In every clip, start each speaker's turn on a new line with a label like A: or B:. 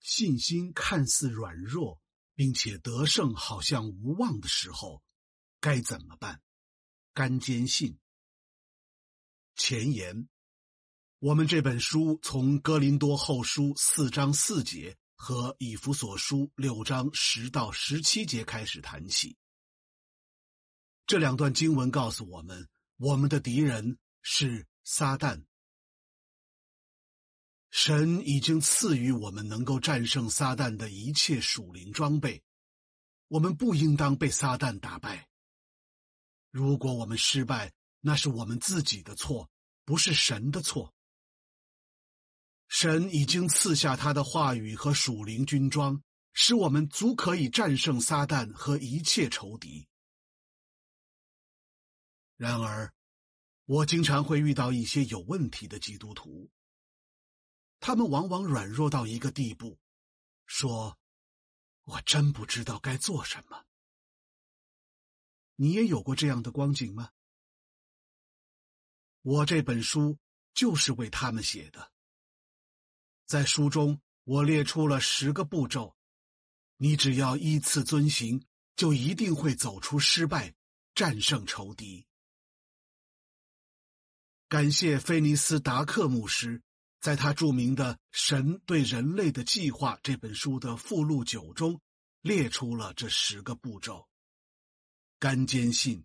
A: 信心看似软弱，并且得胜好像无望的时候，该怎么办？该坚信。前言：我们这本书从哥林多后书4章4节和以弗所书6章10到17节开始谈起。这两段经文告诉我们，我们的敌人是撒旦。神已经赐予我们能够战胜撒旦的一切属灵装备，我们不应当被撒旦打败。如果我们失败，那是我们自己的错，不是神的错。神已经赐下他的话语和属灵军装，使我们足可以战胜撒旦和一切仇敌。然而，我经常会遇到一些有问题的基督徒，他们往往软弱到一个地步，说：“我真不知道该做什么。”你也有过这样的光景吗？我这本书就是为他们写的。在书中，我列出了10个步骤，你只要依次遵行，就一定会走出失败，战胜仇敌。感谢菲尼斯达克牧师在他著名的《神对人类的计划》这本书的附录9中列出了这10个步骤。该坚信。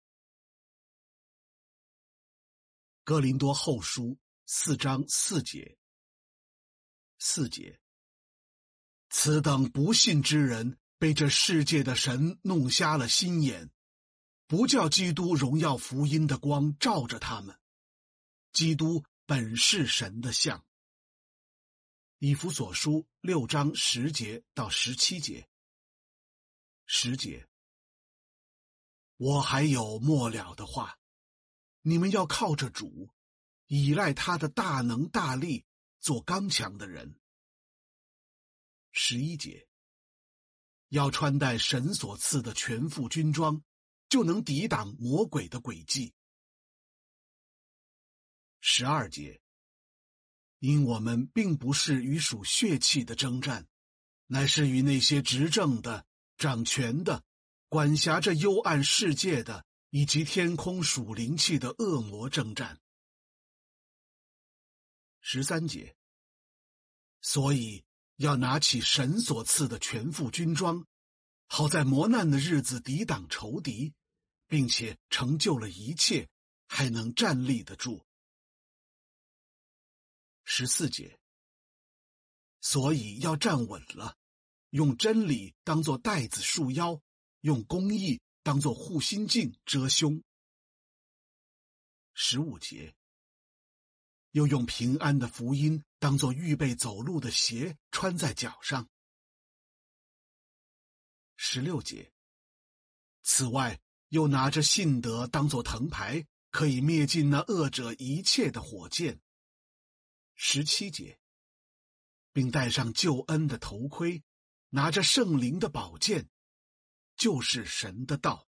A: 哥林多后书4章4节，4节，此等不信之人被这世界的神弄瞎了心眼，不叫基督荣耀福音的光照着他们。基督本是神的像。以弗所书6章10节到17节。10节，我还有末了的话，你们要靠着主，依赖他的大能大力，做刚强的人。11节，要穿戴神所赐的全副军装，就能抵挡魔鬼的诡计。12节，因我们并不是与属血气的征战，乃是与那些执政的、掌权的、管辖着幽暗世界的，以及天空属灵气的恶魔征战。13节，所以要拿起神所赐的全副军装，好在磨难的日子抵挡仇敌，并且成就了一切，还能站立得住。14节，所以要站稳了，用真理当作带子束腰，用公义当作护心镜遮胸。15节，又用平安的福音当作预备走路的鞋穿在脚上。16节，此外又拿着信德当作藤牌，可以灭尽那恶者一切的火箭。17节，并戴上救恩的头盔，拿着圣灵的宝剑，就是神的道。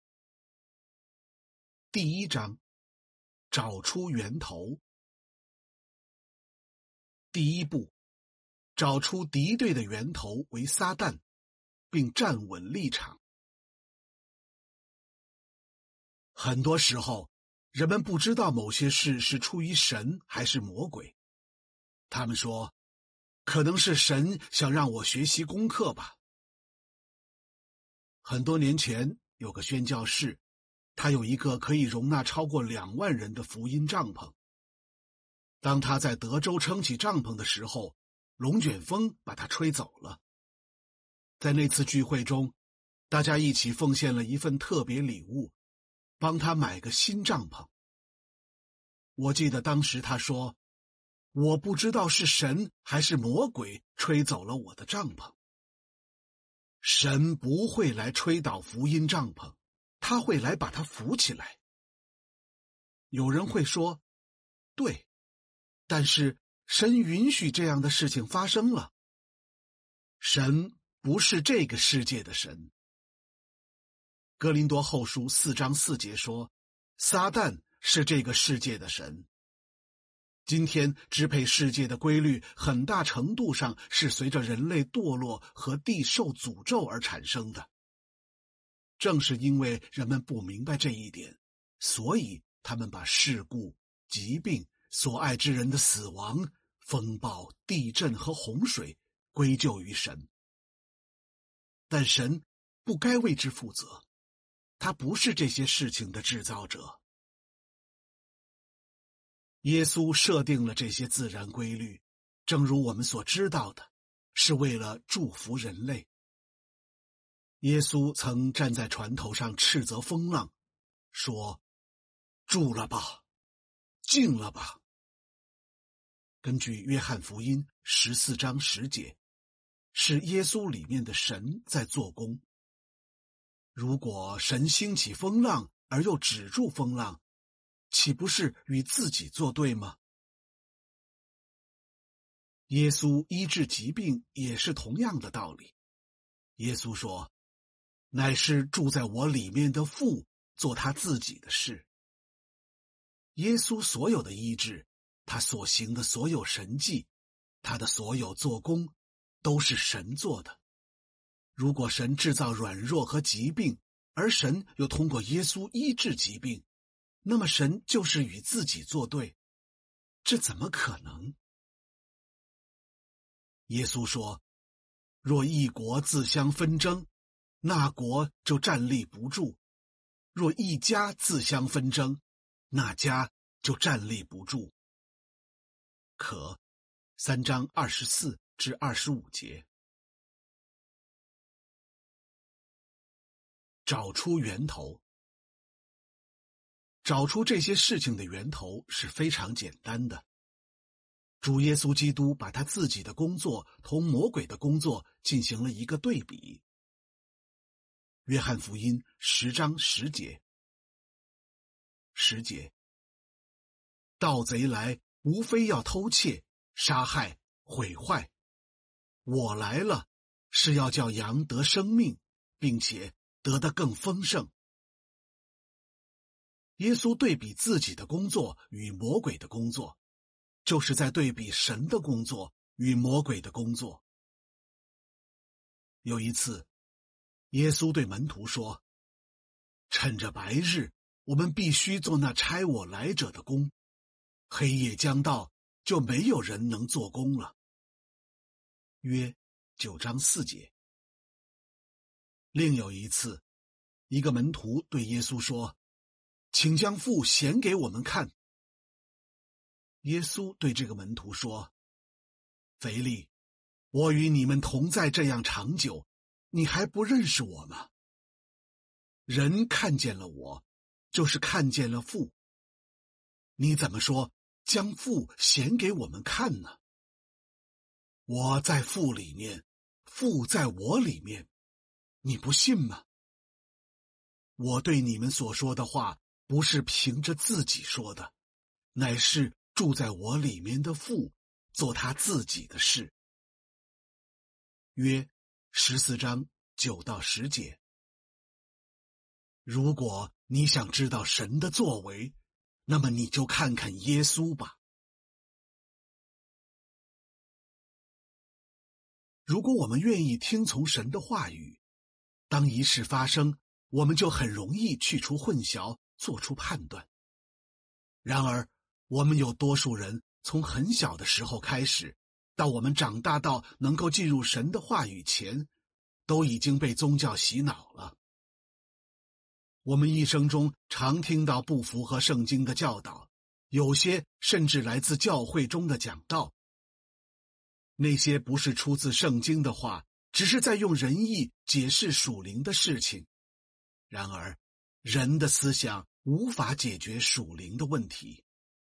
A: 第1章，找出源头。第1步，找出敌对的源头为撒旦，并站稳立场。很多时候，人们不知道某些事是出于神还是魔鬼。他们说，可能是神想让我学习功课吧。很多年前，有个宣教士，他有一个可以容纳超过2万人的福音帐篷。当他在德州撑起帐篷的时候，龙卷风把他吹走了。在那次聚会中，大家一起奉献了一份特别礼物，帮他买个新帐篷。我记得当时他说，我不知道是神还是魔鬼吹走了我的帐篷。神不会来吹倒福音帐篷，他会来把它扶起来。有人会说，对，但是神允许这样的事情发生了。神不是这个世界的神。哥林多后书4章4节说，撒旦是这个世界的神。 今天支配世界的规律很大程度上是随着人类堕落和地受诅咒而产生的。正是因为人们不明白这一点，所以他们把事故、疾病、所爱之人的死亡、风暴、地震和洪水归咎于神。但神不该为之负责，他不是这些事情的制造者。耶稣设定了这些自然规律，正如我们所知道的，是为了祝福人类。耶稣曾站在船头上斥责风浪，说：“住了吧，静了吧。”根据约翰福音14章10节，是耶稣里面的神在做工。如果神兴起风浪而又止住风浪，岂不是与自己作对吗？耶稣医治疾病也是同样的道理。耶稣说：“乃是住在我里面的父做他自己的事。”耶稣所有的医治，他所行的所有神迹，他的所有做工，都是神做的。如果神制造软弱和疾病，而神又通过耶稣医治疾病，那么神就是与自己作对，这怎么可能？耶稣说：“若一国自相纷争，那国就站立不住；若一家自相纷争，那家就站立不住。”可3章24至25节。找出源头。找出这些事情的源头是非常简单的。主耶稣基督把他自己的工作同魔鬼的工作进行了一个对比。约翰福音10章10节。10节，盗贼来，无非要偷窃、杀害、毁坏。我来了，是要叫羊得生命，并且得得更丰盛。耶稣对比自己的工作与魔鬼的工作，就是在对比神的工作与魔鬼的工作。有一次，耶稣对门徒说：“趁着白日，我们必须做那差我来者的工；黑夜将到，就没有人能做工了。”约9章4节。另有一次，一个门徒对耶稣说：“请将父显给我们看。”耶稣对这个门徒说：“腓力，我与你们同在这样长久，你还不认识我吗？人看见了我，就是看见了父。你怎么说将父显给我们看呢？我在父里面，父在我里面，你不信吗？我对你们所说的话，不是凭着自己说的，乃是住在我里面的父做他自己的事。”约14章9到10节。如果你想知道神的作为，那么你就看看耶稣吧。如果我们愿意听从神的话语，当一事发生，我们就很容易去除混淆，做出判断。然而，我们有多数人从很小的时候开始，到我们长大到能够进入神的话语前，都已经被宗教洗脑了。我们一生中常听到不符合圣经的教导，有些甚至来自教会中的讲道。那些不是出自圣经的话，只是在用仁义解释属灵的事情。然而，人的思想无法解决属灵的问题。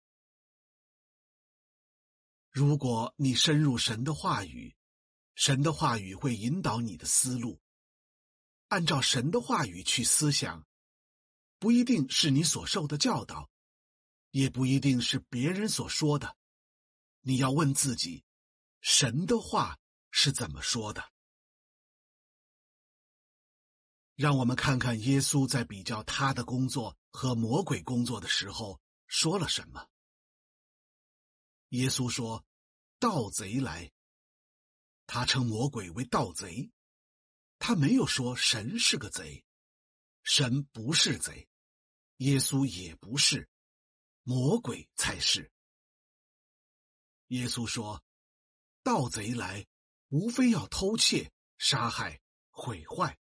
A: 如果你深入神的话语，神的话语会引导你的思路。按照神的话语去思想，不一定是你所受的教导，也不一定是别人所说的。你要问自己，神的话是怎么说的？让我们看看耶稣在比较他的工作和魔鬼工作的时候说了什么。 耶稣说：“盗贼来。”他称魔鬼为盗贼，他没有说神是个贼，神不是贼，耶稣也不是，魔鬼才是。耶稣说：“盗贼来，无非要偷窃、杀害、毁坏。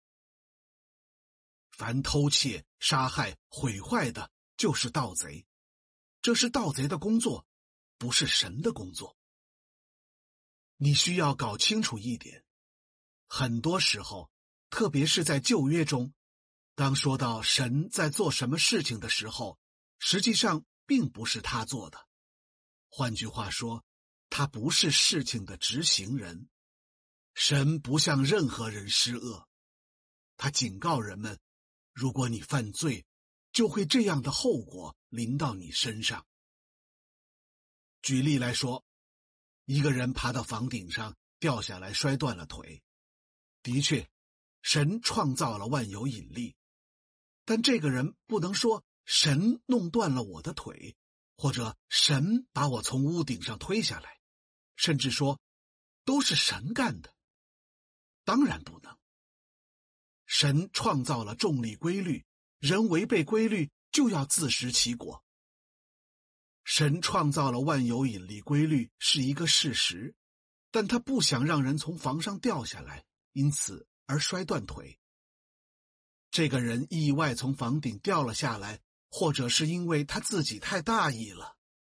A: 凡偷窃、杀害、毁坏的，就是盗贼。这是盗贼的工作，不是神的工作。”你需要搞清楚一点，很多时候，特别是在旧约中，当说到神在做什么事情的时候，实际上并不是他做的。换句话说，他不是事情的执行人。神不向任何人施恶，他警告人们，如果你犯罪，就会这样的后果临到你身上。举例来说，一个人爬到房顶上，掉下来摔断了腿。的确，神创造了万有引力，但这个人不能说神弄断了我的腿，或者神把我从屋顶上推下来，甚至说都是神干的。当然不能。神创造了重力规律，人违背规律就要自食其果。神创造了万有引力规律是一个事实，但他不想让人从房上掉下来，因此而摔断腿。这个人意外从房顶掉了下来，或者是因为他自己太大意了。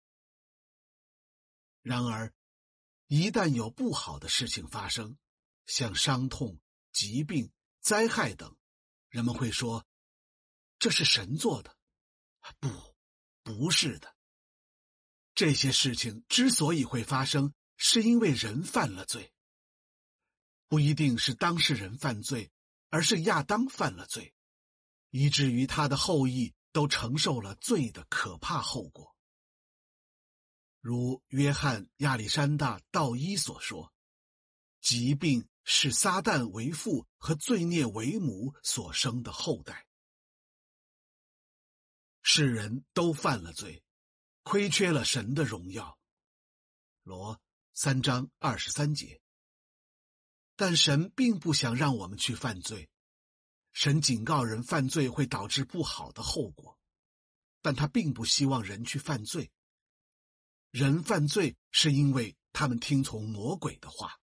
A: 然而，一旦有不好的事情发生，像伤痛、疾病、灾害等，人们会说，这是神做的。不是的。这些事情之所以会发生，是因为人犯了罪。不一定是当事人犯罪，而是亚当犯了罪，以至于他的后裔都承受了罪的可怕后果。如约翰·亚历山大·道伊所说，疾病是撒旦为父和罪孽为母所生的后代。世人都犯了罪，亏缺了神的荣耀。罗3章23节。但神并不想让我们去犯罪，神警告人犯罪会导致不好的后果，但他并不希望人去犯罪。人犯罪是因为他们听从魔鬼的话。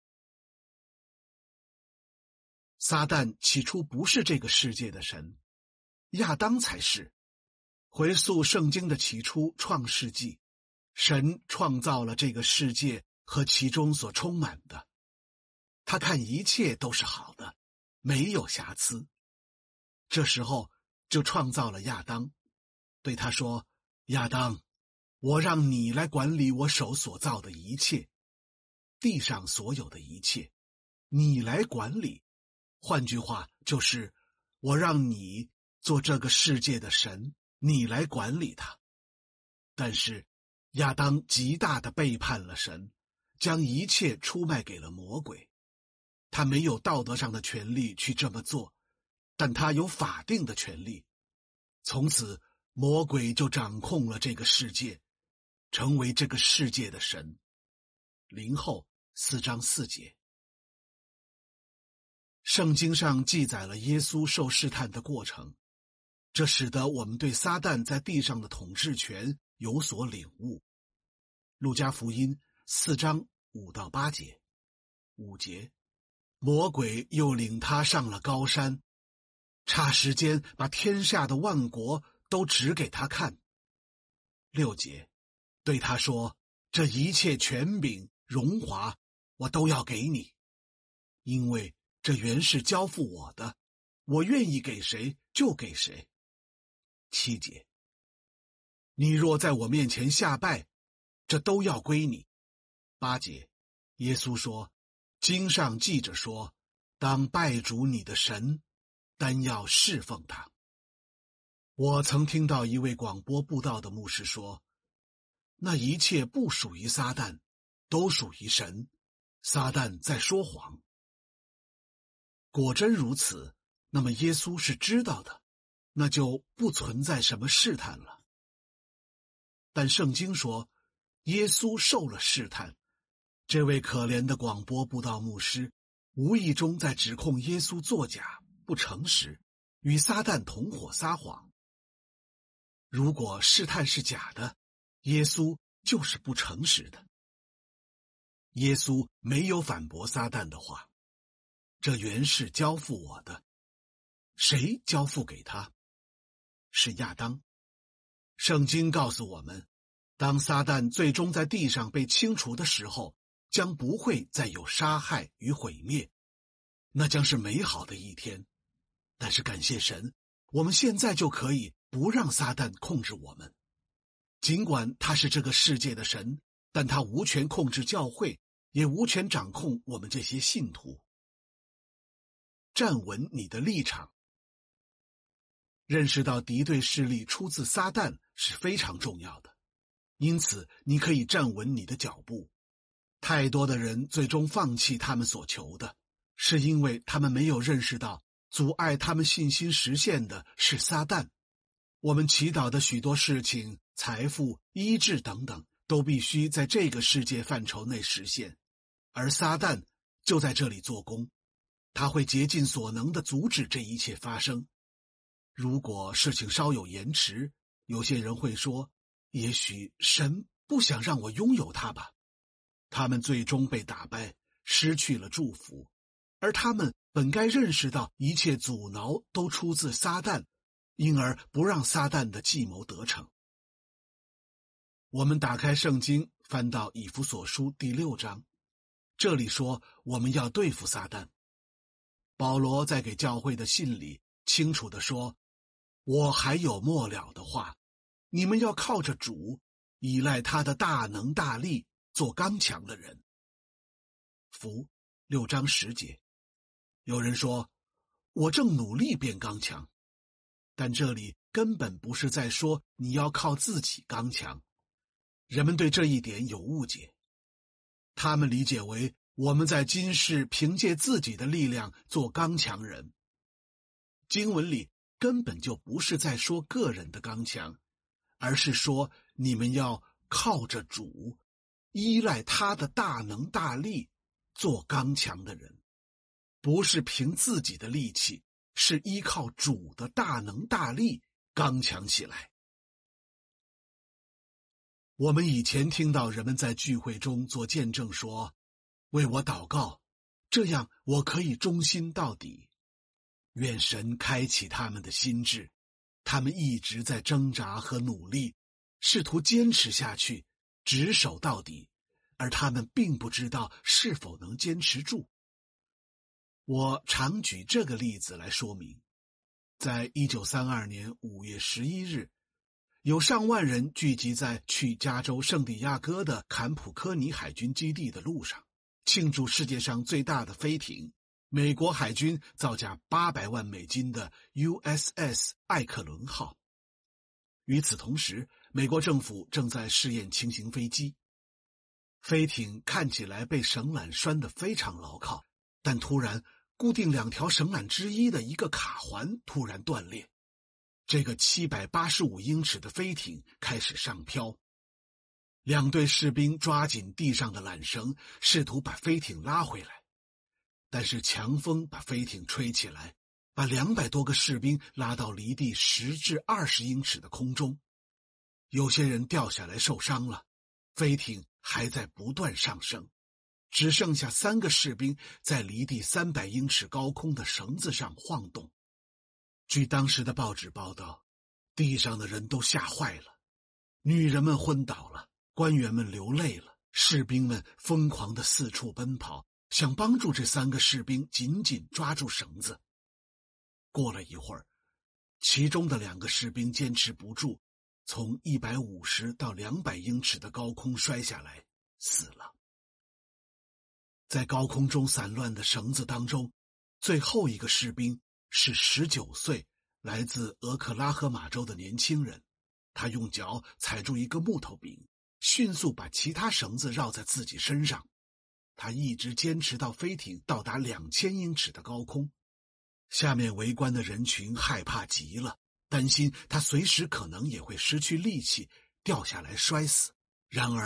A: 撒旦起初不是这个世界的神，亚当才是。回溯圣经的起初创世纪，神创造了这个世界和其中所充满的。他看一切都是好的，没有瑕疵。这时候就创造了亚当，对他说：亚当，我让你来管理我手所造的一切，地上所有的一切，你来管理。换句话就是，我让你做这个世界的神，你来管理它。但是亚当极大地背叛了神，将一切出卖给了魔鬼。他没有道德上的权利去这么做，但他有法定的权利。从此，魔鬼就掌控了这个世界，成为这个世界的神。林后4章4节。圣经上记载了耶稣受试探的过程，这使得我们对撒旦在地上的统治权有所领悟。路加福音4章5到8节。5节，魔鬼又领他上了高山，差时间把天下的万国都指给他看。6节，对他说，这一切权柄、荣华，我都要给你，因为这原是交付我的，我愿意给谁就给谁。7节，你若在我面前下拜，这都要归你。8节，耶稣说，经上记着说，当拜主你的神，单要侍奉他。我曾听到一位广播布道的牧师说，那一切不属于撒旦，都属于神，撒旦在说谎。果真如此，那么耶稣是知道的，那就不存在什么试探了。但圣经说， 耶稣受了试探。这位可怜的广播布道牧师无意中在指控耶稣作假、不诚实，与撒旦同伙撒谎。如果试探是假的，耶稣就是不诚实的。耶稣没有反驳撒旦的话，这原是交付我的。谁交付给他？是亚当。圣经告诉我们，当撒旦最终在地上被清除的时候，将不会再有杀害与毁灭，那将是美好的一天。但是感谢神，我们现在就可以不让撒旦控制我们。尽管他是这个世界的神，但他无权控制教会，也无权掌控我们这些信徒。站稳你的立场。认识到敌对势力出自撒旦是非常重要的，因此你可以站稳你的脚步。太多的人最终放弃他们所求的，是因为他们没有认识到阻碍他们信心实现的是撒旦。我们祈祷的许多事情，财富、医治等等，都必须在这个世界范畴内实现，而撒旦就在这里做工，他会竭尽所能地阻止这一切发生。如果事情稍有延迟，有些人会说，也许神不想让我拥有它吧。他们最终被打败，失去了祝福，而他们本该认识到一切阻挠都出自撒旦，因而不让撒旦的计谋得逞。我们打开圣经，翻到以弗所书第6章，这里说我们要对付撒旦。保罗在给教会的信里清楚地说，我还有末了的话，你们要靠着主，依赖他的大能大力，做刚强的人。福6章10节。有人说，我正努力变刚强，但这里根本不是在说你要靠自己刚强。人们对这一点有误解，他们理解为我们在今世凭借自己的力量做刚强人。经文里根本就不是在说个人的刚强，而是说你们要靠着主，依赖他的大能大力，做刚强的人。不是凭自己的力气，是依靠主的大能大力刚强起来。我们以前听到人们在聚会中做见证说，为我祷告，这样我可以忠心到底。愿神开启他们的心智，他们一直在挣扎和努力，试图坚持下去，执守到底，而他们并不知道是否能坚持住。我常举这个例子来说明，在1932年5月11日，有上万人聚集在去加州圣地亚哥的坎普科尼海军基地的路上，庆祝世界上最大的飞艇美国海军造价800万美金的 USS 艾克伦号。与此同时，美国政府正在试验轻型飞机。飞艇看起来被绳缆拴得非常牢靠，但突然固定2条绳缆之一的一个卡环突然断裂，这个785英尺的飞艇开始上飘。2队士兵抓紧地上的缆绳，试图把飞艇拉回来，但是强风把飞艇吹起来，把200多个士兵拉到离地10至20英尺的空中。有些人掉下来受伤了，飞艇还在不断上升，只剩下3个士兵在离地300英尺高空的绳子上晃动。据当时的报纸报道，地上的人都吓坏了，女人们昏倒了，官员们流泪了，士兵们疯狂地四处奔跑，想帮助这3个士兵紧紧抓住绳子。过了一会儿，其中的2个士兵坚持不住，从150到200英尺的高空摔下来，死了。在高空中散乱的绳子当中，最后一个士兵是19岁，来自俄克拉荷马州的年轻人。他用脚踩住一个木头柄，迅速把其他绳子绕在自己身上。他一直坚持到飞艇到达2000英尺的高空。下面围观的人群害怕极了，担心他随时可能也会失去力气，掉下来摔死。然而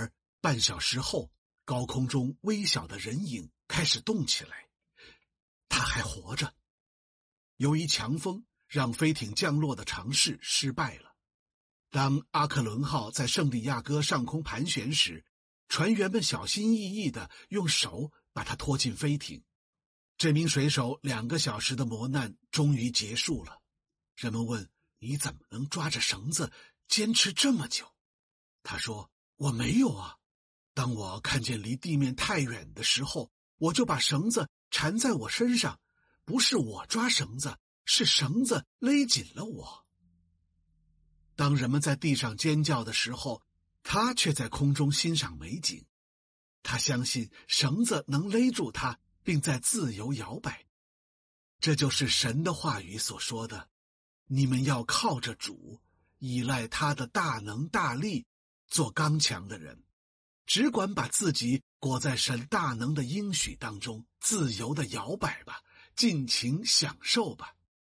A: 半小时后，高空中微小的人影开始动起来。他还活着。由于强风，让飞艇降落的尝试失败了。当阿克伦号在圣地亚哥上空盘旋时，船员们小心翼翼地用手把它拖进飞艇。这名水手2个小时的磨难终于结束了。人们问：你怎么能抓着绳子坚持这么久？他说：我没有啊。当我看见离地面太远的时候，我就把绳子缠在我身上，不是我抓绳子，是绳子勒紧了我。当人们在地上尖叫的时候，他却在空中欣赏美景。他相信绳子能勒住他，并在自由摇摆。这就是神的话语所说的：你们要靠着主，依赖他的大能大力，做刚强的人，只管把自己裹在神大能的应许当中，自由地摇摆吧，尽情享受吧。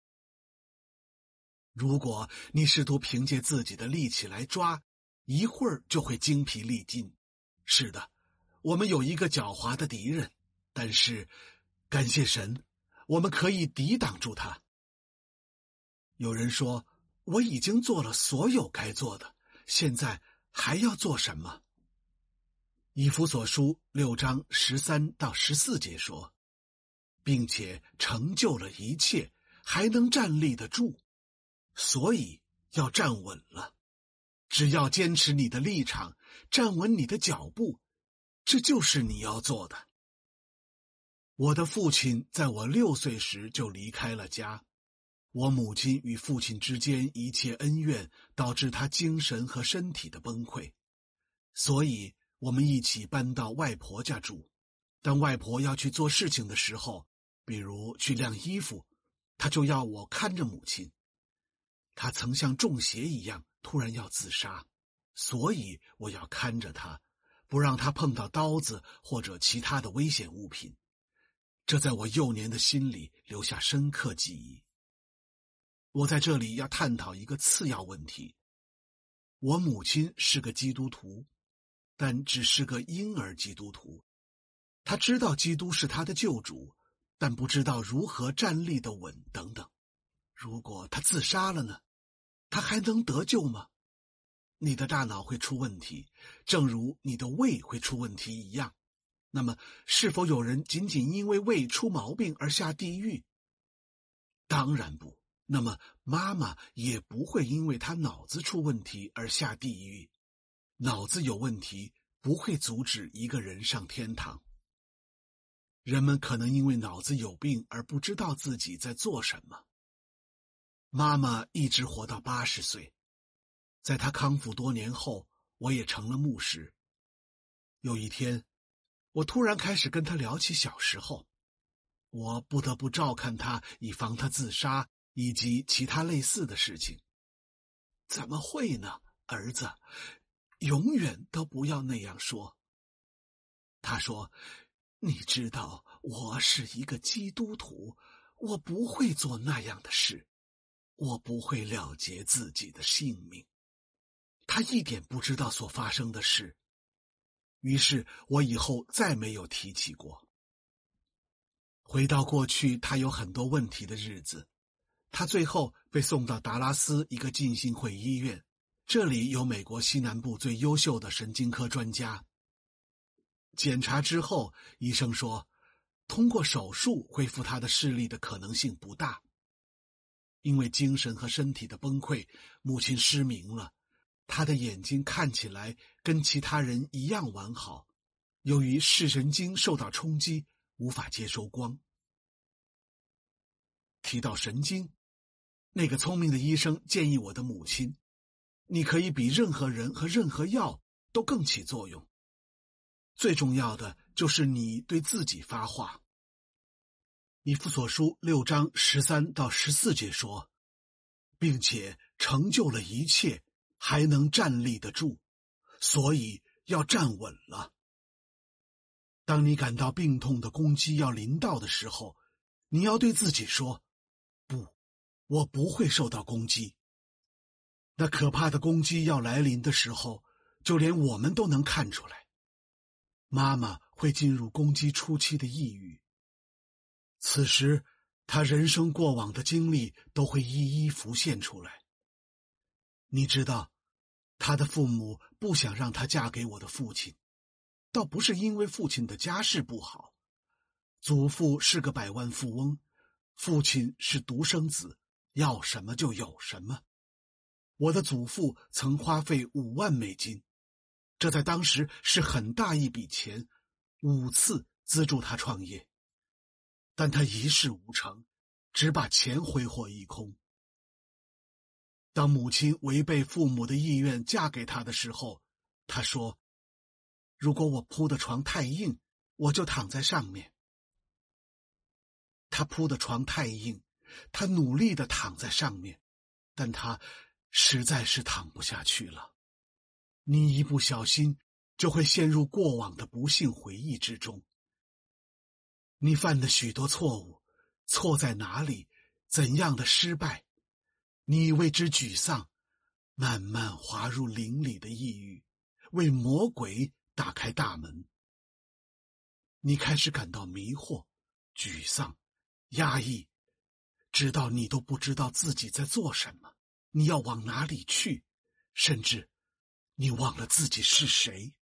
A: 如果你试图凭借自己的力气来抓，一会儿就会精疲力尽。是的，我们有一个狡猾的敌人，但是感谢神，我们可以抵挡住他。有人说，我已经做了所有该做的，现在还要做什么？以弗所书6章13到14节说，并且成就了一切，还能站立得住，所以要站稳了。只要坚持你的立场，站稳你的脚步，这就是你要做的。我的父亲在我6岁时就离开了家，我母亲与父亲之间一切恩怨导致他精神和身体的崩溃，所以我们一起搬到外婆家住。当外婆要去做事情的时候，比如去晾衣服，她就要我看着母亲。她曾像中邪一样突然要自杀，所以我要看着她，不让她碰到刀子或者其他的危险物品。这在我幼年的心里留下深刻记忆。我在这里要探讨一个次要问题。我母亲是个基督徒，但只是个婴儿基督徒。她知道基督是她的救主，但不知道如何站立得稳等等。如果她自杀了呢？她还能得救吗？你的大脑会出问题，正如你的胃会出问题一样。那么，是否有人仅仅因为胃出毛病而下地狱？当然不。那么，妈妈也不会因为她脑子出问题而下地狱。脑子有问题不会阻止一个人上天堂。人们可能因为脑子有病而不知道自己在做什么。妈妈一直活到80岁，在她康复多年后，我也成了牧师。有一天，我突然开始跟她聊起小时候，我不得不照看她，以防她自杀，以及其他类似的事情。怎么会呢，儿子？永远都不要那样说。他说，你知道我是一个基督徒，我不会做那样的事，我不会了结自己的性命。他一点不知道所发生的事，于是我以后再没有提起过。回到过去他有很多问题的日子，他最后被送到达拉斯一个浸信会医院，这里有美国西南部最优秀的神经科专家。检查之后，医生说，通过手术恢复他的视力的可能性不大。因为精神和身体的崩溃，母亲失明了，她的眼睛看起来跟其他人一样完好，由于视神经受到冲击，无法接收光。提到神经，那个聪明的医生建议我的母亲，你可以比任何人和任何药都更起作用。最重要的就是你对自己发话。以弗所书6章13到14节说，并且成就了一切，还能站立得住，所以要站稳了。当你感到病痛的攻击要临到的时候，你要对自己说，不，我不会受到攻击。那可怕的攻击要来临的时候，就连我们都能看出来， 妈妈会进入攻击初期的抑郁。此时，她人生过往的经历都会一一浮现出来。你知道，她的父母不想让她嫁给我的父亲，倒不是因为父亲的家世不好，祖父是个百万富翁，父亲是独生子，要什么就有什么。我的祖父曾花费5万美金，这在当时是很大一笔钱，5次资助他创业。但他一事无成，只把钱挥霍一空。当母亲违背父母的意愿嫁给他的时候，他说：“如果我铺的床太硬，我就躺在上面。”他铺的床太硬，他努力地躺在上面，但他实在是躺不下去了。你一不小心，就会陷入过往的不幸回忆之中。你犯的许多错误，错在哪里？怎样的失败？你为之沮丧，慢慢滑入灵里的抑郁，为魔鬼打开大门。你开始感到迷惑、沮丧、压抑，直到你都不知道自己在做什么，你要往哪里去，甚至你忘了自己是谁。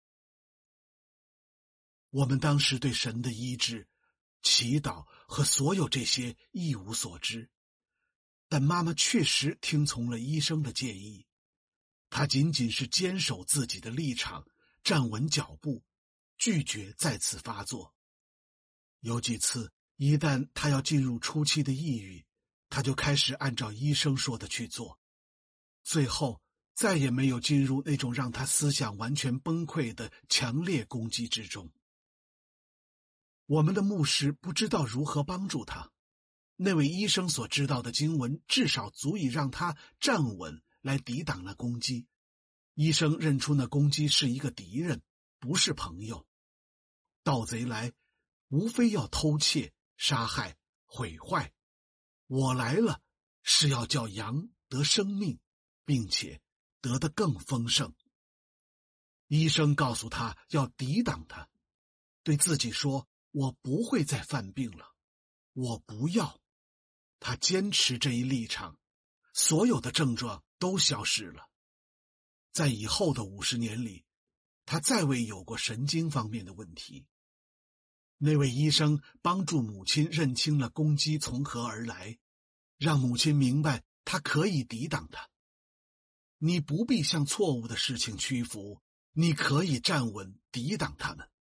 A: 我们当时对神的医治、祈祷和所有这些一无所知，但妈妈确实听从了医生的建议。她仅仅是坚守自己的立场，站稳脚步，拒绝再次发作。有几次，一旦她要进入初期的抑郁，她就开始按照医生说的去做，最后再也没有进入那种让她思想完全崩溃的强烈攻击之中。我们的牧师不知道如何帮助他，那位医生所知道的经文至少足以让他站稳来抵挡那攻击。医生认出那攻击是一个敌人，不是朋友。盗贼来，无非要偷窃、杀害、毁坏。我来了，是要叫羊得生命，并且得得更丰盛。医生告诉他要抵挡他，对自己说：“我不会再犯病了，我不要。”他坚持这一立场，所有的症状都消失了。在以后的50年里，他再未有过神经方面的问题。那位医生帮助母亲认清了攻击从何而来，让母亲明白他可以抵挡它。你不必向错误的事情屈服，你可以站稳抵挡它们。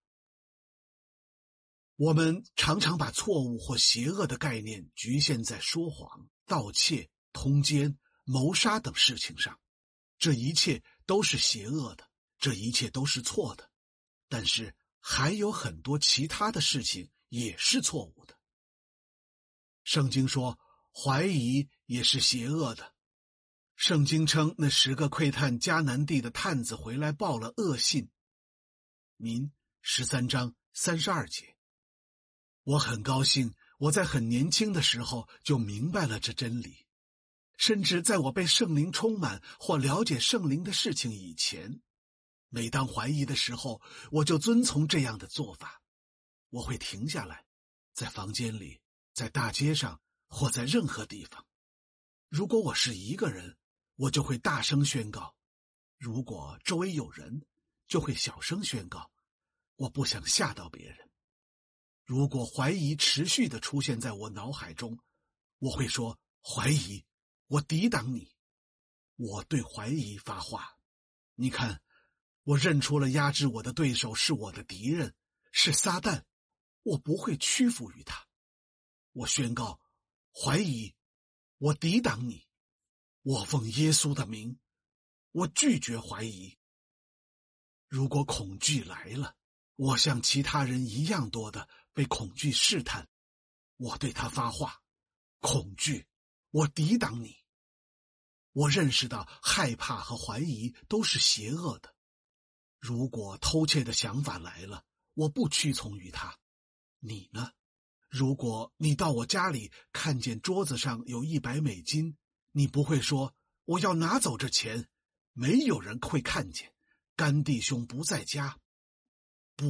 A: 我们常常把错误或邪恶的概念局限在说谎、盗窃、通奸、谋杀等事情上，这一切都是邪恶的，这一切都是错的。但是还有很多其他的事情也是错误的。圣经说，怀疑也是邪恶的。圣经称那10个窥探迦南地的探子回来报了恶信。民13章32节。我很高兴，我在很年轻的时候就明白了这真理，甚至在我被圣灵充满或了解圣灵的事情以前，每当怀疑的时候，我就遵从这样的做法。我会停下来，在房间里，在大街上，或在任何地方。如果我是一个人，我就会大声宣告；如果周围有人，就会小声宣告。我不想吓到别人。如果怀疑持续地出现在我脑海中，我会说：怀疑，我抵挡你。我对怀疑发话。你看，我认出了压制我的对手是我的敌人，是撒旦，我不会屈服于他。我宣告：怀疑，我抵挡你。我奉耶稣的名，我拒绝怀疑。如果恐惧来了，我像其他人一样多的被恐惧试探，我对他发话：恐惧，我抵挡你。我认识到害怕和怀疑都是邪恶的。如果偷窃的想法来了，我不屈从于他。你呢？如果你到我家里看见桌子上有100美金，你不会说：我要拿走这钱，没有人会看见，干弟兄不在家。不，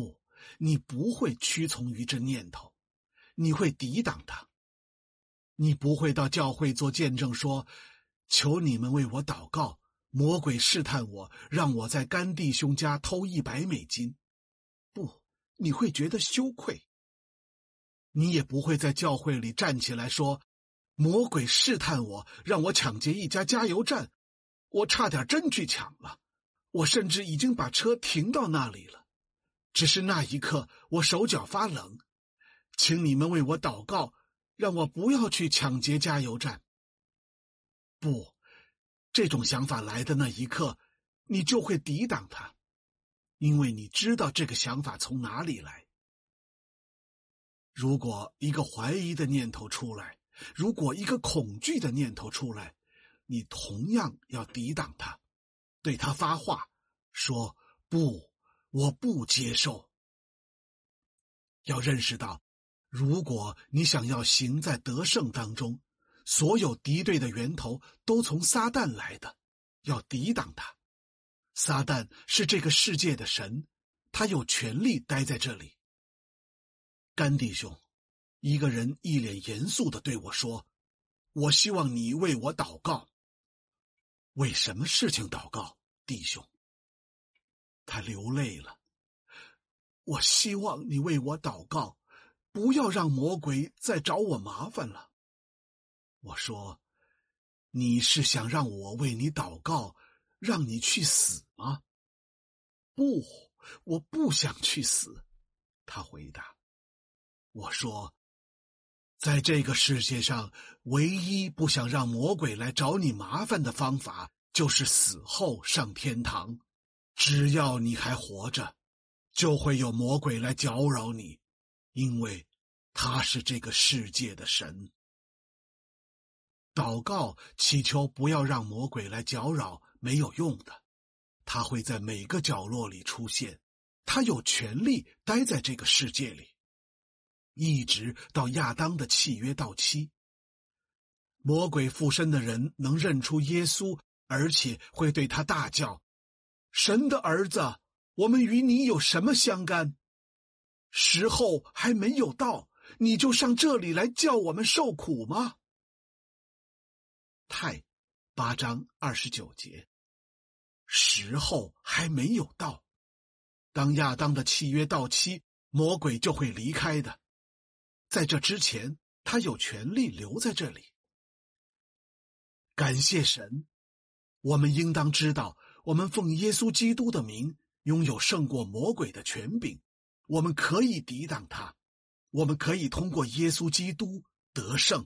A: 你不会屈从于这念头，你会抵挡它。你不会到教会做见证说，求你们为我祷告，魔鬼试探我，让我在干弟兄家偷$100。不，你会觉得羞愧。你也不会在教会里站起来说，魔鬼试探我，让我抢劫一家加油站，我差点真去抢了，我甚至已经把车停到那里了，只是那一刻我手脚发冷，请你们为我祷告，让我不要去抢劫加油站。不，这种想法来的那一刻，你就会抵挡它，因为你知道这个想法从哪里来。如果一个怀疑的念头出来，如果一个恐惧的念头出来，你同样要抵挡它，对它发话，说不，我不接受。要认识到，如果你想要行在得胜当中，所有敌对的源头都从撒旦来的，要抵挡它。撒旦是这个世界的神，他有权利待在这里。甘弟兄，一个人一脸严肃地对我说，我希望你为我祷告。为什么事情祷告，弟兄？他流泪了。我希望你为我祷告，不要让魔鬼再找我麻烦了。我说，你是想让我为你祷告，让你去死吗？不，我不想去死，他回答。我说，在这个世界上，唯一不想让魔鬼来找你麻烦的方法，就是死后上天堂。只要你还活着，就会有魔鬼来搅扰你，因为他是这个世界的神。祷告祈求不要让魔鬼来搅扰没有用的，他会在每个角落里出现，他有权利待在这个世界里，一直到亚当的契约到期。魔鬼附身的人能认出耶稣，而且会对他大叫，神的儿子，我们与你有什么相干？时候还没有到，你就上这里来叫我们受苦吗？太8章29节。时候还没有到，当亚当的契约到期，魔鬼就会离开的。在这之前，他有权利留在这里。感谢神，我们应当知道，我们奉耶稣基督的名，拥有胜过魔鬼的权柄，我们可以抵挡他，我们可以通过耶稣基督得胜。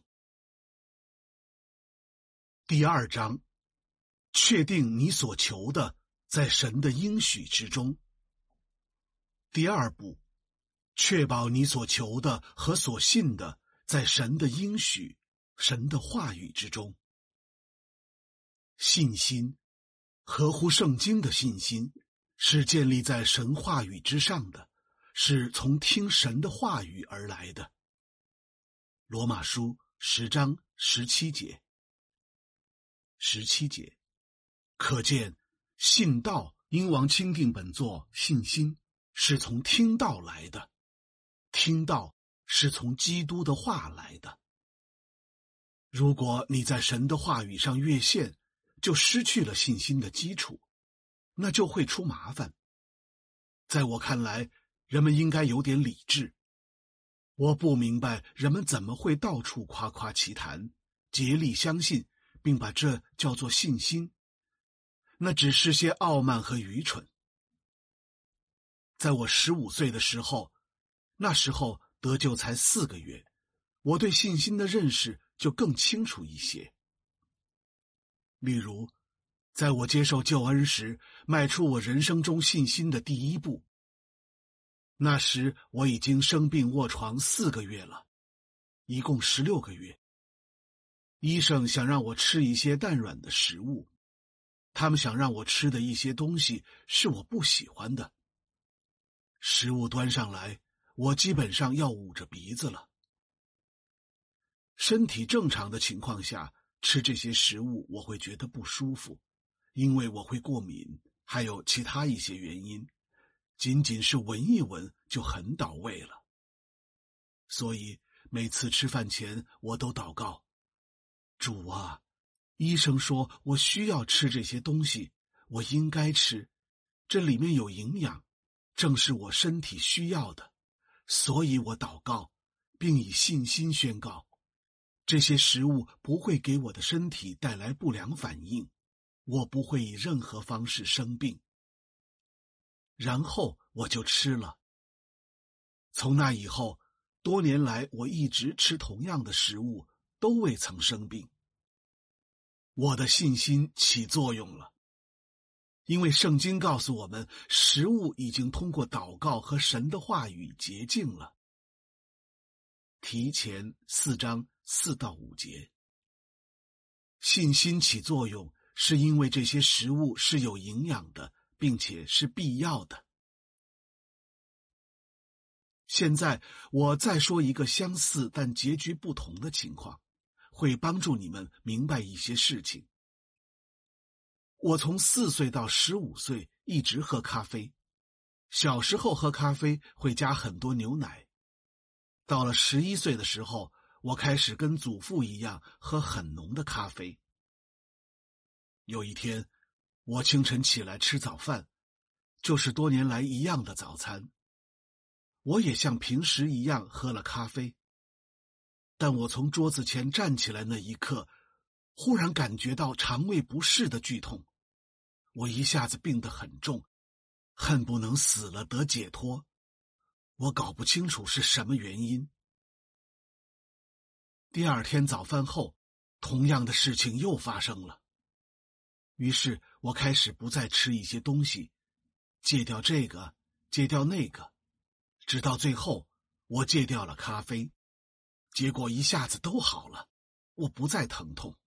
A: 第2章，确定你所求的在神的应许之中。第2步，确保你所求的和所信的在神的应许、神的话语之中。信心，合乎圣经的信心，是建立在神话语之上的，是从听神的话语而来的。罗马书10章17节。17节，可见信道应王钦定本作信心，是从听道来的，听道是从基督的话来的。如果你在神的话语上越线，就失去了信心的基础，那就会出麻烦。在我看来，人们应该有点理智。我不明白人们怎么会到处夸夸其谈，竭力相信，并把这叫做信心，那只是些傲慢和愚蠢。在我15岁的时候，那时候得救才4个月，我对信心的认识就更清楚一些。例如，在我接受救恩时，迈出我人生中信心的第一步。那时我已经生病卧床4个月了，一共16个月。医生想让我吃一些淡软的食物，他们想让我吃的一些东西是我不喜欢的。食物端上来，我基本上要捂着鼻子了。身体正常的情况下，吃这些食物我会觉得不舒服，因为我会过敏，还有其他一些原因。 仅仅是闻一闻就很倒胃了。所以每次吃饭前我都祷告，主啊，医生说我需要吃这些东西，我应该吃，这里面有营养，正是我身体需要的，所以我祷告，并以信心宣告，这些食物不会给我的身体带来不良反应，我不会以任何方式生病。然后我就吃了。从那以后，多年来我一直吃同样的食物，都未曾生病。我的信心起作用了，因为圣经告诉我们，食物已经通过祷告和神的话语洁净了。提前4章4到5节。信心起作用，是因为这些食物是有营养的，并且是必要的。现在我再说一个相似但结局不同的情况，会帮助你们明白一些事情。我从4岁到15岁一直喝咖啡，小时候喝咖啡会加很多牛奶。到了11岁的时候，我开始跟祖父一样喝很浓的咖啡。有一天，我清晨起来吃早饭，就是多年来一样的早餐。我也像平时一样喝了咖啡，但我从桌子前站起来那一刻，忽然感觉到肠胃不适的剧痛，我一下子病得很重，恨不能死了得解脱。我搞不清楚是什么原因。第二天早饭后，同样的事情又发生了。于是我开始不再吃一些东西，戒掉这个，戒掉那个，直到最后我戒掉了咖啡，结果一下子都好了，我不再疼痛。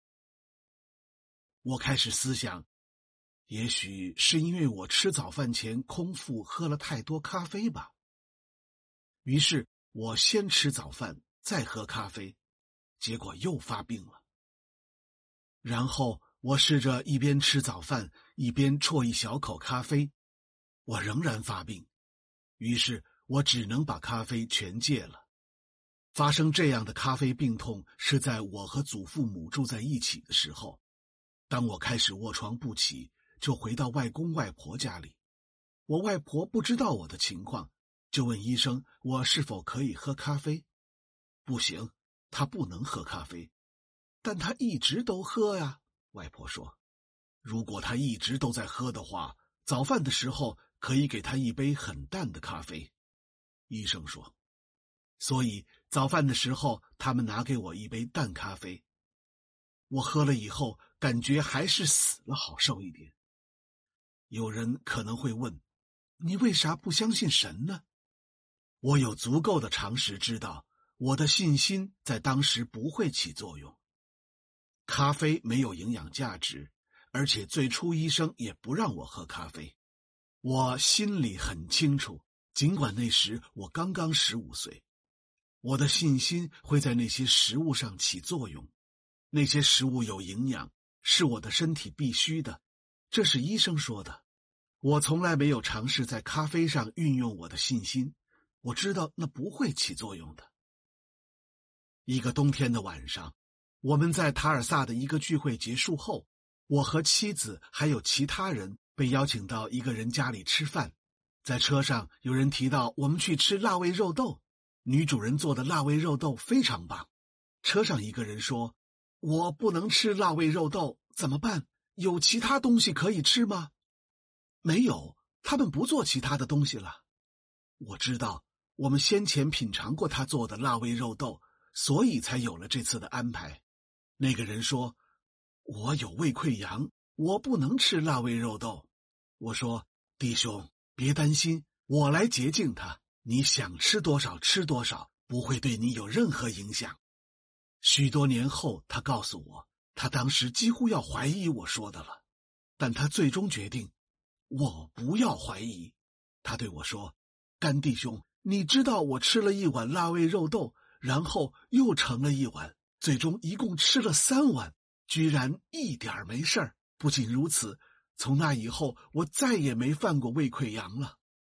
A: 我开始思想，也许是因为我吃早饭前空腹喝了太多咖啡吧。于是我先吃早饭，再喝咖啡，结果又发病了。然后我试着一边吃早饭，一边啜一小口咖啡，我仍然发病，于是我只能把咖啡全戒了。发生这样的咖啡病痛是在我和祖父母住在一起的时候。当我开始卧床不起，就回到外公外婆家里。我外婆不知道我的情况，就问医生我是否可以喝咖啡。不行，他不能喝咖啡。但他一直都喝呀，外婆说。如果他一直都在喝的话，早饭的时候可以给他一杯很淡的咖啡。医生说。所以早饭的时候，他们拿给我一杯淡咖啡。我喝了以后，感觉还是死了好受一点。有人可能会问，你为啥不相信神呢？我有足够的常识知道，我的信心在当时不会起作用。咖啡没有营养价值，而且最初医生也不让我喝咖啡。我心里很清楚，尽管那时我刚刚15岁，我的信心会在那些食物上起作用。那些食物有营养，是我的身体必须的，这是医生说的。我从来没有尝试在咖啡上运用我的信心，我知道那不会起作用的。一个冬天的晚上，我们在塔尔萨的一个聚会结束后，我和妻子还有其他人被邀请到一个人家里吃饭。在车上，有人提到我们去吃辣味肉豆，女主人做的辣味肉豆非常棒。车上一个人说，我不能吃辣味肉豆，怎么办？有其他东西可以吃吗？没有，他们不做其他的东西了。我知道，我们先前品尝过他做的辣味肉豆，所以才有了这次的安排。那个人说，我有胃溃疡，我不能吃辣味肉豆。我说，弟兄，别担心，我来洁净它，你想吃多少吃多少，不会对你有任何影响。许多年后，他告诉我，他当时几乎要怀疑我说的了，但他最终决定，我不要怀疑。他对我说，干弟兄，你知道我吃了1碗辣味肉豆，然后又盛了1碗，最终一共吃了3碗，居然一点没事儿。不仅如此，从那以后，我再也没犯过胃溃疡了。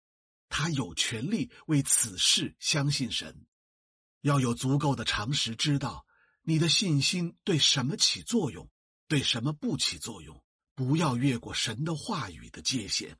A: 他有权利为此事相信神。要有足够的常识，知道你的信心对什么起作用，对什么不起作用，不要越过神的话语的界限。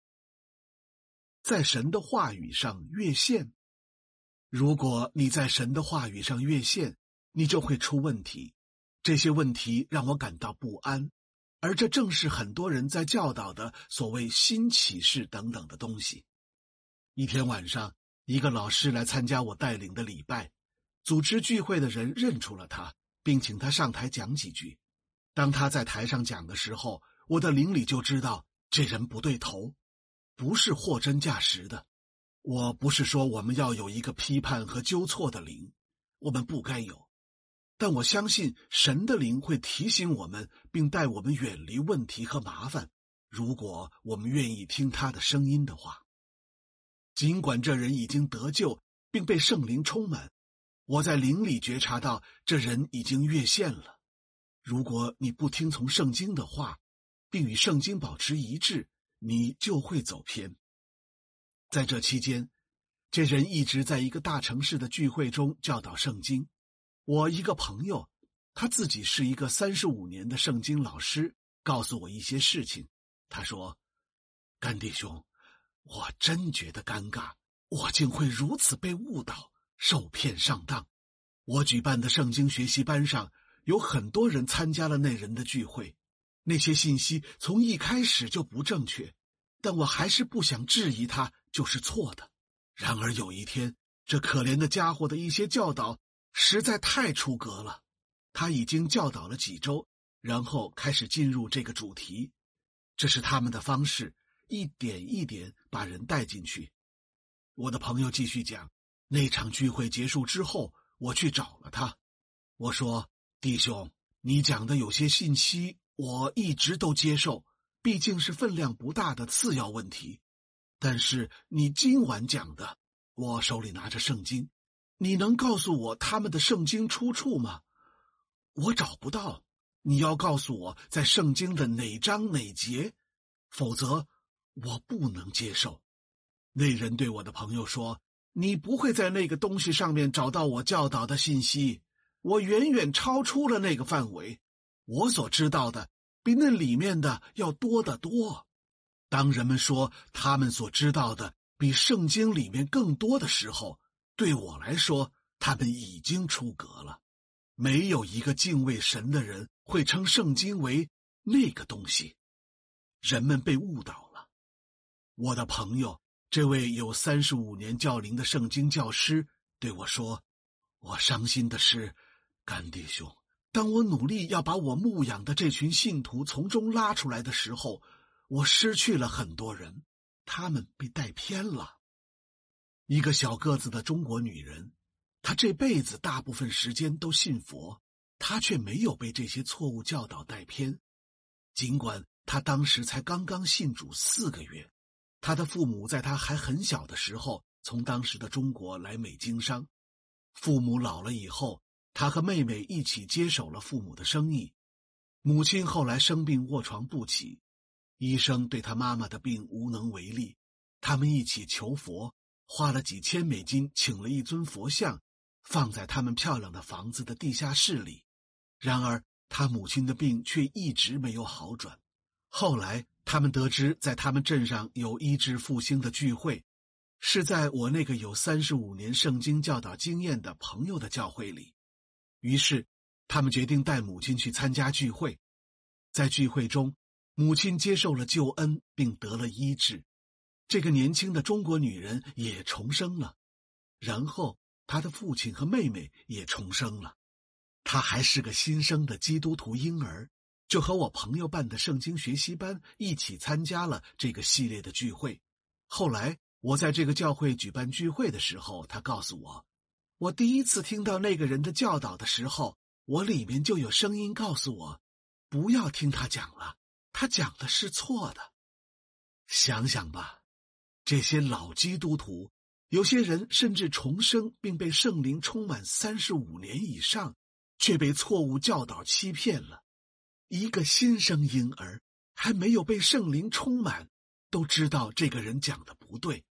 A: 在神的话语上越线，如果你在神的话语上越线，你就会出问题。这些问题让我感到不安，而这正是很多人在教导的所谓新启示等等的东西。一天晚上，一个老师来参加我带领的礼拜，组织聚会的人认出了他，并请他上台讲几句。当他在台上讲的时候，我的灵里就知道这人不对头，不是货真价实的。我不是说我们要有一个批判和纠错的灵，我们不该有，但我相信神的灵会提醒我们，并带我们远离问题和麻烦，如果我们愿意听他的声音的话。尽管这人已经得救并被圣灵充满，我在灵里觉察到这人已经越线了。如果你不听从圣经的话，并与圣经保持一致，你就会走偏。在这期间，这人一直在一个大城市的聚会中教导圣经。我一个朋友，他自己是一个35年的圣经老师，告诉我一些事情。他说：甘弟兄，我真觉得尴尬，我竟会如此被误导，受骗上当。我举办的圣经学习班上，有很多人参加了那人的聚会，那些信息从一开始就不正确，但我还是不想质疑他就是错的。然而有一天，这可怜的家伙的一些教导实在太出格了。他已经教导了几周，然后开始进入这个主题。这是他们的方式，一点一点把人带进去。我的朋友继续讲，那场聚会结束之后，我去找了他。我说：弟兄，你讲的有些信息我一直都接受，毕竟是分量不大的次要问题。但是你今晚讲的，我手里拿着圣经，你能告诉我他们的圣经出处吗？我找不到，你要告诉我在圣经的哪章哪节，否则我不能接受。那人对我的朋友说：你不会在那个东西上面找到我教导的信息，我远远超出了那个范围，我所知道的比那里面的要多得多。当人们说他们所知道的比圣经里面更多的时候，对我来说，他们已经出格了。没有一个敬畏神的人会称圣经为那个东西。人们被误导了。我的朋友，这位有35年教龄的圣经教师对我说：我伤心的是，甘弟兄，当我努力要把我牧养的这群信徒从中拉出来的时候，我失去了很多人，他们被带偏了。一个小个子的中国女人，她这辈子大部分时间都信佛，她却没有被这些错误教导带偏。尽管她当时才刚刚信主4个月，她的父母在她还很小的时候从当时的中国来美经商。父母老了以后，她和妹妹一起接手了父母的生意。母亲后来生病卧床不起，医生对她妈妈的病无能为力，他们一起求佛，花了几千美金请了一尊佛像，放在他们漂亮的房子的地下室里。然而他母亲的病却一直没有好转。后来他们得知在他们镇上有医治复兴的聚会，是在我那个有35年圣经教导经验的朋友的教会里。于是他们决定带母亲去参加聚会。在聚会中，母亲接受了救恩并得了医治。这个年轻的中国女人也重生了，然后她的父亲和妹妹也重生了。她还是个新生的基督徒婴儿，就和我朋友办的圣经学习班一起参加了这个系列的聚会。后来我在这个教会举办聚会的时候，他告诉我，我第一次听到那个人的教导的时候，我里面就有声音告诉我，不要听他讲了，他讲的是错的。想想吧，这些老基督徒，有些人甚至重生并被圣灵充满35年以上，却被错误教导欺骗了。一个新生婴儿还没有被圣灵充满，都知道这个人讲的不对。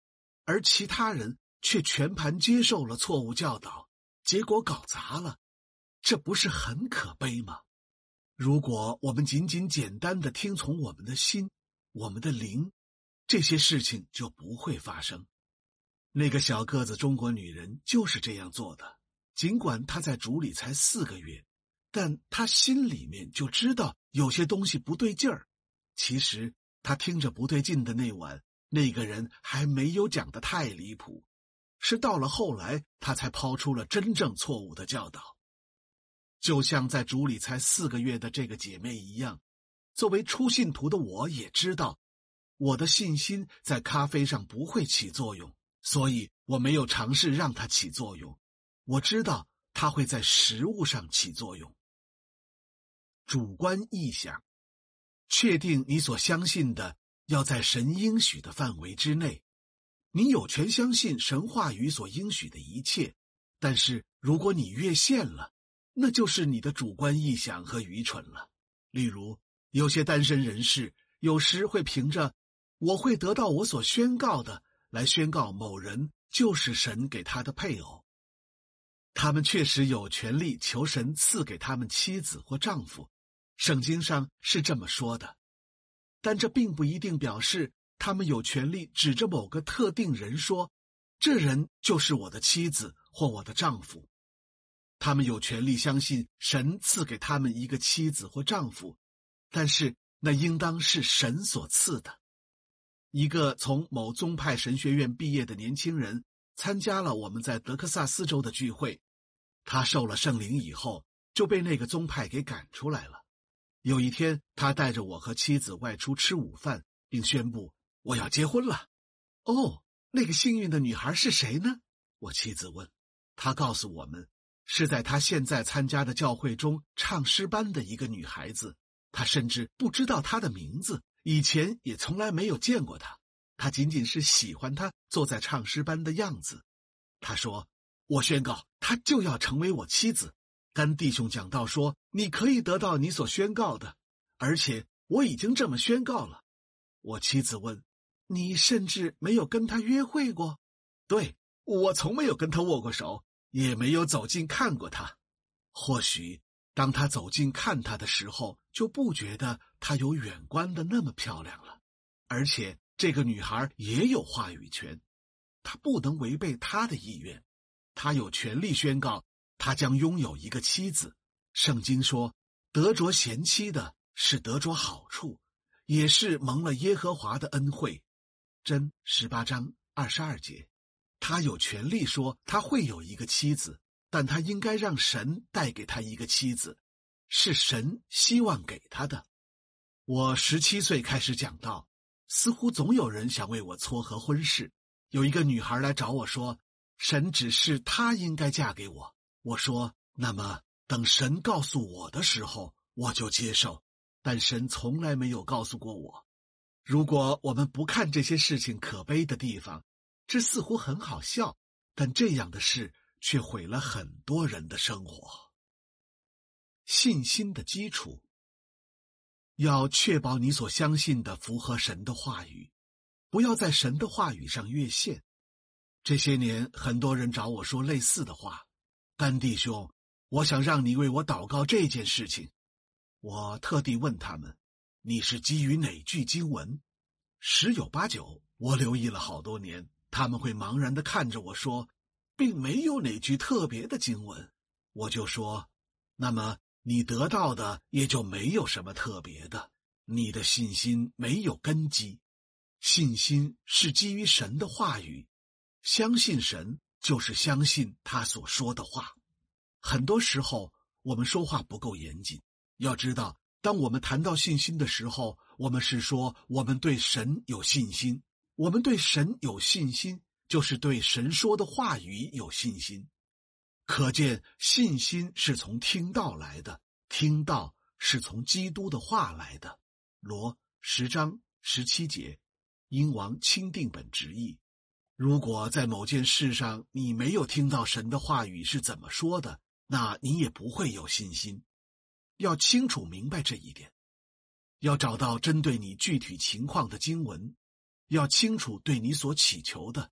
A: 而其他人却全盘接受了错误教导，结果搞砸了，这不是很可悲吗？如果我们仅仅简单的听从我们的心，我们的灵，这些事情就不会发生。那个小个子中国女人就是这样做的，尽管她在主里才4个月，但她心里面就知道有些东西不对劲儿。其实她听着不对劲的那晚，那个人还没有讲得太离谱，是到了后来她才抛出了真正错误的教导。就像在主里才4个月的这个姐妹一样，作为初信徒的我也知道，我的信心在咖啡上不会起作用，所以我没有尝试让它起作用。我知道它会在食物上起作用。主观臆想，确定你所相信的要在神应许的范围之内。你有权相信神话语所应许的一切，但是如果你越线了，那就是你的主观臆想和愚蠢了。例如，有些单身人士有时会凭着我会得到我所宣告的来宣告某人就是神给他的配偶。他们确实有权利求神赐给他们妻子或丈夫，圣经上是这么说的，但这并不一定表示他们有权利指着某个特定人说，这人就是我的妻子或我的丈夫。他们有权利相信神赐给他们一个妻子或丈夫，但是那应当是神所赐的。一个从某宗派神学院毕业的年轻人参加了我们在德克萨斯州的聚会，他受了圣灵以后就被那个宗派给赶出来了。有一天，他带着我和妻子外出吃午饭，并宣布我要结婚了。哦，那个幸运的女孩是谁呢？我妻子问。他告诉我们，是在他现在参加的教会中唱诗班的一个女孩子，他甚至不知道她的名字，以前也从来没有见过她，他仅仅是喜欢她坐在唱诗班的样子。他说，我宣告她就要成为我妻子。跟弟兄讲道说，你可以得到你所宣告的，而且我已经这么宣告了。我妻子问，你甚至没有跟她约会过？对，我从没有跟她握过手，也没有走近看过她。或许当他走近看她的时候，就不觉得她有远观的那么漂亮了。而且这个女孩也有话语权，她不能违背她的意愿，她有权利宣告她将拥有一个妻子。圣经说，得着贤妻的是得着好处，也是蒙了耶和华的恩惠。箴18章22节。他有权利说他会有一个妻子，但他应该让神带给他一个妻子，是神希望给他的。我17岁开始讲道，似乎总有人想为我撮合婚事。有一个女孩来找我说，神指示她应该嫁给我。我说，那么等神告诉我的时候，我就接受，但神从来没有告诉过我。如果我们不看这些事情可悲的地方，这似乎很好笑，但这样的事却毁了很多人的生活。信心的基础，要确保你所相信的符合神的话语，不要在神的话语上越线。这些年很多人找我说类似的话，甘弟兄，我想让你为我祷告这件事情。我特地问他们，你是基于哪句经文？十有八九，我留意了好多年，他们会茫然地看着我说，并没有哪句特别的经文。我就说，那么你得到的也就没有什么特别的，你的信心没有根基。信心是基于神的话语，相信神就是相信他所说的话。很多时候我们说话不够严谨，要知道当我们谈到信心的时候，我们是说我们对神有信心，我们对神有信心，就是对神说的话语有信心。可见信心是从听道来的，听道是从基督的话来的。罗10章17节，英王钦定本直译。如果在某件事上你没有听到神的话语是怎么说的，那你也不会有信心。要清楚明白这一点，要找到针对你具体情况的经文，要清楚对你所祈求的，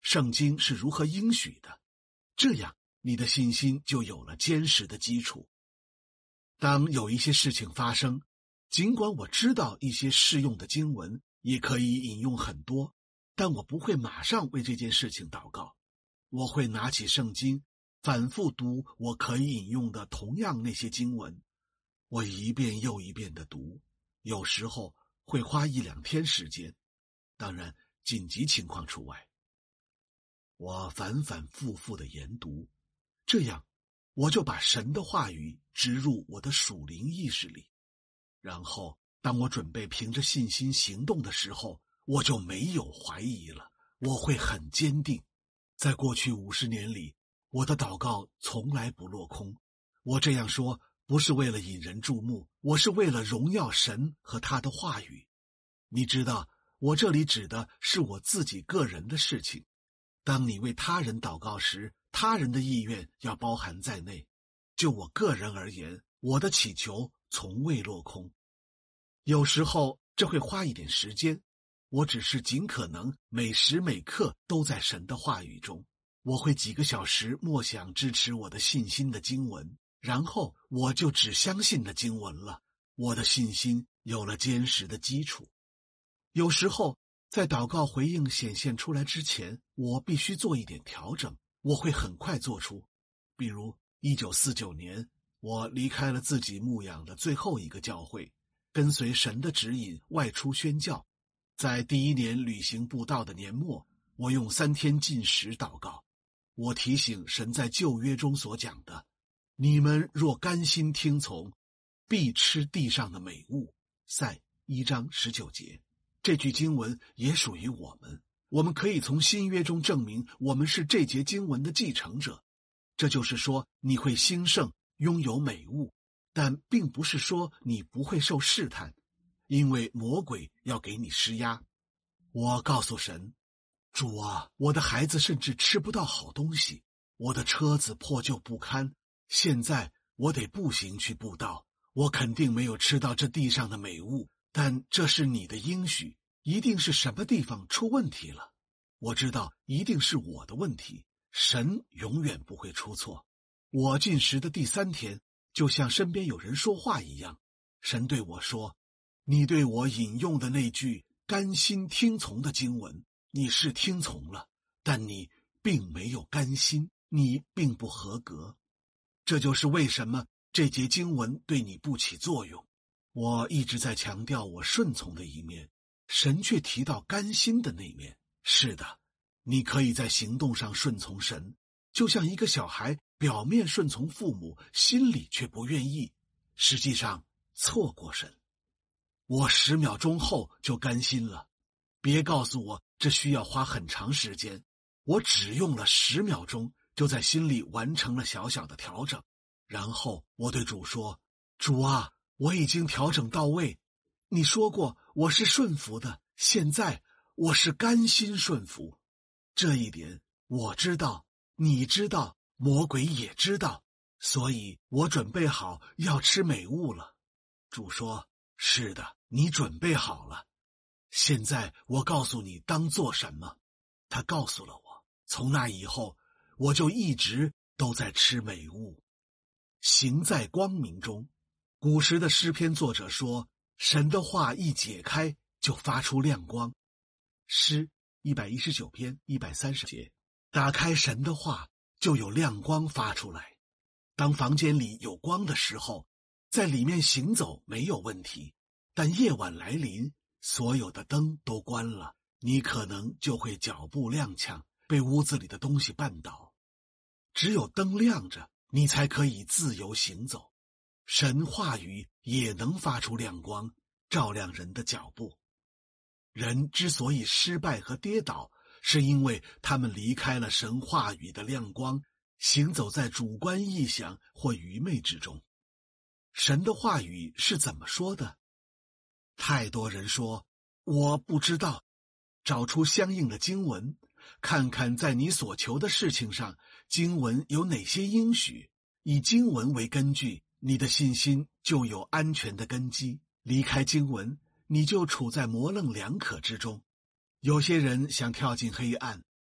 A: 圣经是如何应许的，这样你的信心就有了坚实的基础。当有一些事情发生，尽管我知道一些适用的经文也可以引用很多，但我不会马上为这件事情祷告。我会拿起圣经，反复读我可以引用的同样那些经文。我一遍又一遍地读，有时候会花1-2天时间，当然紧急情况除外。我反反复复地研读，这样我就把神的话语植入我的属灵意识里。然后当我准备凭着信心行动的时候，我就没有怀疑了，我会很坚定。在过去50年里，我的祷告从来不落空。我这样说不是为了引人注目，我是为了荣耀神和他的话语。你知道，我这里指的是我自己个人的事情。当你为他人祷告时，他人的意愿要包含在内。就我个人而言，我的祈求从未落空。有时候这会花一点时间，我只是尽可能每时每刻都在神的话语中。我会几个小时默想支持我的信心的经文，然后我就只相信那经文了，我的信心有了坚实的基础。有时候在祷告回应显现出来之前，我必须做一点调整，我会很快做出。比如1949年，我离开了自己牧养的最后一个教会，跟随神的指引外出宣教。在第1年旅行布道的年末，我用3天禁食祷告。我提醒神在旧约中所讲的，你们若甘心听从，必吃地上的美物。赛1章19节。这句经文也属于我们，我们可以从新约中证明我们是这节经文的继承者。这就是说，你会兴盛，拥有美物，但并不是说你不会受试探，因为魔鬼要给你施压。我告诉神，主啊，我的孩子甚至吃不到好东西，我的车子破旧不堪，现在我得步行去布道，我肯定没有吃到这地上的美物，但这是你的应许，一定是什么地方出问题了。我知道一定是我的问题，神永远不会出错。我进食的第3天，就像身边有人说话一样，神对我说，你对我引用的那句甘心听从的经文，你是听从了，但你并没有甘心，你并不合格。这就是为什么这节经文对你不起作用。我一直在强调我顺从的一面，神却提到甘心的那面。是的，你可以在行动上顺从神，就像一个小孩表面顺从父母，心里却不愿意，实际上错过神。我10秒钟后就甘心了，别告诉我这需要花很长时间，我只用了10秒钟就在心里完成了小小的调整。然后我对主说，主啊，我已经调整到位，你说过我是顺服的，现在我是甘心顺服。这一点我知道，你知道，魔鬼也知道，所以我准备好要吃美物了。主说，是的，你准备好了。现在我告诉你当做什么。他告诉了我，从那以后我就一直都在吃美物。行在光明中。古时的诗篇作者说，神的话一解开就发出亮光。诗119篇130节，打开神的话就有亮光发出来。当房间里有光的时候，在里面行走没有问题，但夜晚来临，所有的灯都关了，你可能就会脚步踉跄，被屋子里的东西绊倒。只有灯亮着，你才可以自由行走。神话语也能发出亮光，照亮人的脚步。人之所以失败和跌倒，是因为他们离开了神话语的亮光，行走在主观臆想或愚昧之中。神的话语是怎么说的？太多人说，我不知道。找出相应的经文，看看在你所求的事情上，经文有哪些应许，以经文为根据，你的信心就有安全的根基。离开经文，你就处在模棱两可之中。有些人想跳进黑暗，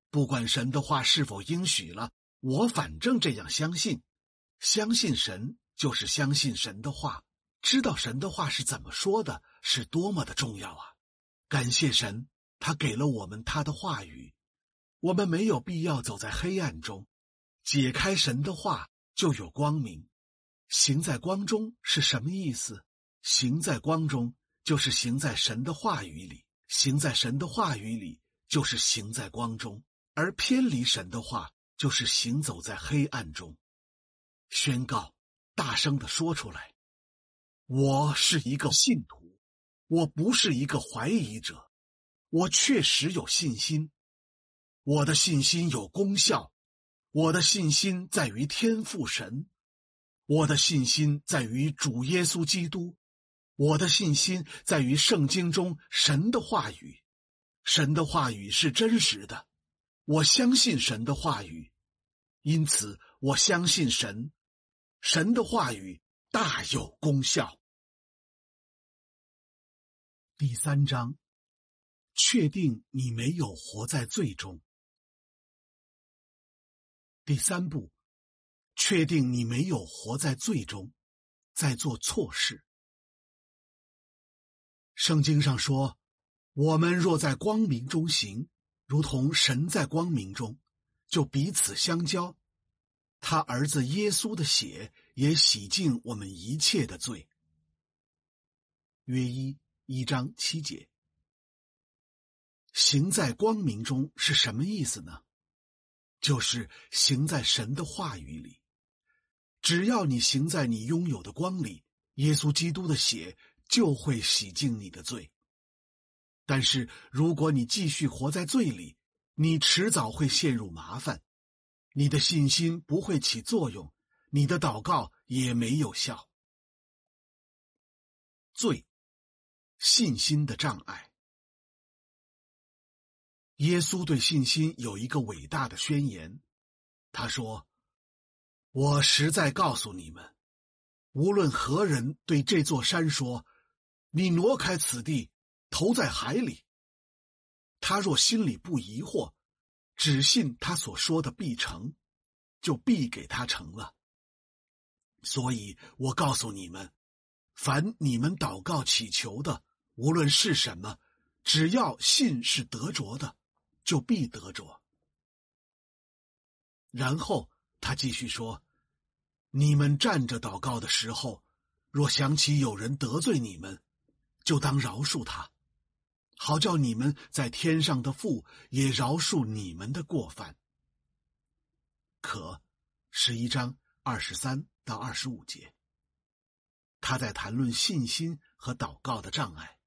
A: 不管神的话是否应许了，我反正这样相信。相信神就是相信神的话，知道神的话是怎么说的，是多么的重要啊！感谢神，他给了我们他的话语，我们没有必要走在黑暗中，解开神的话就有光明。行在光中是什么意思？行在光中就是行在神的话语里，行在神的话语里就是行在光中，而偏离神的话就是行走在黑暗中。宣告，大声地说出来，我是一个信徒，我不是一个怀疑者，我确实有信心，我的信心有功效，我的信心在于天父神，我的信心在于主耶稣基督，我的信心在于圣经中神的话语，神的话语是真实的，我相信神的话语，因此我相信神，神的话语大有功效。第3章，确定你没有活在罪中。第3步，确定你没有活在罪中，在做错事。圣经上说，我们若在光明中行，如同神在光明中，就彼此相交。他儿子耶稣的血也洗净我们一切的罪。约1章7节。行在光明中是什么意思呢？就是行在神的话语里。只要你行在你拥有的光里，耶稣基督的血就会洗净你的罪。但是如果你继续活在罪里，你迟早会陷入麻烦，你的信心不会起作用，你的祷告也没有效。罪，信心的障碍。耶稣对信心有一个伟大的宣言，他说，我实在告诉你们，无论何人对这座山说，你挪开此地，投在海里，他若心里不疑惑，只信他所说的必成，就必给他成了。所以我告诉你们，凡你们祷告祈求的，无论是什么，只要信是得着的，就必得着。然后他继续说，你们站着祷告的时候，若想起有人得罪你们，就当饶恕他，好叫你们在天上的父也饶恕你们的过犯。可11章23到25节，他在谈论信心和祷告的障碍。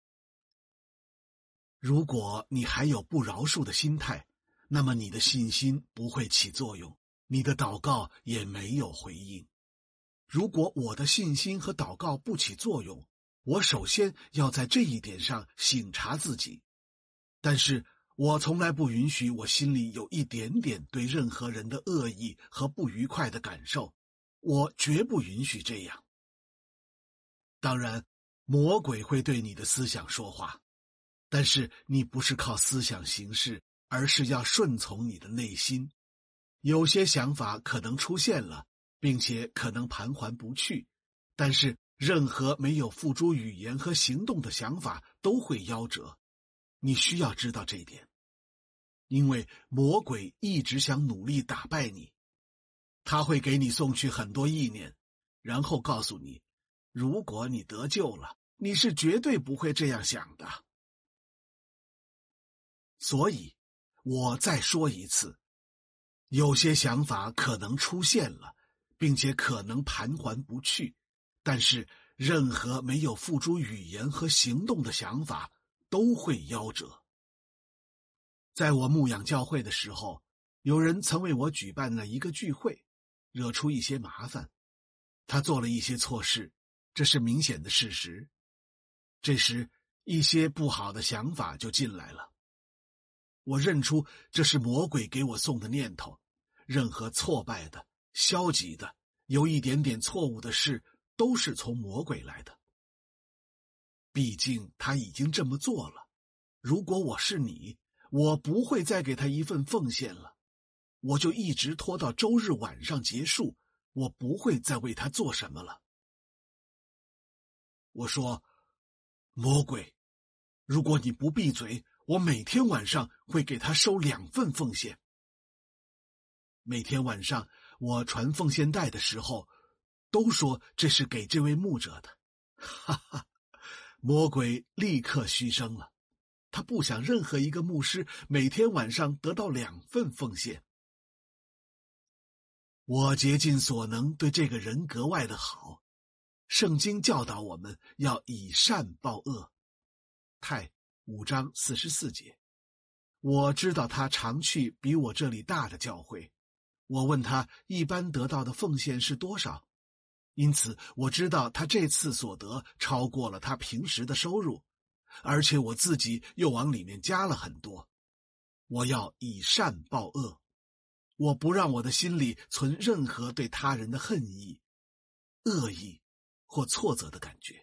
A: 如果你还有不饶恕的心态，那么你的信心不会起作用，你的祷告也没有回应。如果我的信心和祷告不起作用，我首先要在这一点上省察自己。但是我从来不允许我心里有一点点对任何人的恶意和不愉快的感受，我绝不允许这样。当然，魔鬼会对你的思想说话，但是你不是靠思想行事，而是要顺从你的内心。有些想法可能出现了，并且可能盘桓不去，但是任何没有付诸语言和行动的想法都会夭折。你需要知道这一点，因为魔鬼一直想努力打败你。他会给你送去很多意念，然后告诉你，如果你得救了，你是绝对不会这样想的。所以我再说一次，有些想法可能出现了，并且可能盘桓不去，但是任何没有付诸语言和行动的想法都会夭折。在我牧养教会的时候，有人曾为我举办了一个聚会，惹出一些麻烦。他做了一些错事，这是明显的事实。这时一些不好的想法就进来了。我认出这是魔鬼给我送的念头，任何挫败的、消极的、有一点点错误的事，都是从魔鬼来的。毕竟他已经这么做了，如果我是你， 我不会再给他一份奉献了，我就一直拖到周日晚上结束，我不会再为他做什么了。我说，魔鬼，如果你不闭嘴，我每天晚上会给他收2份奉献。每天晚上我传奉献袋的时候，都说这是给这位牧者的。哈哈，魔鬼立刻嘘声了，他不想任何一个牧师每天晚上得到2份奉献。我竭尽所能对这个人格外的好，圣经教导我们要以善报恶，太5章44节。我知道他常去比我这里大的教会，我问他一般得到的奉献是多少，因此我知道他这次所得超过了他平时的收入，而且我自己又往里面加了很多。我要以善报恶，我不让我的心里存任何对他人的恨意、恶意或挫折的感觉。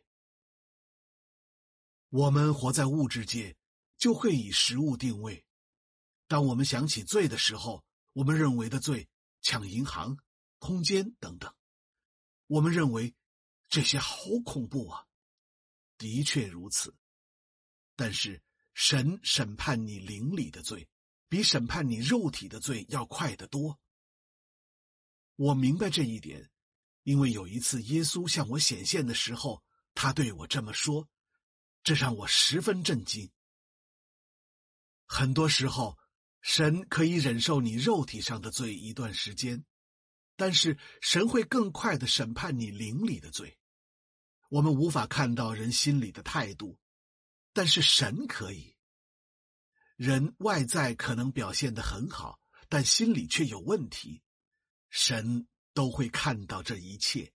A: 我们活在物质界，就会以食物定位。当我们想起罪的时候，我们认为的罪，抢银行、通奸等等，我们认为这些好恐怖啊。的确如此，但是神审判你灵里的罪，比审判你肉体的罪要快得多。我明白这一点，因为有一次耶稣向我显现的时候，他对我这么说，这让我十分震惊。很多时候，神可以忍受你肉体上的罪一段时间，但是神会更快地审判你灵里的罪。我们无法看到人心里的态度，但是神可以。人外在可能表现得很好，但心里却有问题，神都会看到这一切。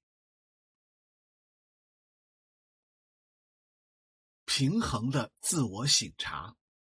A: 平衡的自我省察。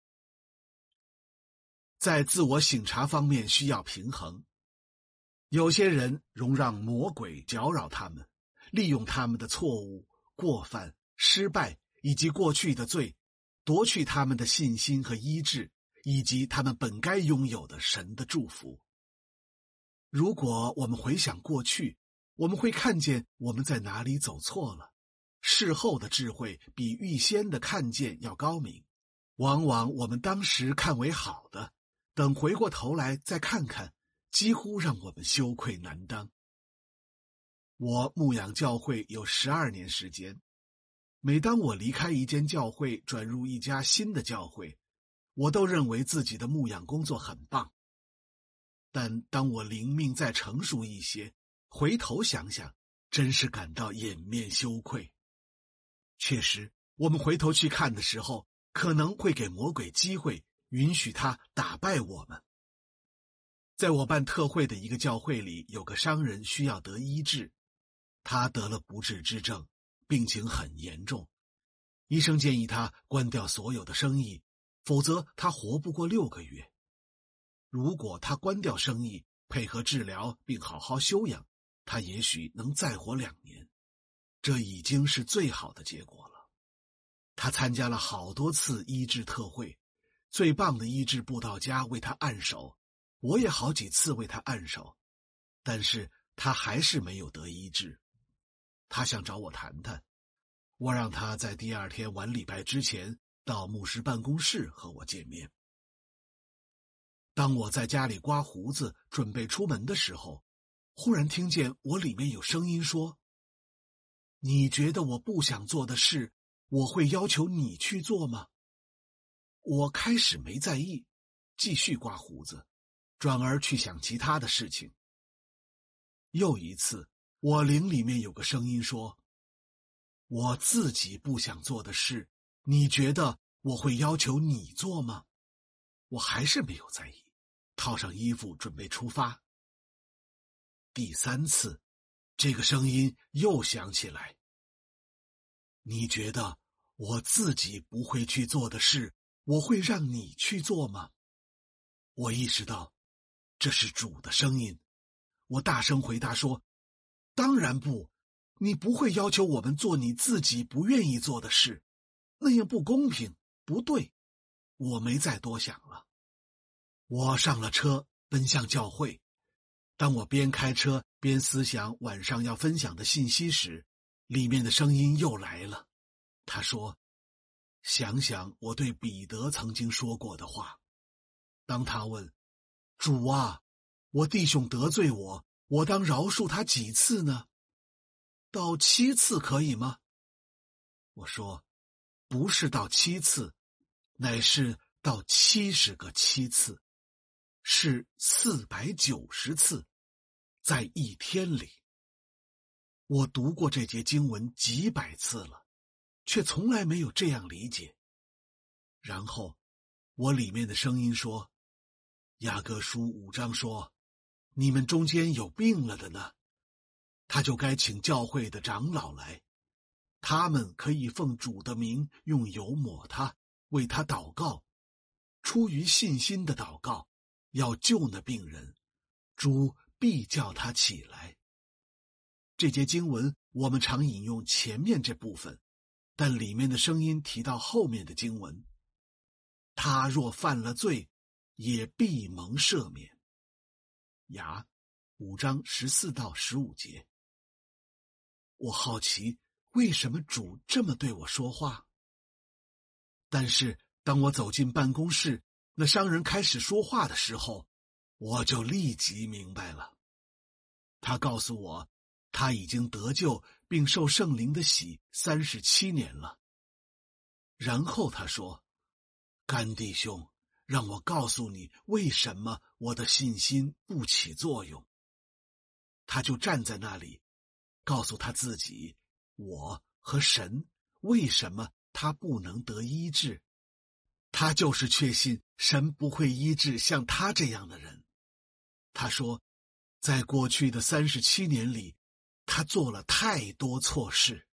A: 在自我省察方面需要平衡。有些人容让魔鬼搅扰他们，利用他们的错误、过犯、失败以及过去的罪，夺去他们的信心和医治，以及他们本该拥有的神的祝福。如果我们回想过去，我们会看见我们在哪里走错了。事后的智慧比预先的看见要高明，往往我们当时看为好的，等回过头来再看看，几乎让我们羞愧难当。我牧养教会有12年时间，每当我离开一间教会转入一家新的教会，我都认为自己的牧养工作很棒。但当我灵命再成熟一些，回头想想，真是感到掩面羞愧。确实，我们回头去看的时候，可能会给魔鬼机会，允许他打败我们。在我办特会的一个教会里，有个商人需要得医治，他得了不治之症，病情很严重。医生建议他关掉所有的生意，否则他活不过6个月。如果他关掉生意，配合治疗并好好休养，他也许能再活2年。这已经是最好的结果了。他参加了好多次医治特会，最棒的医治布道家为他按手，我也好几次为他按手，但是他还是没有得医治。他想找我谈谈，我让他在第2天晚礼拜之前到牧师办公室和我见面。当我在家里刮胡子准备出门的时候，忽然听见我里面有声音说，你觉得我不想做的事，我会要求你去做吗？我开始没在意，继续刮胡子，转而去想其他的事情。又一次，我灵里面有个声音说，我自己不想做的事，你觉得我会要求你做吗？我还是没有在意，套上衣服准备出发。第3次，这个声音又响起来，你觉得我自己不会去做的事，我会让你去做吗？我意识到这是主的声音，我大声回答说，当然不，你不会要求我们做你自己不愿意做的事，那样不公平，不对。我没再多想了。 我上了车，奔向教会。当我边开车边思想晚上要分享的信息时，里面的声音又来了。他说：想想我对彼得曾经说过的话。当他问：主啊，我弟兄得罪我，我当饶恕他几次呢？到7次可以吗？我说：不是到7次，乃是到70个7次，是490次，在一天里。我读过这节经文几百次了，却从来没有这样理解。然后我里面的声音说：雅各书5章说，你们中间有病了的呢，他就该请教会的长老来，他们可以奉主的名用油抹他，为他祷告，出于信心的祷告，要救那病人，主必叫他起来。这节经文我们常引用前面这部分，但里面的声音提到后面的经文。他若犯了罪，也必蒙赦免。雅5章14到15节。我好奇为什么主这么对我说话。但是当我走进办公室，那商人开始说话的时候，我就立即明白了。他告诉我，他已经得救并受圣灵的洗37年了。然后他说：干弟兄，让我告诉你为什么我的信心不起作用。他就站在那里，告诉他自己，我和神，为什么他不能得医治。他就是确信神不会医治像他这样的人。他说，在过去的37年里，他做了太多错事。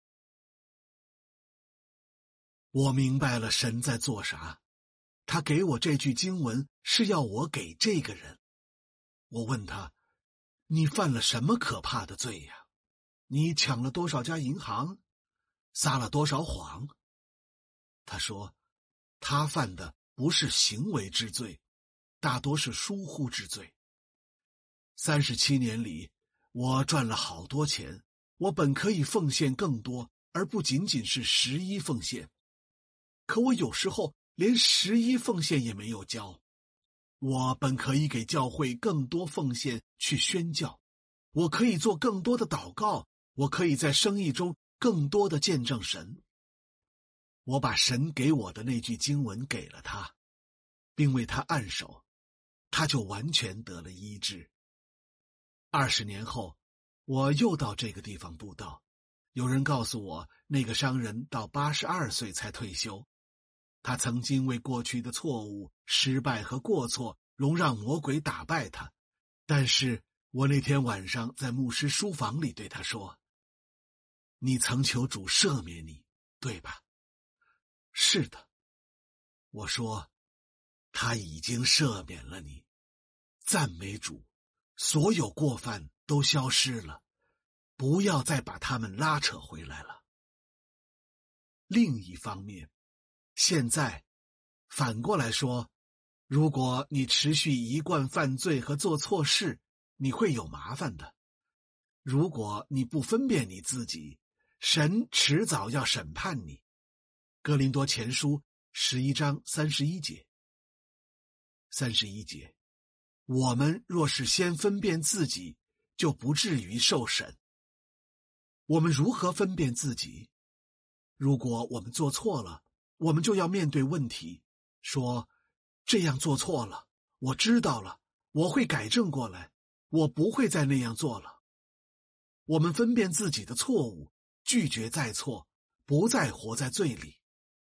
A: 我明白了神在做啥，他给我这句经文是要我给这个人。我问他，你犯了什么可怕的罪呀？你抢了多少家银行？撒了多少谎？他说，他犯的不是行为之罪，大多是疏忽之罪。37年里，我赚了好多钱，我本可以奉献更多，而不仅仅是11奉献。可我有时候连11奉献也没有交。我本可以给教会更多奉献去宣教，我可以做更多的祷告，我可以在生意中更多的见证神。我把神给我的那句经文给了他，并为他按手，他就完全得了医治。20年后，我又到这个地方布道，有人告诉我，那个商人到82岁才退休。他曾经为过去的错误、失败和过错，容让魔鬼打败他。但是我那天晚上在牧师书房里对他说：你曾求主赦免你，对吧？是的。我说，他已经赦免了你，赞美主，所有过犯都消失了，不要再把他们拉扯回来了。另一方面，现在反过来说，如果你持续一贯犯罪和做错事，你会有麻烦的。如果你不分辨你自己，神迟早要审判你。哥林多前书11章31节。31节，我们若是先分辨自己，就不至于受审。我们如何分辨自己？如果我们做错了，我们就要面对问题，说这样做错了，我知道了，我会改正过来，我不会再那样做了。我们分辨自己的错误，拒绝再错，不再活在罪里。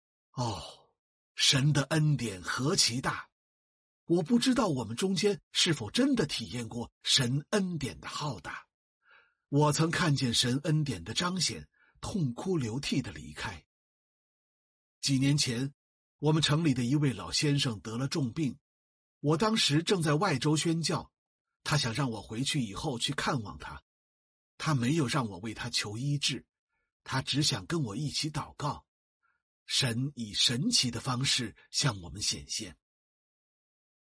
A: 神的恩典何其大！我不知道我们中间是否真的体验过神恩典的浩大。我曾看见神恩典的彰显，痛哭流涕的离开。几年前，我们城里的一位老先生得了重病，我当时正在外州宣教，他想让我回去以后去看望他。他没有让我为他求医治，他只想跟我一起祷告。神以神奇的方式向我们显现。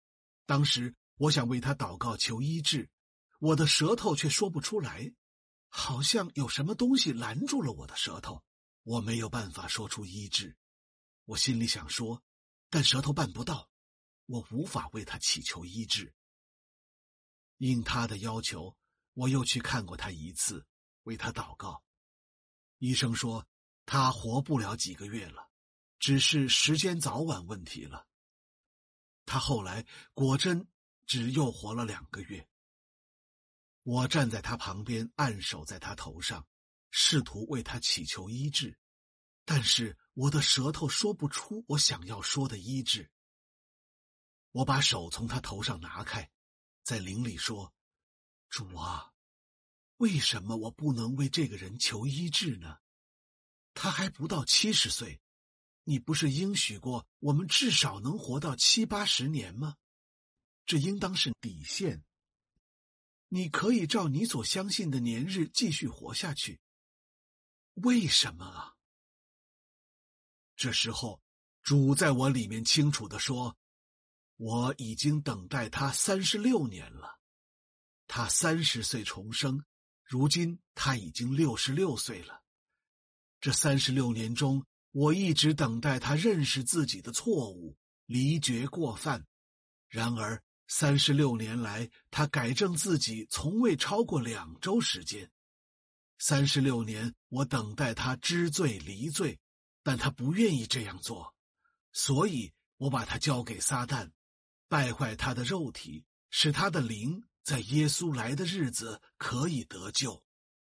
A: 当时我想为他祷告求医治，我的舌头却说不出来，好像有什么东西拦住了我的舌头，我没有办法说出医治。我心里想说，但舌头办不到，我无法为他祈求医治。应他的要求，我又去看过他一次，为他祷告。医生说他活不了几个月了，只是时间早晚问题了。他后来果真只又活了2个月。我站在他旁边，按手在他头上，试图为他祈求医治，但是我的舌头说不出我想要说的医治。我把手从他头上拿开，在灵里说：主啊，为什么我不能为这个人求医治呢？他还不到70岁，你不是应许过我们至少能活到70、80年吗？这应当是底线。你可以照你所相信的年日继续活下去。为什么啊？这时候，主在我里面清楚地说，我已经等待他36年了。他30岁重生，如今他已经66岁了。这36年中，我一直等待他认识自己的错误，离绝过犯。然而36年来，他改正自己从未超过2周时间。36年，我等待他知罪离罪，但他不愿意这样做，所以我把他交给撒旦，败坏他的肉体，使他的灵在耶稣来的日子可以得救。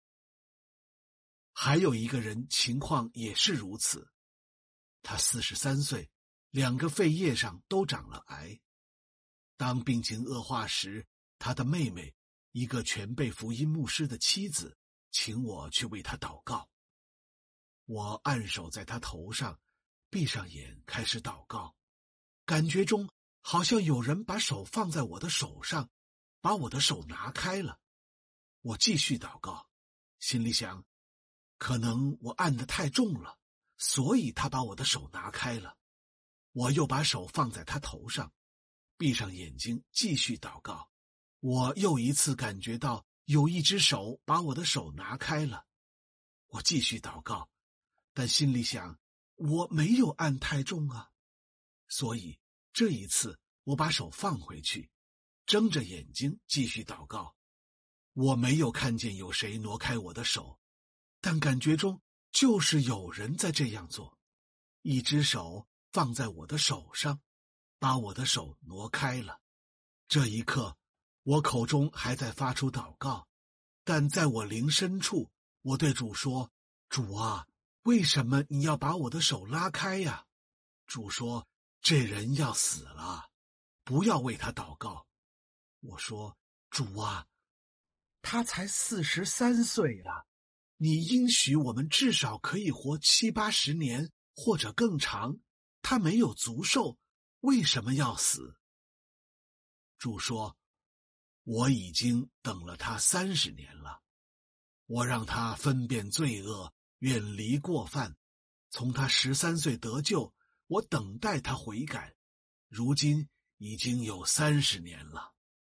A: 还有一个人情况也是如此，他43岁，2个肺叶上都长了癌。当病情恶化时，他的妹妹，一个全备福音牧师的妻子，请我去为他祷告。我按手在他头上，闭上眼开始祷告，感觉中好像有人把手放在我的手上，把我的手拿开了。我继续祷告，心里想，可能我按得太重了，所以他把我的手拿开了。我又把手放在他头上，闭上眼睛继续祷告。我又一次感觉到有一只手把我的手拿开了。我继续祷告，但心里想，我没有按太重啊。所以这一次我把手放回去，睁着眼睛继续祷告。我没有看见有谁挪开我的手，但感觉中就是有人在这样做。一只手放在我的手上，把我的手挪开了。这一刻，我口中还在发出祷告，但在我灵深处，我对主说，主啊，为什么你要把我的手拉开呀？主说，这人要死了，不要为他祷告。我说，主啊，他才43岁了，你应许我们至少可以活70、80年，或者更长，他没有足寿，为什么要死？主说，我已经等了他30年了，我让他分辨罪恶，远离过犯，从他13岁得救，我等待他悔改，如今已经有30年了。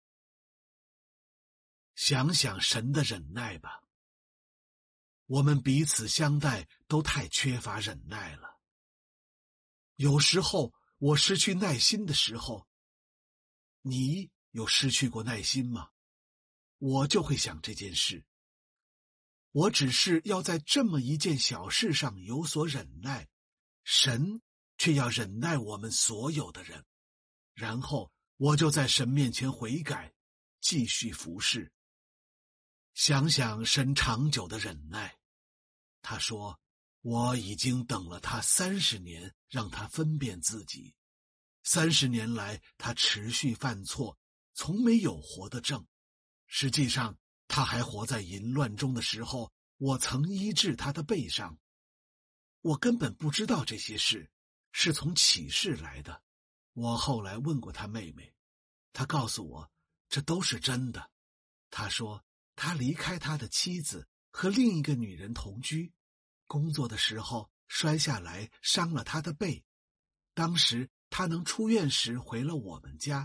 A: 想想神的忍耐吧，我们彼此相待都太缺乏忍耐了。有时候我失去耐心的时候，你有失去过耐心吗？我就会想这件事。我只是要在这么一件小事上有所忍耐，神却要忍耐我们所有的人。然后我就在神面前悔改，继续服侍。想想神长久的忍耐，他说，我已经等了他30年，让他分辨自己。30年来，他持续犯错，从没有活得正。实际上，他还活在淫乱中的时候，我曾医治他的背伤。我根本不知道这些事，是从启示来的。我后来问过他妹妹，她告诉我，这都是真的。她说，他离开他的妻子，和另一个女人同居，工作的时候摔下来伤了他的背。当时他能出院时回了我们家，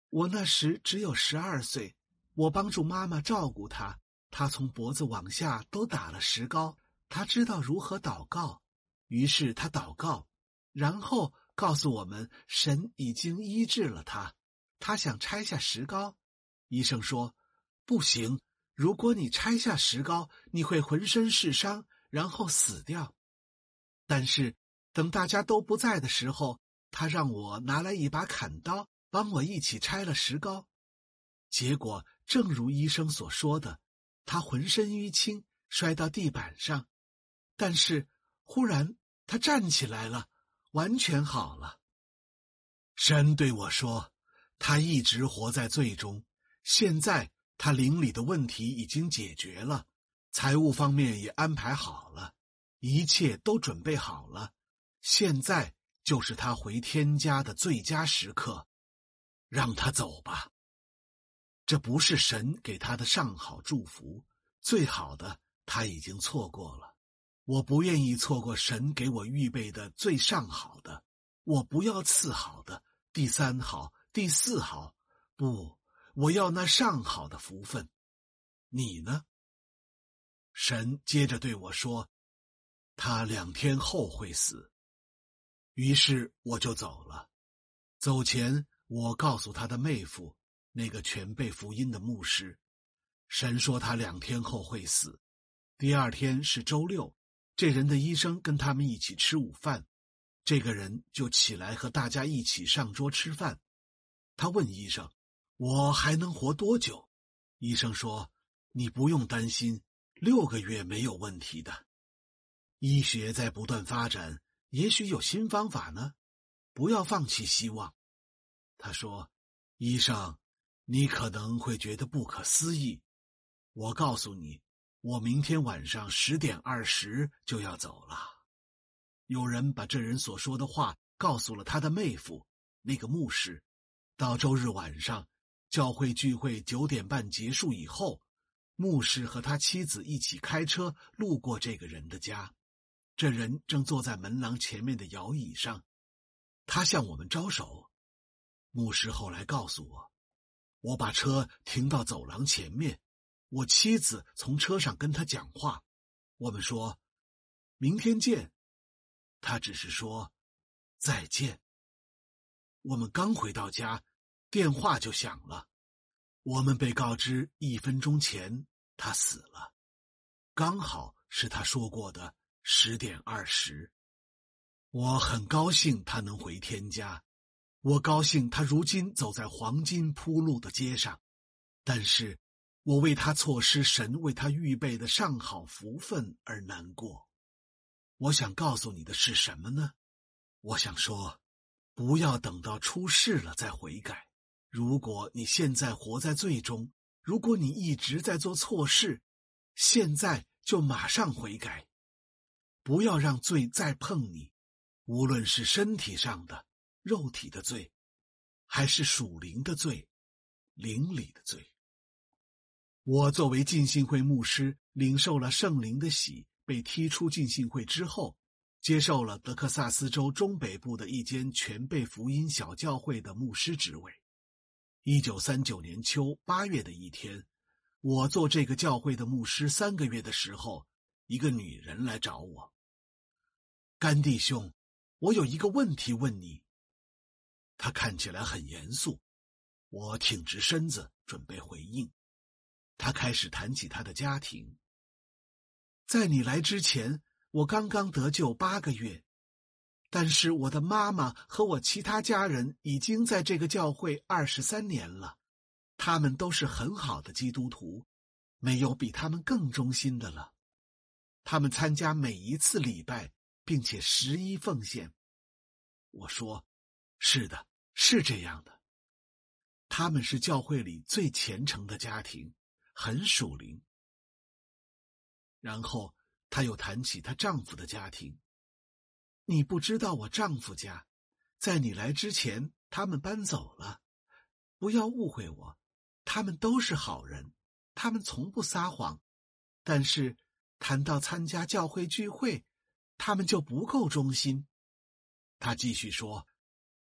A: 我那时只有12岁，我帮助妈妈照顾她，她从脖子往下都打了石膏，她知道如何祷告，于是她祷告，然后告诉我们神已经医治了她。她想拆下石膏，医生说不行，如果你拆下石膏，你会浑身是伤，然后死掉。但是等大家都不在的时候，他让我拿来一把砍刀，帮我一起拆了石膏。结果正如医生所说的，他浑身淤青，摔到地板上。但是忽然他站起来了，完全好了。神对我说，他一直活在罪中，现在他灵里的问题已经解决了，财务方面也安排好了，一切都准备好了，现在就是他回天家的最佳时刻，让他走吧。这不是神给他的上好祝福，最好的他已经错过了。我不愿意错过神给我预备的最上好的，我不要次好的、第3好、第4好，不，我要那上好的福分。你呢？神接着对我说，他2天后会死。于是我就走了。走前，我告诉他的妹夫，那个全备福音的牧师，神说他2天后会死。第2天是周六，这人的医生跟他们一起吃午饭，这个人就起来和大家一起上桌吃饭。他问医生，我还能活多久？医生说，你不用担心，6个月没有问题的。医学在不断发展，也许有新方法呢，不要放弃希望。他说，医生，你可能会觉得不可思议，我告诉你，我明天晚上10点20就要走了。有人把这人所说的话告诉了他的妹夫，那个牧师。到周日晚上，教会聚会9点半结束以后，牧师和他妻子一起开车路过这个人的家。这人正坐在门廊前面的摇椅上，他向我们招手。牧师后来告诉我，我把车停到走廊前面，我妻子从车上跟他讲话，我们说明天见，他只是说再见。我们刚回到家，电话就响了，我们被告知1分钟前他死了，刚好是他说过的10点20。我很高兴他能回天家，我高兴他如今走在黄金铺路的街上，但是我为他错失神为他预备的上好福分而难过。我想告诉你的是什么呢？我想说，不要等到出事了再悔改。如果你现在活在罪中，如果你一直在做错事，现在就马上悔改，不要让罪再碰你，无论是身体上的、肉体的罪，还是属灵的罪、灵里的罪。我作为浸信会牧师，领受了圣灵的洗，被踢出浸信会之后，接受了德克萨斯州中北部的一间全备福音小教会的牧师职位。1939年秋8月的一天，我做这个教会的牧师3个月的时候，一个女人来找我。甘弟兄，我有一个问题问你。她看起来很严肃，我挺直身子准备回应。她开始谈起她的家庭。在你来之前，我刚刚得救8个月，但是我的妈妈和我其他家人已经在这个教会23年了，他们都是很好的基督徒，没有比他们更忠心的了。他们参加每一次礼拜，并且11奉献。我说，是的，是这样的。他们是教会里最虔诚的家庭，很属灵。然后她又谈起她丈夫的家庭。你不知道我丈夫家，在你来之前，他们搬走了。不要误会我，他们都是好人，他们从不撒谎。但是谈到参加教会聚会，他们就不够忠心。他继续说，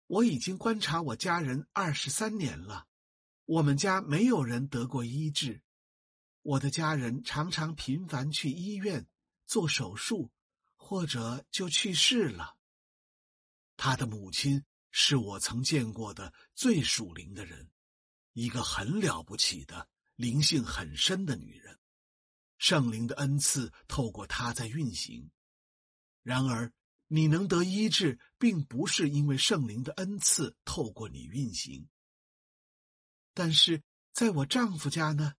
A: 我已经观察我家人23年了，我们家没有人得过医治。我的家人常常频繁去医院做手术，或者就去世了。他的母亲是我曾见过的最属灵的人，一个很了不起的、灵性很深的女人。圣灵的恩赐透过她在运行。然而，你能得医治，并不是因为圣灵的恩赐透过你运行。但是在我丈夫家呢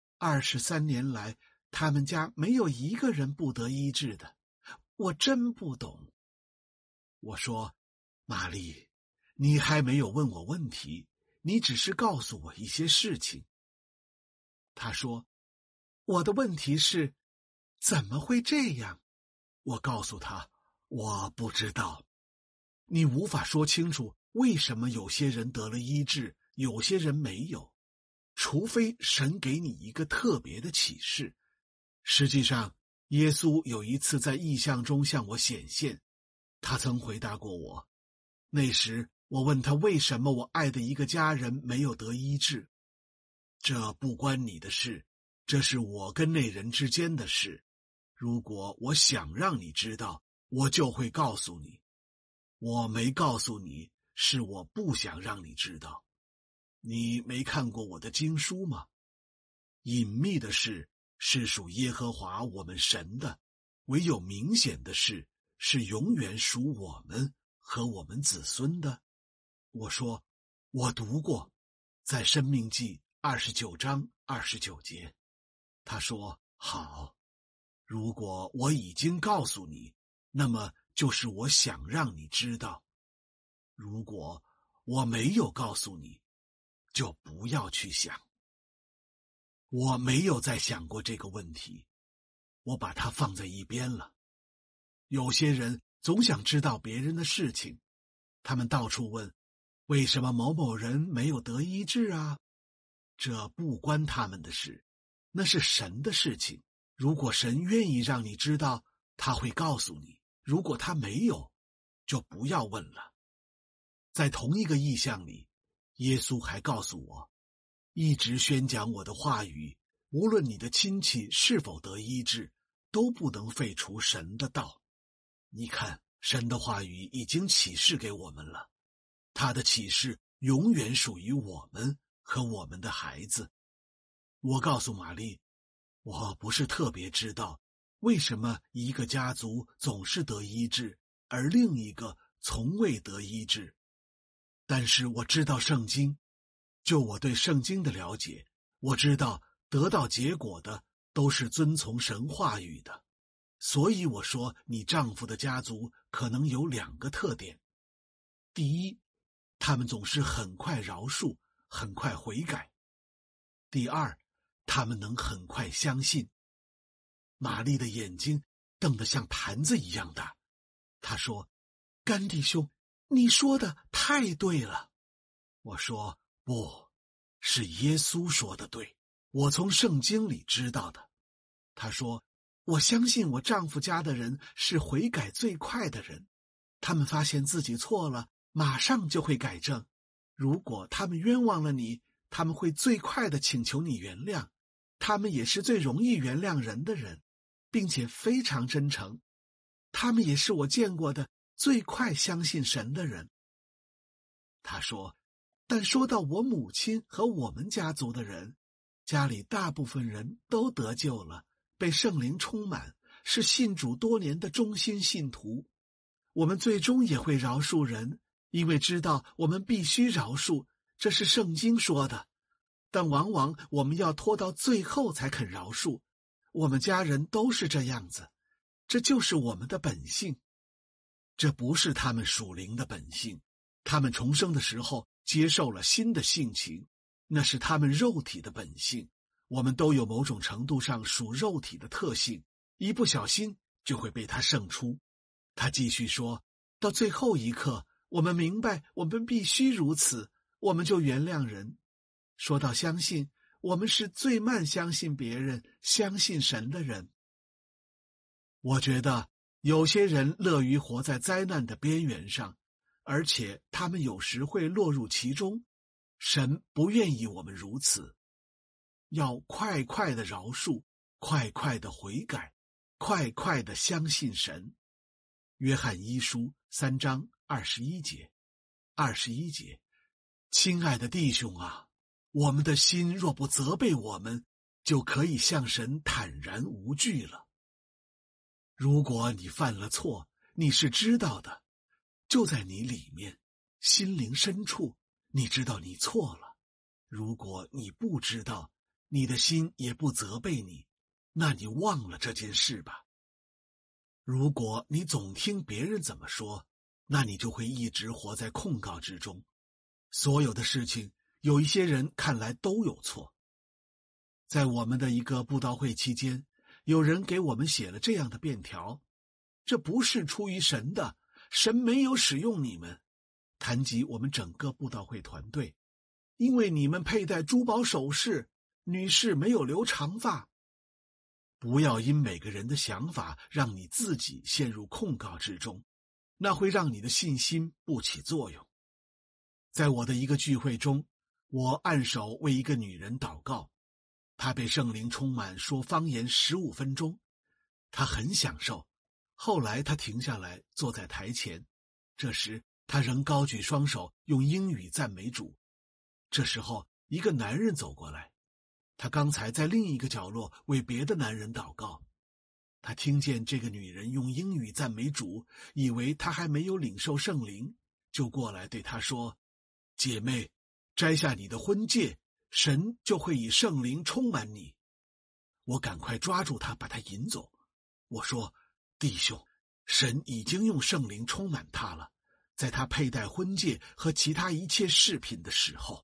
A: ，23年来，他们家没有一个人不得医治的。我真不懂。我说，玛丽，你还没有问我问题，你只是告诉我一些事情。她说，我的问题是，怎么会这样？我告诉她，我不知道。你无法说清楚为什么有些人得了医治，有些人没有，除非神给你一个特别的启示。实际上，耶稣有一次在异象中向我显现，他曾回答过我。那时我问他为什么我爱的一个家人没有得医治。这不关你的事，这是我跟那人之间的事。如果我想让你知道，我就会告诉你。我没告诉你，是我不想让你知道。你没看过我的经书吗？隐秘的事是属耶和华我们神的，唯有明显的事是永远属我们和我们子孙的。我说，我读过，在申命记29章29节。他说，好，如果我已经告诉你，那么就是我想让你知道。如果我没有告诉你，就不要去想。我没有再想过这个问题，我把它放在一边了。有些人总想知道别人的事情，他们到处问，为什么某某人没有得医治啊？这不关他们的事，那是神的事情。如果神愿意让你知道，他会告诉你；如果他没有，就不要问了。在同一个异象里，耶稣还告诉我，一直宣讲我的话语，无论你的亲戚是否得医治，都不能废除神的道。你看，神的话语已经启示给我们了，他的启示永远属于我们和我们的孩子。我告诉玛丽，我不是特别知道为什么一个家族总是得医治，而另一个从未得医治。但是我知道圣经，就我对圣经的了解，我知道得到结果的都是遵从神话语的。所以我说，你丈夫的家族可能有2个特点。第一，他们总是很快饶恕，很快悔改。第二，他们能很快相信。玛丽的眼睛瞪得像盘子一样大。她说，甘弟兄，你说的太对了。我说，不，是耶稣说的对，我从圣经里知道的。他说，我相信我丈夫家的人是悔改最快的人，他们发现自己错了，马上就会改正。如果他们冤枉了你，他们会最快地请求你原谅。他们也是最容易原谅人的人，并且非常真诚。他们也是我见过的最快相信神的人。他说，但说到我母亲和我们家族的人，家里大部分人都得救了，被圣灵充满，是信主多年的忠心信徒。我们最终也会饶恕人，因为知道我们必须饶恕，这是圣经说的。但往往我们要拖到最后才肯饶恕。我们家人都是这样子，这就是我们的本性。这不是他们属灵的本性，他们重生的时候接受了新的性情，那是他们肉体的本性。我们都有某种程度上属肉体的特性，一不小心就会被他胜出。他继续说，到最后一刻，我们明白我们必须如此，我们就原谅人。说到相信，我们是最慢相信别人、相信神的人。我觉得有些人乐于活在灾难的边缘上， 而且他们有时会落入其中。神不愿意我们如此，要快快的饶恕，快快的悔改，快快的相信神。约翰一书3章21节，21节，亲爱的弟兄啊，我们的心若不责备我们，就可以向神坦然无惧了。如果你犯了错，你是知道的，就在你里面，心灵深处，你知道你错了。如果你不知道，你的心也不责备你，那你忘了这件事吧。如果你总听别人怎么说，那你就会一直活在控告之中。所有的事情，有一些人看来都有错。在我们的一个布道会期间，有人给我们写了这样的便条：这不是出于神的，神没有使用你们。谈及我们整个布道会团队，因为你们佩戴珠宝首饰，女士没有留长发。不要因每个人的想法让你自己陷入控告之中，那会让你的信心不起作用。在我的一个聚会中，我按手为一个女人祷告，她被圣灵充满，说方言15分钟，她很享受。后来她停下来，坐在台前，这时她仍高举双手，用英语赞美主。这时候一个男人走过来，他刚才在另一个角落为别的男人祷告，他听见这个女人用英语赞美主，以为她还没有领受圣灵，就过来对她说：姐妹，摘下你的婚戒，神就会以圣灵充满你。我赶快抓住她，把她引走。我说：弟兄，神已经用圣灵充满她了，在她佩戴婚戒和其他一切饰品的时候。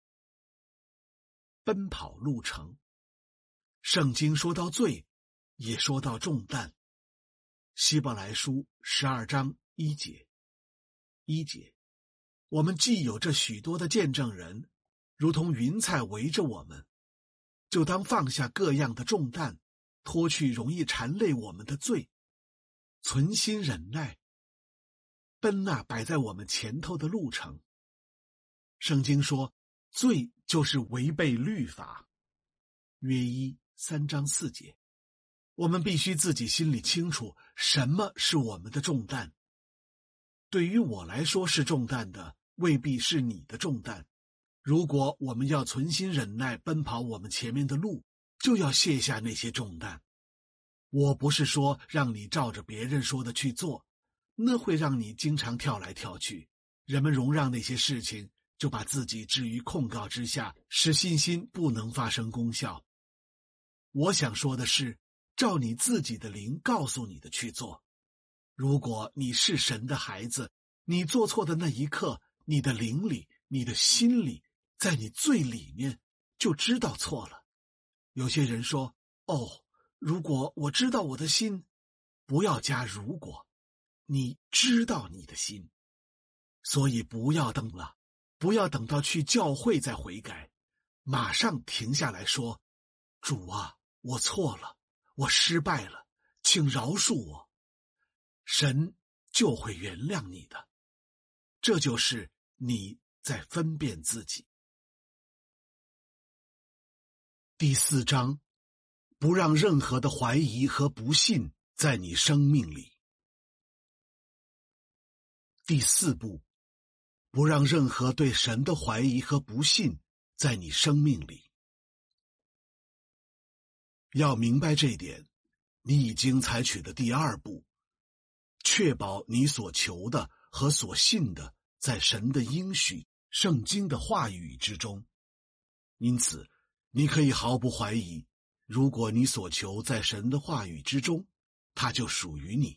A: 奔跑路程，圣经说到罪，也说到重担。希伯来书12章1节，1节，我们既有这许多的见证人，如同云彩围着我们，就当放下各样的重担，脱去容易缠累我们的罪，存心忍耐，奔那摆在我们前头的路程。圣经说，罪就是违背律法。约1 3章4节，我们必须自己心里清楚什么是我们的重担。对于我来说是重担的，未必是你的重担。如果我们要存心忍耐奔跑我们前面的路，就要卸下那些重担。我不是说让你照着别人说的去做，那会让你经常跳来跳去。人们容让那些事情，就把自己置于控告之下，使信心不能发生功效。我想说的是，照你自己的灵告诉你的去做。如果你是神的孩子，你做错的那一刻，你的灵里，你的心里，在你最里面就知道错了。有些人说，如果我知道我的心，不要加如果，你知道你的心。所以不要等了，不要等到去教会再悔改，马上停下来说，主啊，我错了，我失败了，请饶恕我。神就会原谅你的。这就是你在分辨自己。第4章，不让任何的怀疑和不信在你生命里。第4步，不让任何对神的怀疑和不信在你生命里。要明白这一点，你已经采取的第2步，确保你所求的和所信的在神的应许、圣经的话语之中。因此，你可以毫不怀疑，如果你所求在神的话语之中，它就属于你。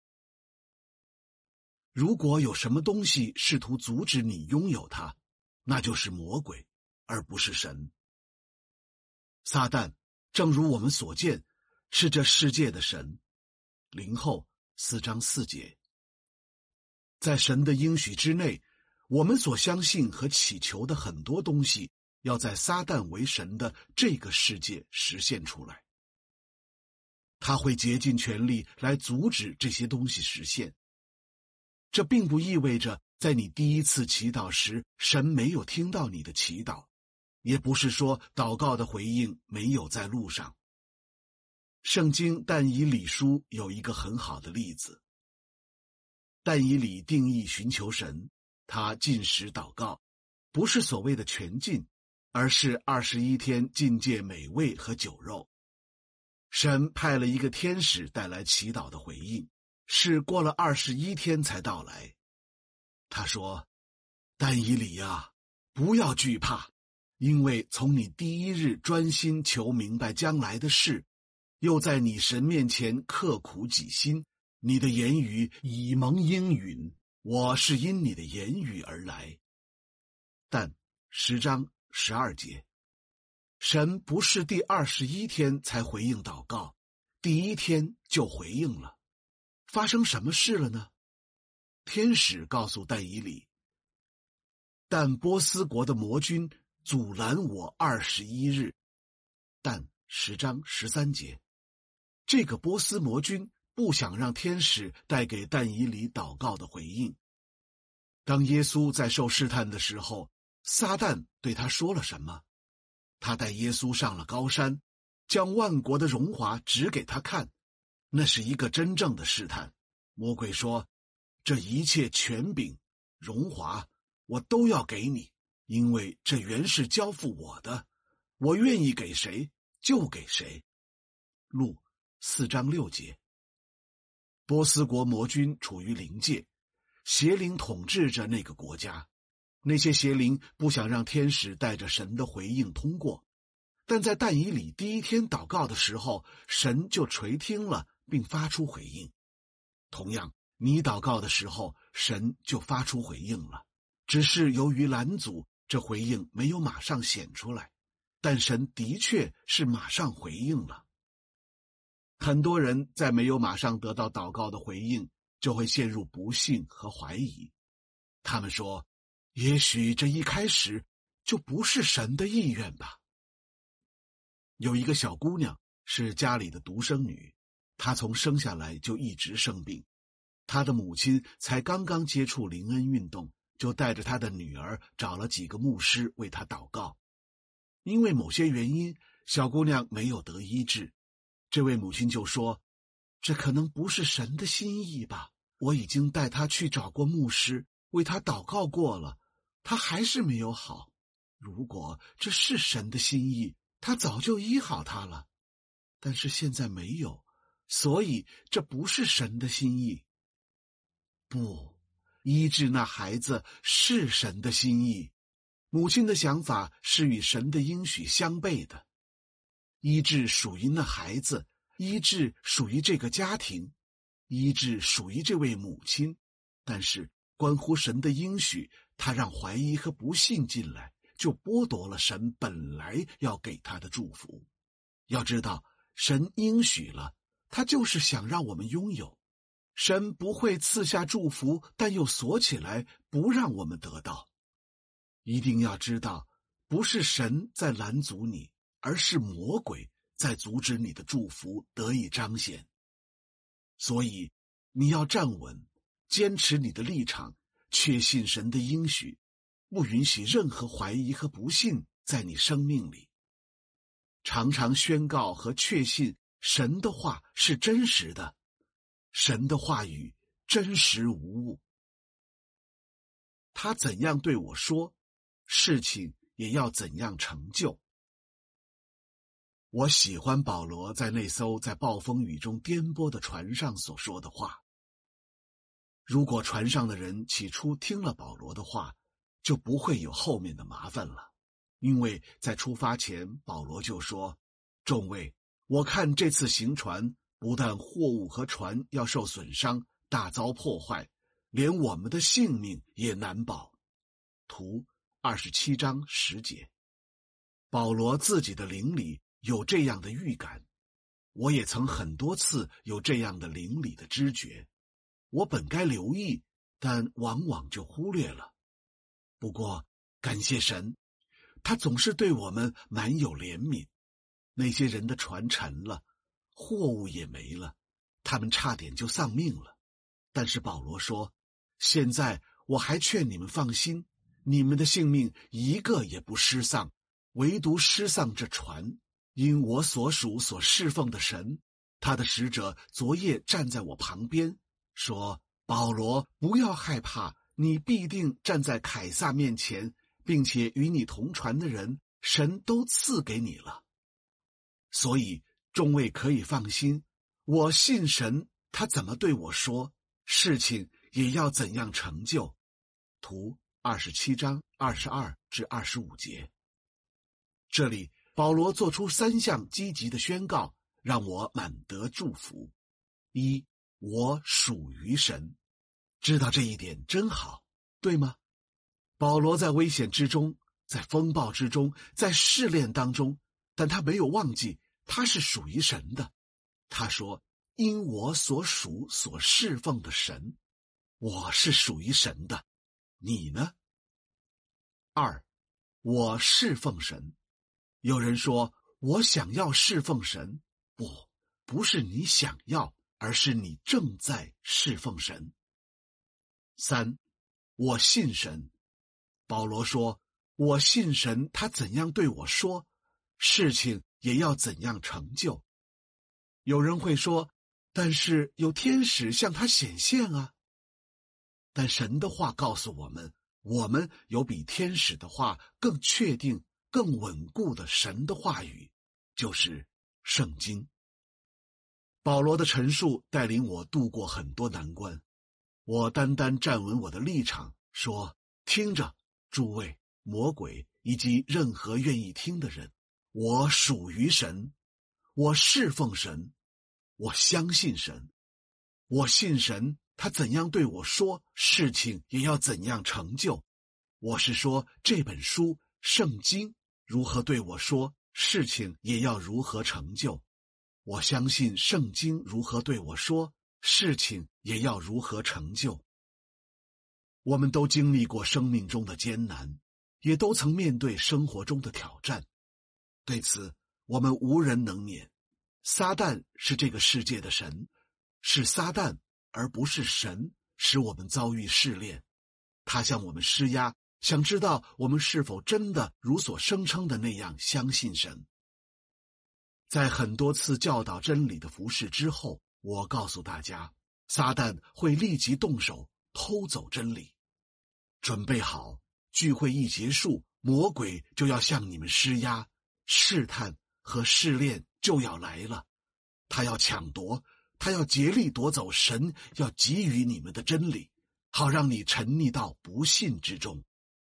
A: 如果有什么东西试图阻止你拥有它，那就是魔鬼，而不是神。撒旦，正如我们所见，是这世界的神。林后4章4节。在神的应许之内，我们所相信和祈求的很多东西，要在撒旦为神的这个世界实现出来。他会竭尽全力来阻止这些东西实现。这并不意味着在你第一次祈祷时，神没有听到你的祈祷，也不是说祷告的回应没有在路上。圣经但以理书有一个很好的例子。但以理定义寻求神，他禁食祷告，不是所谓的全禁，而是21天禁戒美味和酒肉。神派了一个天使带来祈祷的回应，是过了21天才到来。他说：但以理啊，不要惧怕，因为从你第一日专心求明白将来的事，又在你神面前刻苦己心，你的言语已蒙应允，我是因你的言语而来。但10章12节，神不是第21天才回应祷告，第一天就回应了。发生什么事了呢？天使告诉但以理，但波斯国的魔军阻拦我21日。但10章13节，这个波斯魔军不想让天使带给但以理祷告的回应。当耶稣在受试探的时候，撒旦对他说了什么？他带耶稣上了高山，将万国的荣华指给他看，那是一个真正的试探。魔鬼说，这一切权柄、荣华，我都要给你，因为这原是交付我的，我愿意给谁就给谁。路4章6节。波斯国魔军处于灵界，邪灵统治着那个国家，那些邪灵不想让天使带着神的回应通过，但在但以理第一天祷告的时候，神就垂听了并发出回应。同样，你祷告的时候，神就发出回应了，只是由于拦阻，这回应没有马上显出来，但神的确是马上回应了。很多人在没有马上得到祷告的回应，就会陷入不信和怀疑。他们说，也许这一开始就不是神的意愿吧。有一个小姑娘是家里的独生女，她从生下来就一直生病，她的母亲才刚刚接触灵恩运动，就带着她的女儿找了几个牧师为她祷告。因为某些原因，小姑娘没有得医治，这位母亲就说，这可能不是神的心意吧，我已经带她去找过牧师，为她祷告过了，她还是没有好。如果这是神的心意，他早就医好他了，但是现在没有，所以这不是神的心意。不，医治那孩子是神的心意。母亲的想法是与神的应许相悖的。医治属于那孩子，医治属于这个家庭，医治属于这位母亲，但是关乎神的应许，他让怀疑和不信进来，就剥夺了神本来要给他的祝福。要知道，神应许了，他就是想让我们拥有。神不会赐下祝福，但又锁起来，不让我们得到。一定要知道，不是神在拦阻你，而是魔鬼在阻止你的祝福得以彰显。所以，你要站稳，坚持你的立场，确信神的应许，不允许任何怀疑和不信在你生命里。常常宣告和确信神的话是真实的，神的话语真实无误。他怎样对我说，事情也要怎样成就。我喜欢保罗在那艘在暴风雨中颠簸的船上所说的话。如果船上的人起初听了保罗的话，就不会有后面的麻烦了。因为在出发前，保罗就说，众位，我看这次行船，不但货物和船要受损伤，大遭破坏，连我们的性命也难保。图27章10节。保罗自己的灵里有这样的预感，我也曾很多次有这样的灵里的知觉，我本该留意，但往往就忽略了。不过感谢神，他总是对我们满有怜悯。那些人的船沉了，货物也没了，他们差点就丧命了。但是保罗说，现在我还劝你们放心，你们的性命一个也不失丧，唯独失丧这船，因我所属所侍奉的神，他的使者昨夜站在我旁边，说：保罗，不要害怕，你必定站在凯撒面前，并且与你同船的人，神都赐给你了。所以众位可以放心，我信神，他怎么对我说，事情也要怎样成就。图27章22至25节。这里保罗做出3项积极的宣告，让我满得祝福。一，我属于神。知道这一点真好，对吗？保罗在危险之中，在风暴之中，在试炼当中，但他没有忘记他是属于神的。他说：因我所属所侍奉的神，我是属于神的，你呢？二，我侍奉神。有人说我想要侍奉神，不是你想要，而是你正在侍奉神。三，我信神。保罗说，我信神，他怎样对我说，事情也要怎样成就。有人会说，但是有天使向他显现啊。但神的话告诉我们，我们有比天使的话更确定、更稳固的神的话语，就是圣经。保罗的陈述带领我度过很多难关，我单单站稳我的立场，说：听着，诸位魔鬼以及任何愿意听的人，我属于神，我侍奉神，我相信神，我信神，他怎样对我说，事情也要怎样成就。我是说，这本书圣经如何对我说，事情也要如何成就。我相信圣经如何对我说，事情也要如何成就。我们都经历过生命中的艰难，也都曾面对生活中的挑战。对此，我们无人能免。撒旦是这个世界的神，是撒旦而不是神使我们遭遇试炼。他向我们施压，想知道我们是否真的如所声称的那样相信神。在很多次教导真理的服事之后，我告诉大家，撒旦会立即动手偷走真理。准备好，聚会一结束，魔鬼就要向你们施压，试探和试炼就要来了。他要抢夺，他要竭力夺走神要给予你们的真理，好让你沉溺到不信之中。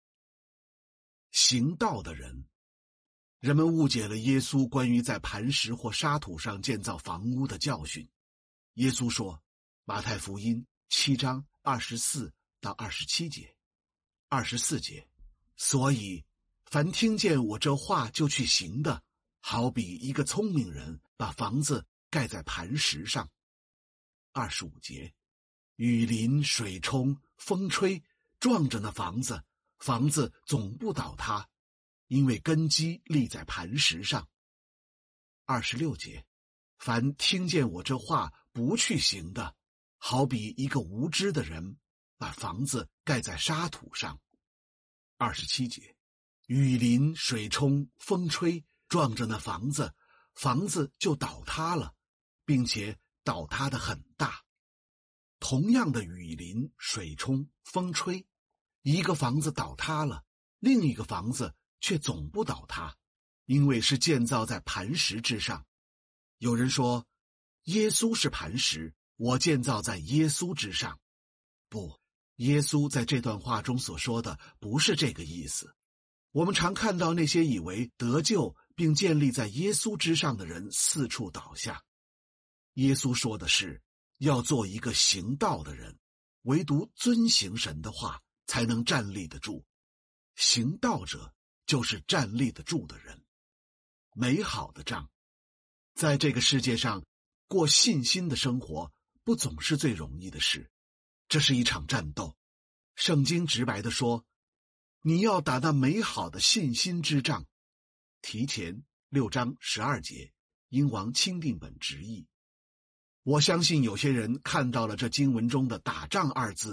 A: 行道的人，人们误解了耶稣关于在磐石或沙土上建造房屋的教训。耶稣说，马太福音7章24到27节，24节，所以凡听见我这话就去行的，好比一个聪明人把房子盖在磐石上。25节，雨淋水冲风吹，撞着那房子，房子总不倒塌，因为根基立在磐石上。26节，凡听见我这话不去行的，好比一个无知的人把房子盖在沙土上。27节，雨淋水冲风吹，撞着那房子，房子就倒塌了，并且倒塌得很大。同样的雨淋水冲风吹，一个房子倒塌了，另一个房子却总不倒塌，因为是建造在磐石之上。有人说，耶稣是磐石，我建造在耶稣之上。不，耶稣在这段话中所说的不是这个意思。我们常看到那些以为得救并建立在耶稣之上的人四处倒下。耶稣说的是，要做一个行道的人，唯独遵行神的话，才能站立得住。行道者就是站立得住的人。美好的仗，在这个世界上过信心的生活不总是最容易的事，这是一场战斗。圣经直白地说，你要打那美好的信心之仗。提前6章12节，英王钦定本直译。我相信有些人看到了这经文中的打仗2字，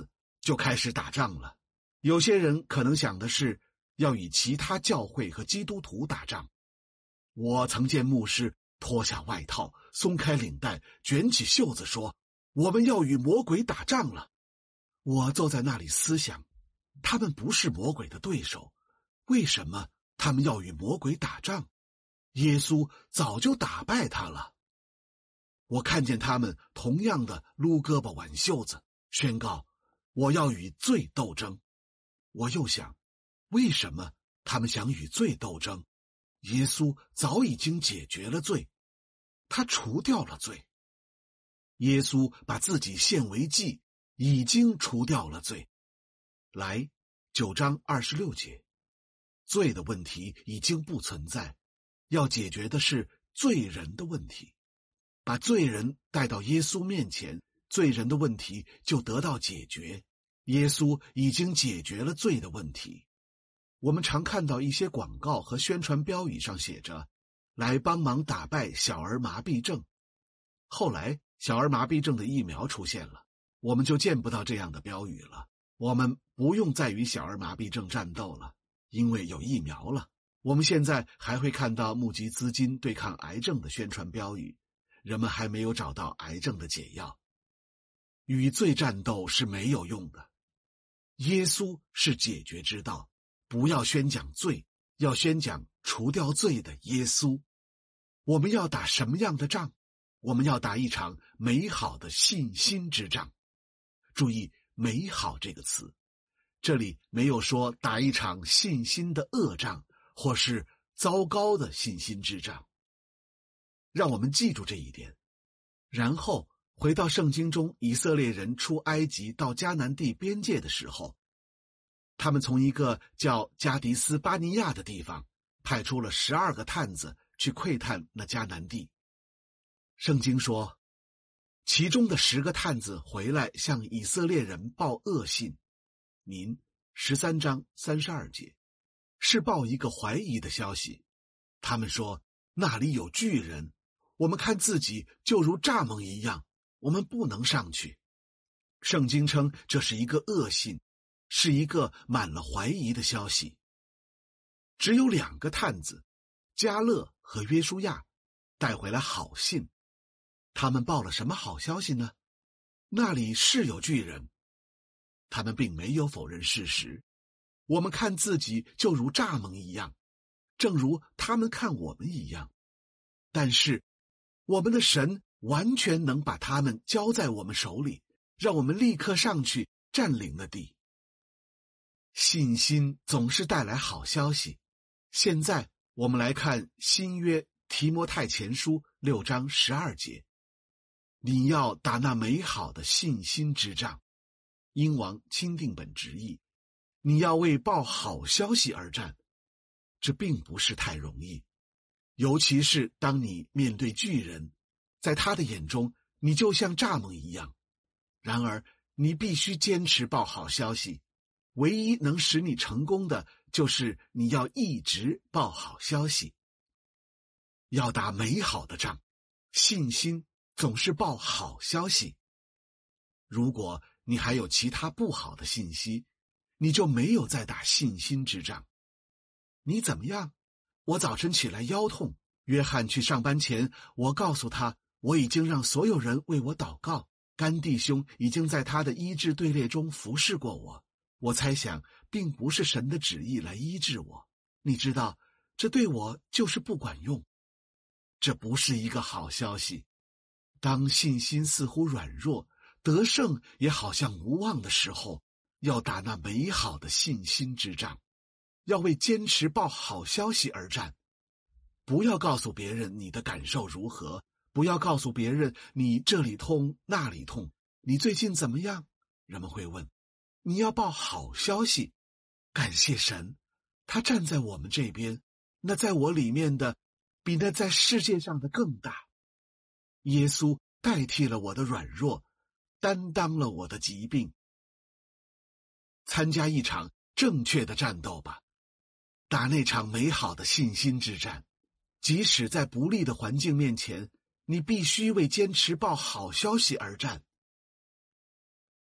A: 就开始打仗了。有些人可能想的是要与其他教会和基督徒打仗。我曾见牧师脱下外套，松开领带，卷起袖子说，我们要与魔鬼打仗了。我坐在那里思想，他们不是魔鬼的对手，为什么他们要与魔鬼打仗？耶稣早就打败他了。我看见他们同样的撸胳膊挽袖子，宣告我要与罪斗争。我又想，为什么他们想与罪斗争？耶稣早已经解决了罪，他除掉了罪。耶稣把自己献为祭，已经除掉了罪。来，9章26节，罪的问题已经不存在，要解决的是罪人的问题。把罪人带到耶稣面前，罪人的问题就得到解决。耶稣已经解决了罪的问题。我们常看到一些广告和宣传标语上写着，来帮忙打败小儿麻痹症。后来小儿麻痹症的疫苗出现了，我们就见不到这样的标语了。我们不用再与小儿麻痹症战斗了，因为有疫苗了。我们现在还会看到募集资金对抗癌症的宣传标语，人们还没有找到癌症的解药。与罪战斗是没有用的，耶稣是解决之道。不要宣讲罪，要宣讲除掉罪的耶稣。我们要打什么样的仗？我们要打一场美好的信心之仗。注意美好这个词，这里没有说打一场信心的恶仗，或是糟糕的信心之仗。让我们记住这一点。然后回到圣经中，以色列人出埃及到迦南地边界的时候，他们从一个叫加迪斯巴尼亚的地方派出了12个探子去窥探那迦南地。圣经说，其中的10个探子回来向以色列人报恶信，民13章32节，是报一个怀疑的消息。他们说，那里有巨人，我们看自己就如蚱蜢一样，我们不能上去。圣经称这是一个恶信，是一个满了怀疑的消息。只有2个探子，加勒和约书亚，带回来好信。他们报了什么好消息呢？那里是有巨人。他们并没有否认事实。我们看自己就如蚱蜢一样，正如他们看我们一样。但是我们的神完全能把他们交在我们手里，让我们立刻上去占领了地。信心总是带来好消息。现在我们来看新约提摩太前书6章12节，你要打那美好的信心之仗。英王钦定本直译，你要为报好消息而战。这并不是太容易，尤其是当你面对巨人，在他的眼中你就像蚱蜢一样。然而你必须坚持报好消息，唯一能使你成功的就是你要一直报好消息。要打美好的仗，信心总是报好消息。如果你还有其他不好的信息，你就没有在打信心之仗。你怎么样？我早晨起来腰痛，约翰去上班前，我告诉他，我已经让所有人为我祷告，甘弟兄已经在他的医治队列中服侍过我。我猜想并不是神的旨意来医治我，你知道，这对我就是不管用。这不是一个好消息。当信心似乎软弱，得胜也好像无望的时候，要打那美好的信心之仗，要为坚持报好消息而战。不要告诉别人你的感受如何，不要告诉别人你这里痛那里痛，你最近怎么样？人们会问。你要报好消息，感谢神，他站在我们这边，那在我里面的比那在世界上的更大。耶稣代替了我的软弱，担当了我的疾病。参加一场正确的战斗吧，打那场美好的信心之战。即使在不利的环境面前，你必须为坚持报好消息而战。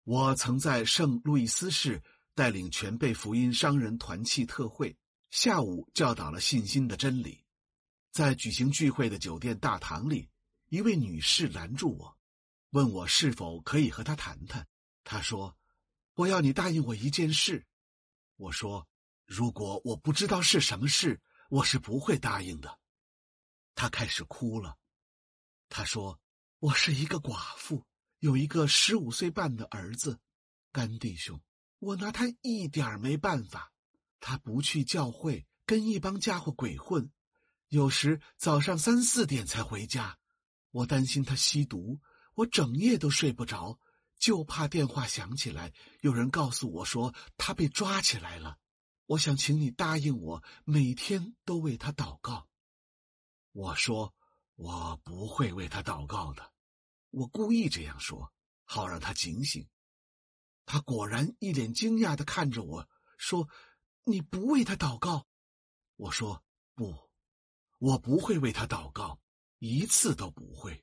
A: 我曾在圣路易斯市带领全贝福音商人团契特会，下午教导了信心的真理。在举行聚会的酒店大堂里，一位女士拦住我，问我是否可以和她谈谈。她说：“我要你答应我一件事。”我说：“如果我不知道是什么事，我是不会答应的。”她开始哭了。她说：“我是一个寡妇，有一个15岁半的儿子，干弟兄，我拿他一点没办法。他不去教会，跟一帮家伙鬼混，有时早上3、4点才回家。我担心他吸毒，我整夜都睡不着，就怕电话响起来，有人告诉我说他被抓起来了。我想请你答应我，每天都为他祷告。”我说：“我不会为他祷告的。”我故意这样说，好让他警醒。他果然一脸惊讶地看着我，说：“你不为他祷告？”我说：“不，我不会为他祷告，一次都不会。”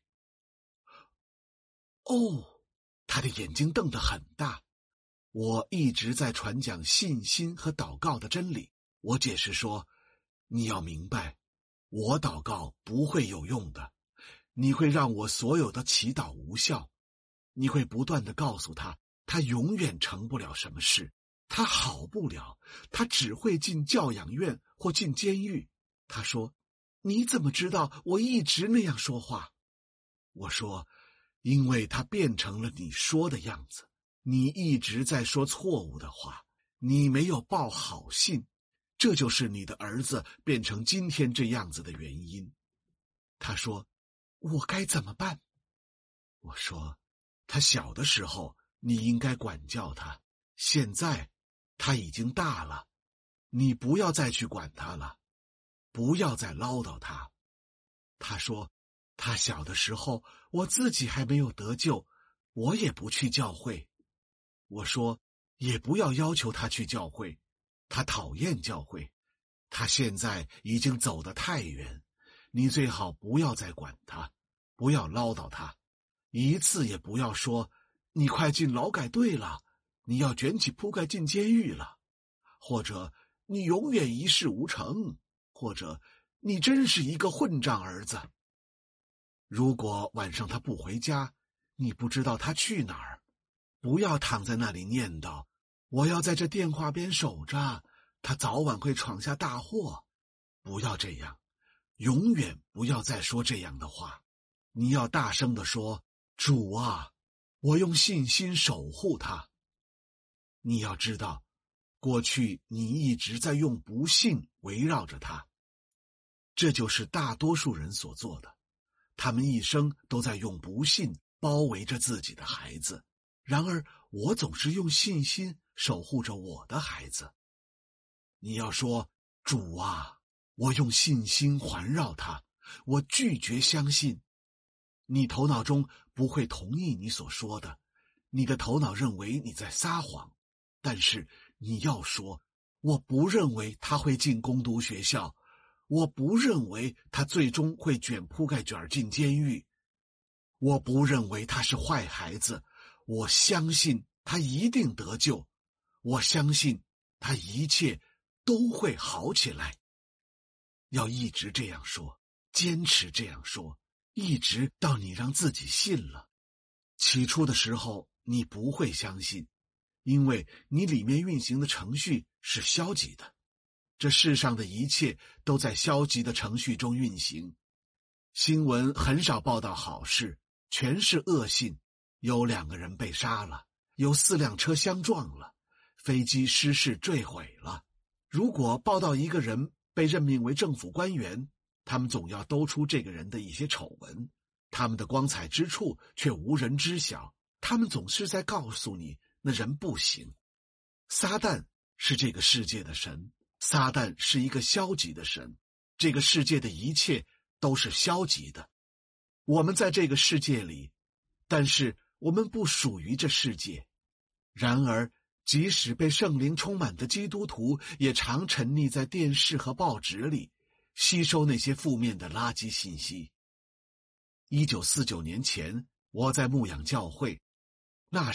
A: 哦，他的眼睛瞪得很大。我一直在传讲信心和祷告的真理。我解释说：“你要明白，我祷告不会有用的，你会让我所有的祈祷无效，你会不断地告诉他，他永远成不了什么事，他好不了，他只会进教养院或进监狱。”他说：“你怎么知道我一直那样说话？”我说：“因为他变成了你说的样子，你一直在说错误的话，你没有报好信，这就是你的儿子变成今天这样子的原因。”他说：“我该怎么办？”我说：“他小的时候你应该管教他，现在他已经大了，你不要再去管他了，不要再唠叨他。”他说：“他小的时候我自己还没有得救，我也不去教会。”我说：“也不要要求他去教会，他讨厌教会，他现在已经走得太远，你最好不要再管他，不要唠叨他，一次也不要说你快进劳改队了，你要卷起铺盖进监狱了，或者你永远一事无成，或者你真是一个混账儿子。如果晚上他不回家，你不知道他去哪儿，不要躺在那里念叨，我要在这电话边守着，他早晚会闯下大祸。不要这样，永远不要再说这样的话。你要大声地说：主啊，我用信心守护他。你要知道，过去你一直在用不信围绕着他，这就是大多数人所做的。他们一生都在用不信包围着自己的孩子，然而我总是用信心守护着我的孩子。你要说：主啊，我用信心环绕他，我拒绝相信。你头脑中不会同意你所说的，你的头脑认为你在撒谎，但是你要说：我不认为他会进工读学校，我不认为他最终会卷铺盖卷进监狱，我不认为他是坏孩子，我相信他一定得救，我相信他一切都会好起来。要一直这样说，坚持这样说，一直到你让自己信了。起初的时候你不会相信，因为你里面运行的程序是消极的，这世上的一切都在消极的程序中运行。新闻很少报道好事，全是恶信，有2个人被杀了，有4辆车相撞了，飞机失事坠毁了。如果报道一个人被任命为政府官员，他们总要兜出这个人的一些丑闻，他们的光彩之处却无人知晓，他们总是在告诉你那人不行。撒旦是这个世界的神，撒旦是一个消极的神，这个世界的一切都是消极的。我们在这个世界里，但是我们不属于这世界。然而即使被圣灵充满的基督徒，也常沉溺在电视和报纸里，吸收那些负面的垃圾信息。1949年前，我在牧养教会，那时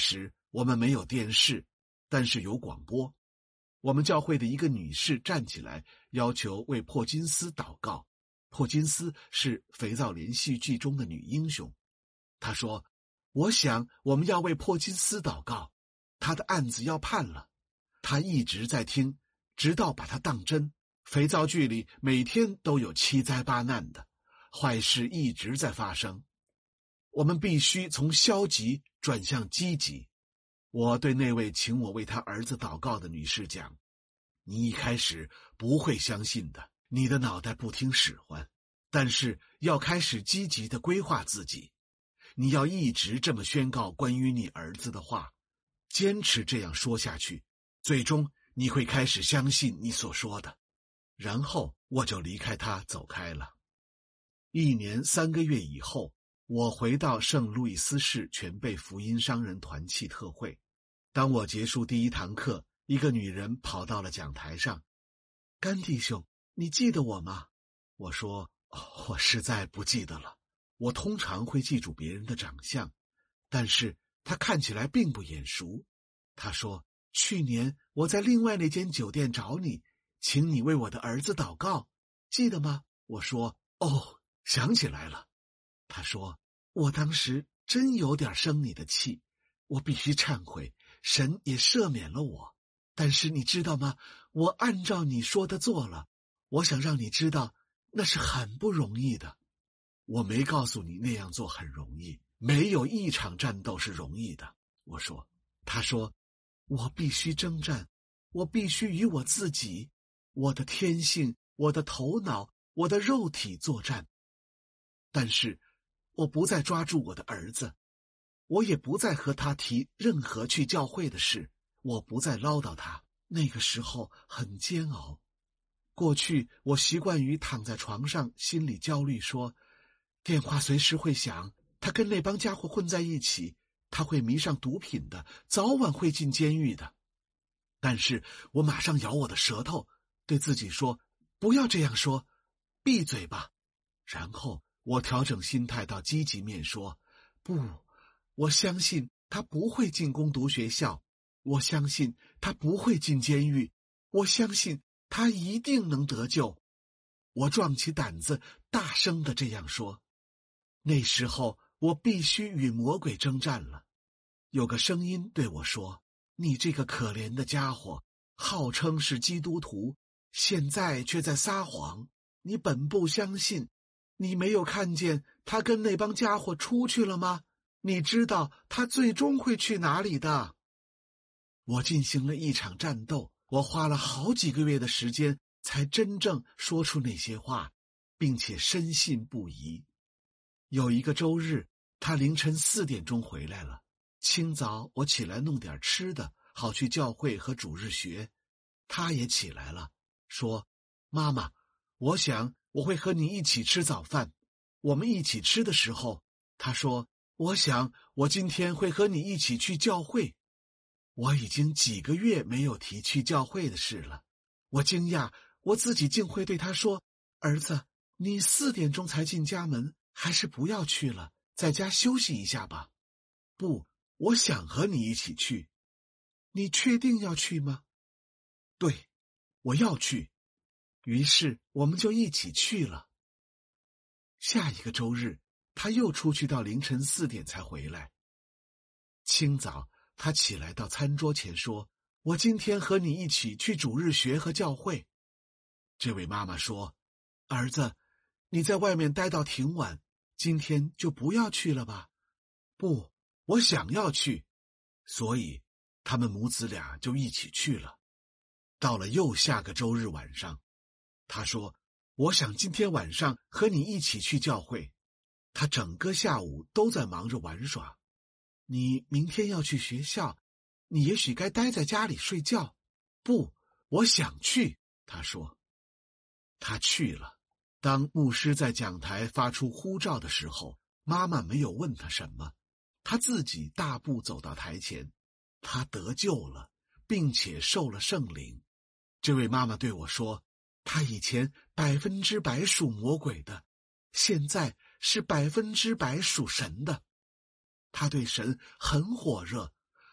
A: 我们没有电视，但是有广播。我们教会的一个女士站起来，要求为珀金斯祷告。珀金斯是肥皂连续剧中的女英雄。她说，我想我们要为珀金斯祷告，他的案子要判了。他一直在听，直到把他当真。肥皂剧里每天都有七灾八难的，坏事一直在发生。我们必须从消极转向积极。我对那位请我为他儿子祷告的女士讲，你一开始不会相信的，你的脑袋不听使唤，但是要开始积极地规划自己。你要一直这么宣告关于你儿子的话，坚持这样说下去，最终你会开始相信你所说的。然后我就离开他走开了。1年3个月以后，我回到圣路易斯市全贝福音商人团契特会。当我结束第1堂课，一个女人跑到了讲台上。甘弟兄，你记得我吗？我说，我实在不记得了。我通常会记住别人的长相，但是他看起来并不眼熟。他说，去年我在另外那间酒店找你，请你为我的儿子祷告，记得吗？我说，想起来了。他说，我当时真有点生你的气，我必须忏悔，神也赦免了我。但是你知道吗？我按照你说的做了，我想让你知道，那是很不容易的。我没告诉你那样做很容易，没有一场战斗是容易的。我说，他说，我必须征战，我必须与我自己、我的天性、我的头脑、我的肉体作战。但是我不再抓住我的儿子，我也不再和他提任何去教会的事，我不再唠叨他。那个时候很煎熬。过去我习惯于躺在床上，心里焦虑说，电话随时会响，他跟那帮家伙混在一起，他会迷上毒品的，早晚会进监狱的。但是我马上咬我的舌头，对自己说，不要这样说，闭嘴吧。然后我调整心态到积极面说，不，我相信他不会进攻读学校，我相信他不会进监狱，我相信他一定能得救。我壮起胆子，大声地这样说。那时候我必须与魔鬼征战了。有个声音对我说，你这个可怜的家伙，号称是基督徒，现在却在撒谎，你本不相信。你没有看见他跟那帮家伙出去了吗？你知道他最终会去哪里的。我进行了一场战斗，我花了好几个月的时间才真正说出那些话，并且深信不疑。有一个周日，他凌晨4点钟回来了。清早我起来弄点吃的，好去教会和主日学。他也起来了，说，妈妈，我想我会和你一起吃早饭。我们一起吃的时候，他说，我想我今天会和你一起去教会。我已经几个月没有提去教会的事了。我惊讶我自己竟会对他说，儿子，你4点钟才进家门，还是不要去了，在家休息一下吧。不，我想和你一起去。你确定要去吗？对，我要去。于是我们就一起去了。下一个周日，他又出去到凌晨4点才回来。清早他起来到餐桌前说，我今天和你一起去主日学和教会。这位妈妈说，儿子，你在外面待到挺晚，今天就不要去了吧。不，我想要去。所以他们母子俩就一起去了。到了又下个周日晚上，他说，我想今天晚上和你一起去教会。他整个下午都在忙着玩耍。你明天要去学校，你也许该待在家里睡觉。不，我想去，他说。他去了。当牧师在讲台发出呼召的时候，妈妈没有问他什么，他自己大步走到台前。他得救了，并且受了圣灵。这位妈妈对我说，他以前100%属魔鬼的，现在是100%属神的。他对神很火热。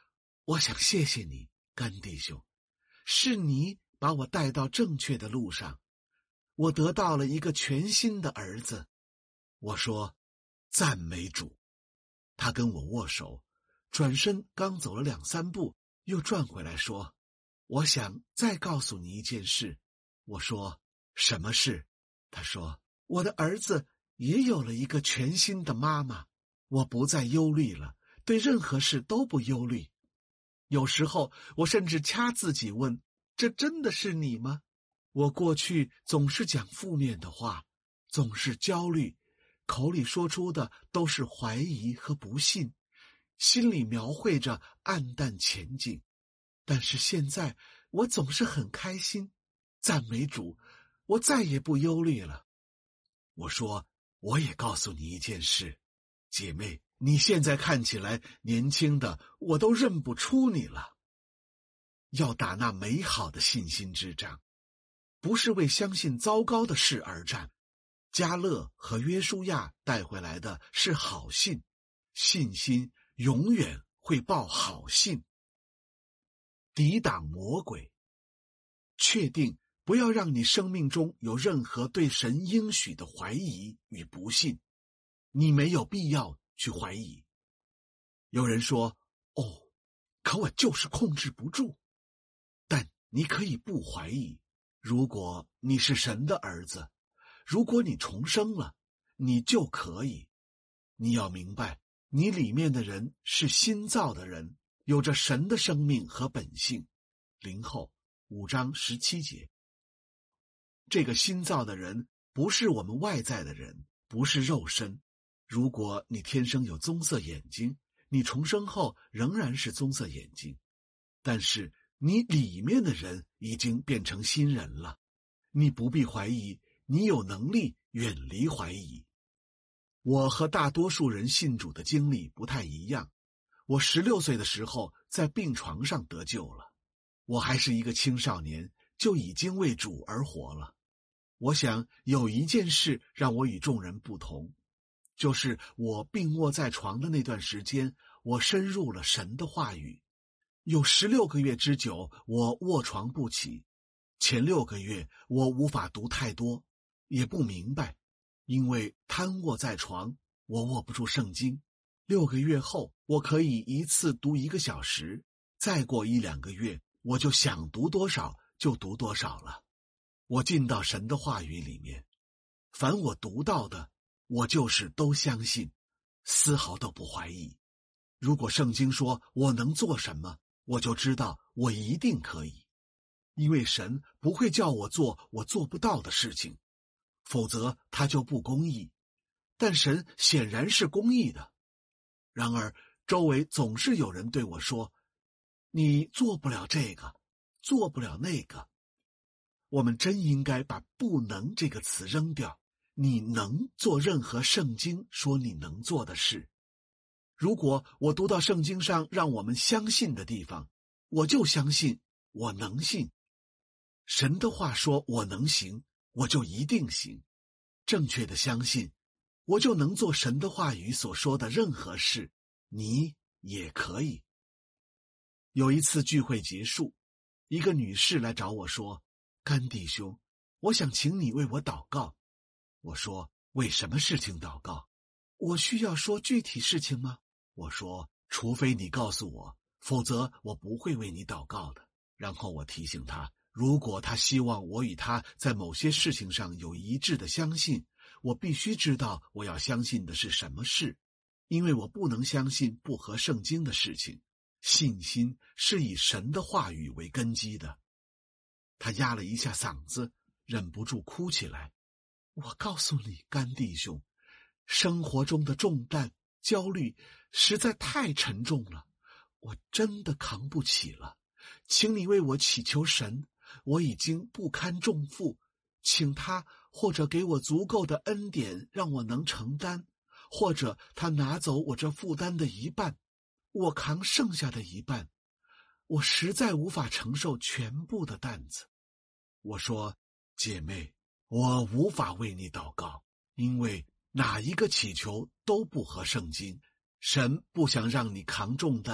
A: 我想谢谢你，甘弟兄，是你把我带到正确的路上，我得到了一个全新的儿子。我说，赞美主。他跟我握手，转身刚走了2-3步，又转回来说，我想再告诉你一件事。我说，什么事？他说，我的儿子也有了一个全新的妈妈，我不再忧虑了，对任何事都不忧虑。有时候我甚至掐自己问，这真的是你吗？我过去总是讲负面的话，总是焦虑，口里说出的都是怀疑和不信，心里描绘着暗淡前景。但是现在我总是很开心，赞美主，我再也不忧虑了。我说，我也告诉你一件事，姐妹，你现在看起来年轻的，我都认不出你了。要打那美好的信心之仗，不是为相信糟糕的事而战。迦勒和约书亚带回来的是好信，信心永远会报好信。抵挡魔鬼，确定不要让你生命中有任何对神应许的怀疑与不信，你没有必要去怀疑。有人说，可我就是控制不住。但你可以不怀疑，如果你是神的儿子，如果你重生了，你就可以。你要明白，你里面的人是新造的人，有着神的生命和本性。林后5章17节。这个新造的人不是我们外在的人，不是肉身。如果你天生有棕色眼睛，你重生后仍然是棕色眼睛，但是你里面的人已经变成新人了。你不必怀疑，你有能力远离怀疑。我和大多数人信主的经历不太一样。我16岁的时候在病床上得救了，我还是一个青少年，就已经为主而活了。我想有一件事让我与众人不同，就是我病卧在床的那段时间，我深入了神的话语。有16个月之久，我卧床不起。前6个月我无法读太多，也不明白，因为瘫卧在床，我握不住圣经。6个月后，我可以一次读1个小时，再过1-2个月，我就想读多少就读多少了。我进到神的话语里面，凡我读到的，我就是都相信，丝毫都不怀疑。如果圣经说我能做什么，我就知道我一定可以，因为神不会叫我做我做不到的事情，否则他就不公义。但神显然是公义的。然而周围总是有人对我说，你做不了这个，做不了那个。我们真应该把不能这个词扔掉，你能做任何圣经说你能做的事。如果我读到圣经上让我们相信的地方，我就相信，我能信。神的话说我能行，我就一定行。正确的相信，我就能做神的话语所说的任何事，你也可以。有一次聚会结束，一个女士来找我说，甘弟兄，我想请你为我祷告。我说，为什么事情祷告？我需要说具体事情吗？我说，除非你告诉我，否则我不会为你祷告的。然后我提醒他，如果他希望我与他在某些事情上有一致的相信，我必须知道我要相信的是什么事，因为我不能相信不合圣经的事情。信心是以神的话语为根基的。他压了一下嗓子，忍不住哭起来。我告诉你，甘弟兄，生活中的重担、焦虑实在太沉重了，我真的扛不起了。请你为我祈求神，我已经不堪重负，请他或者给我足够的恩典让我能承担，或者他拿走我这负担的一半，我扛剩下的一半。我实在无法承受全部的担子。我说，姐妹，我无法为你祷告，因为哪一个祈求都不合圣经。神不想让你扛重担，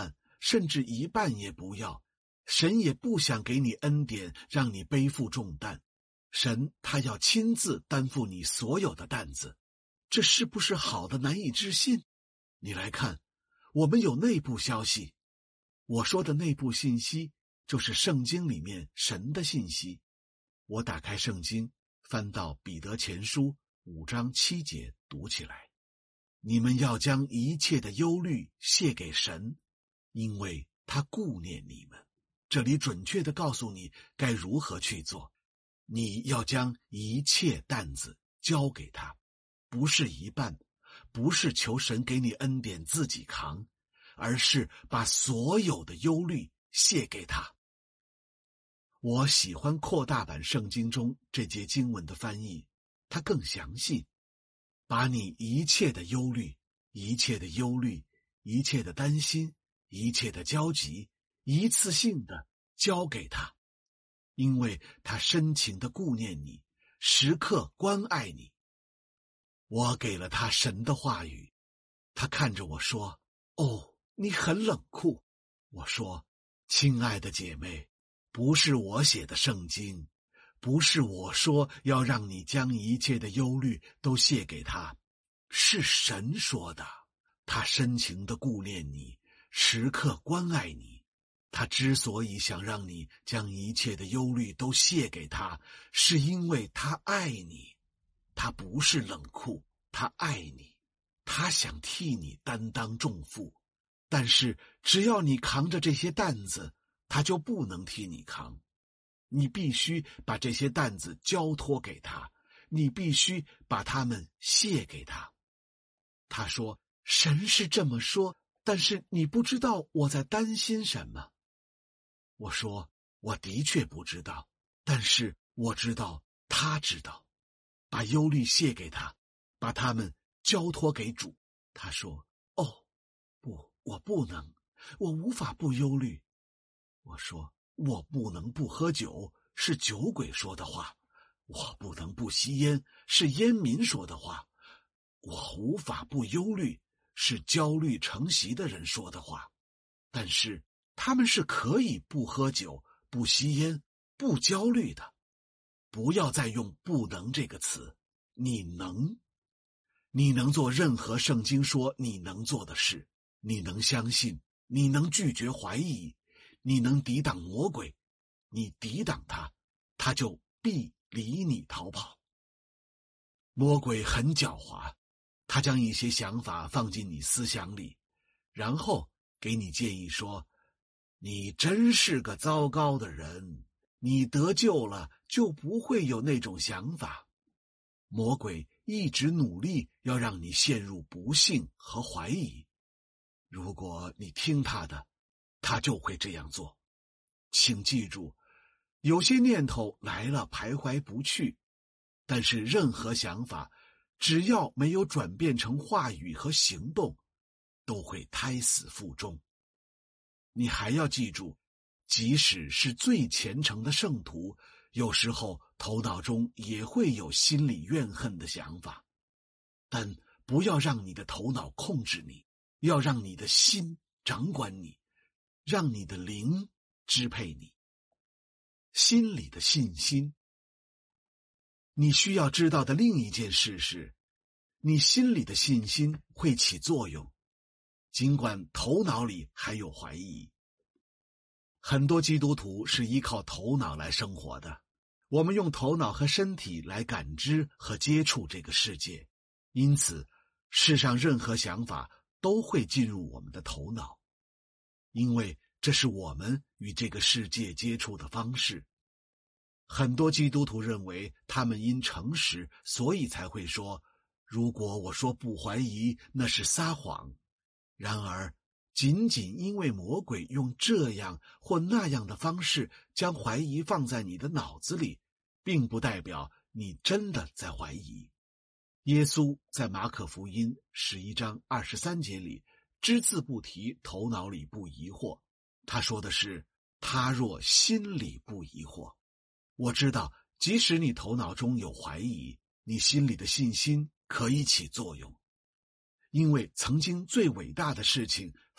A: 甚至一半也不要。神也不想给你恩典，让你背负重担。神他要亲自担负你所有的担子，这是不是好的难以置信？你来看，我们有内部消息。我说的内部信息，就是圣经里面神的信息。我打开圣经，翻到彼得前书5章7节，读起来：你们要将一切的忧虑卸给神，因为他顾念你们。这里准确地告诉你该如何去做。你要将一切担子交给他，不是一半，不是求神给你恩典自己扛，而是把所有的忧虑卸给他。我喜欢扩大版圣经中这节经文的翻译，它更详细。把你一切的忧虑、一切的忧虑、一切的担心、一切的焦急，一次性的交给他，因为他深情的顾念你，时刻关爱你。我给了他神的话语，他看着我说：哦，你很冷酷。我说：亲爱的姐妹，不是我写的圣经，不是我说要让你将一切的忧虑都卸给他，是神说的。他深情地顾念你，时刻关爱你。他之所以想让你将一切的忧虑都卸给他，是因为他爱你。他不是冷酷，他爱你，他想替你担当重负。但是只要你扛着这些担子，他就不能替你扛。你必须把这些担子交托给他，你必须把它们卸给他。他说：神是这么说，但是你不知道我在担心什么。我说：我的确不知道，但是我知道他知道。把忧虑卸给他，把它们交托给主。他说：哦，不，我不能，我无法不忧虑。我说：我不能不喝酒，是酒鬼说的话；我不能不吸烟，是烟民说的话；我无法不忧虑，是焦虑成习的人说的话。但是他们是可以不喝酒、不吸烟、不焦虑的。不要再用不能这个词，你能。你能做任何圣经说你能做的事，你能相信，你能拒绝怀疑，你能抵挡魔鬼，你抵挡他，他就必离你逃跑。魔鬼很狡猾，他将一些想法放进你思想里，然后给你建议说：你真是个糟糕的人，你得救了就不会有那种想法。魔鬼一直努力要让你陷入不幸和怀疑。如果你听他的，他就会这样做。请记住，有些念头来了徘徊不去，但是任何想法，只要没有转变成话语和行动，都会胎死腹中。你还要记住，即使是最虔诚的圣徒，有时候头脑中也会有心里怨恨的想法，但不要让你的头脑控制你，要让你的心掌管你，让你的灵支配你。心里的信心。你需要知道的另一件事是，你心里的信心会起作用，尽管头脑里还有怀疑。很多基督徒是依靠头脑来生活的，我们用头脑和身体来感知和接触这个世界，因此世上任何想法都会进入我们的头脑，因为这是我们与这个世界接触的方式。很多基督徒认为他们因诚实，所以才会说，如果我说不怀疑，那是撒谎。然而仅仅因为魔鬼用这样或那样的方式将怀疑放在你的脑子里，并不代表你真的在怀疑。耶稣在马可福音11章23节里只字不提头脑里不疑惑，他说的是他若心里不疑惑。我知道即使你头脑中有怀疑，你心里的信心可以起作用，因为曾经最伟大的事情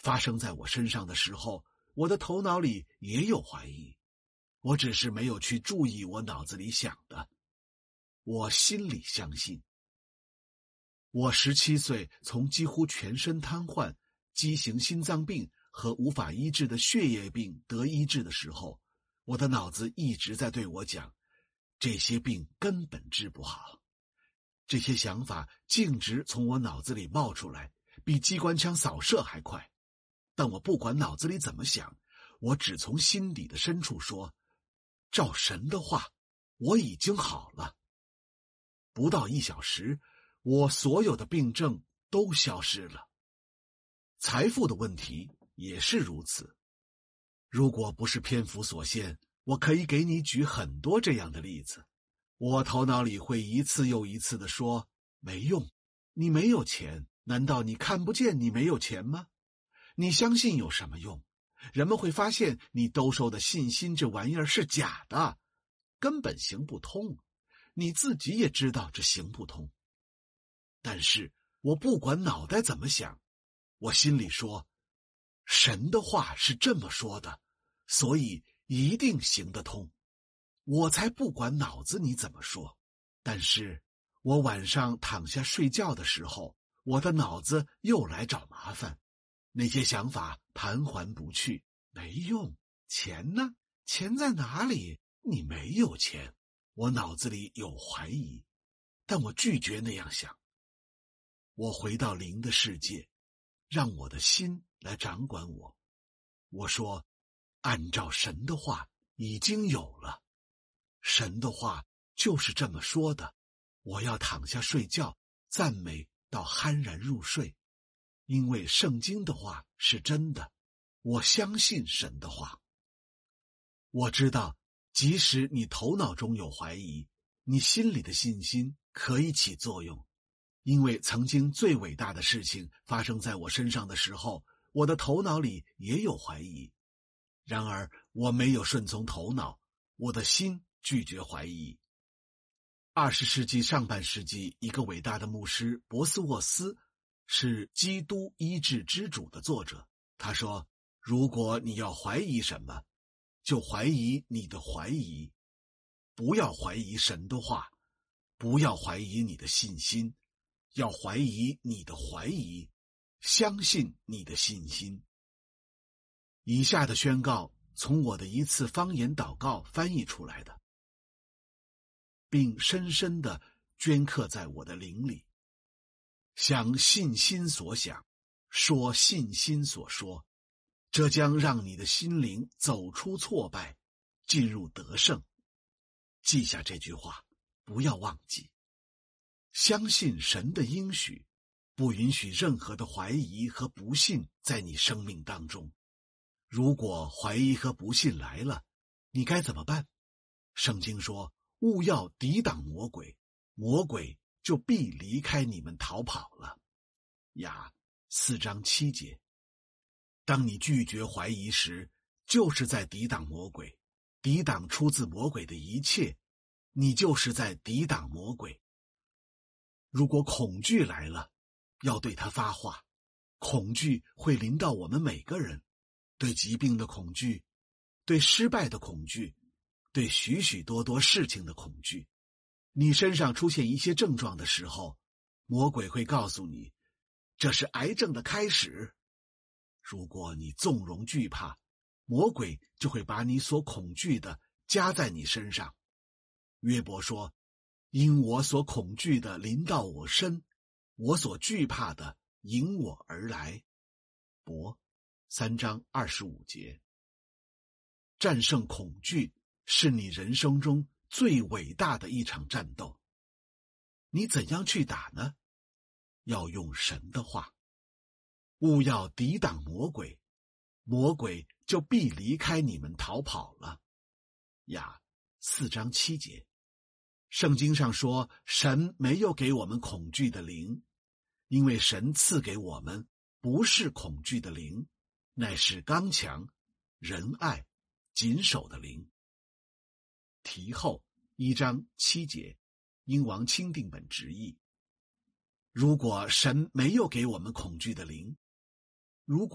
A: 发生在我身上的时候，我的头脑里也有怀疑，我只是没有去注意我脑子里想的。我心里相信。我17岁从几乎全身瘫痪、畸形心脏病和无法医治的血液病得医治的时候，我的脑子一直在对我讲，这些病根本治不好。这些想法径直从我脑子里冒出来，比机关枪扫射还快。但我不管脑子里怎么想，我只从心底的深处说，照神的话，我已经好了。不到1小时，我所有的病症都消失了。财富的问题也是如此。如果不是篇幅所限，我可以给你举很多这样的例子。我头脑里会一次又一次地说，没用，你没有钱，难道你看不见你没有钱吗？你相信有什么用？人们会发现你兜售的信心这玩意儿是假的，根本行不通。你自己也知道这行不通。但是我不管脑袋怎么想，我心里说，神的话是这么说的，所以一定行得通。我才不管脑子你怎么说。但是我晚上躺下睡觉的时候，我的脑子又来找麻烦，那些想法盘桓不去。没用，钱呢？钱在哪里？你没有钱。我脑子里有怀疑，但我拒绝那样想。我回到灵的世界，让我的心来掌管我。我说，按照神的话已经有了。神的话就是这么说的，我要躺下睡觉，赞美到酣然入睡，因为圣经的话是真的，我相信神的话。我知道，即使你头脑中有怀疑，你心里的信心可以起作用，因为曾经最伟大的事情发生在我身上的时候，我的头脑里也有怀疑。然而我没有顺从头脑，我的心拒绝怀疑。20世纪上半世纪，一个伟大的牧师博斯沃斯是《基督医治之主》的作者。他说，如果你要怀疑什么，就怀疑你的怀疑。不要怀疑神的话，不要怀疑你的信心，要怀疑你的怀疑，相信你的信心。以下的宣告从我的一次方言祷告翻译出来的，并深深地镌刻在我的灵里。想信心所想，说信心所说，这将让你的心灵走出挫败，进入得胜。记下这句话，不要忘记。相信神的应许，不允许任何的怀疑和不信在你生命当中。如果怀疑和不信来了，你该怎么办？圣经说，务要抵挡魔鬼，魔鬼就必离开你们逃跑了。雅4章7节。当你拒绝怀疑时，就是在抵挡魔鬼，抵挡出自魔鬼的一切，你就是在抵挡魔鬼。如果恐惧来了，要对他发话。恐惧会临到我们每个人，对疾病的恐惧，对失败的恐惧，对许许多多事情的恐惧。你身上出现一些症状的时候，魔鬼会告诉你，这是癌症的开始。如果你纵容惧怕，魔鬼就会把你所恐惧的加在你身上。约伯说，因我所恐惧的临到我身，我所惧怕的迎我而来。伯3章25节。战胜恐惧是你人生中最伟大的一场战斗。你怎样去打呢？要用神的话。务要抵挡魔鬼，魔鬼就必离开你们逃跑了。雅4章7节。圣经上说，神没有给我们恐惧的灵，因为神赐给我们不是恐惧的灵，乃是刚强、仁爱、谨守的灵。题后1章7节，英王钦定本直译。如果神没有给我们恐惧的灵，如果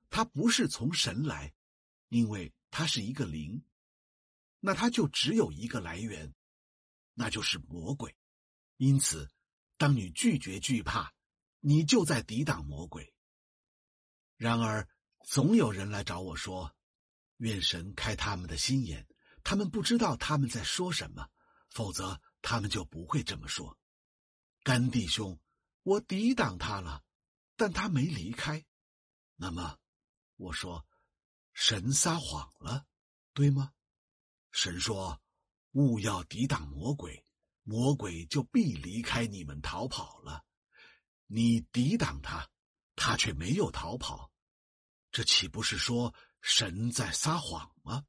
A: 它不是从神来，因为它是一个灵，那它就只有一个来源，那就是魔鬼。因此，当你拒绝惧怕，你就在抵挡魔鬼。然而，总有人来找我说，愿神开他们的心眼，他们不知道他们在说什么，否则他们就不会这么说。干弟兄，我抵挡他了，但他没离开。那么，我说，神撒谎了，对吗？神说，勿要抵挡魔鬼，魔鬼就必离开你们逃跑了。你抵挡他，他却没有逃跑，这岂不是说神在撒谎吗？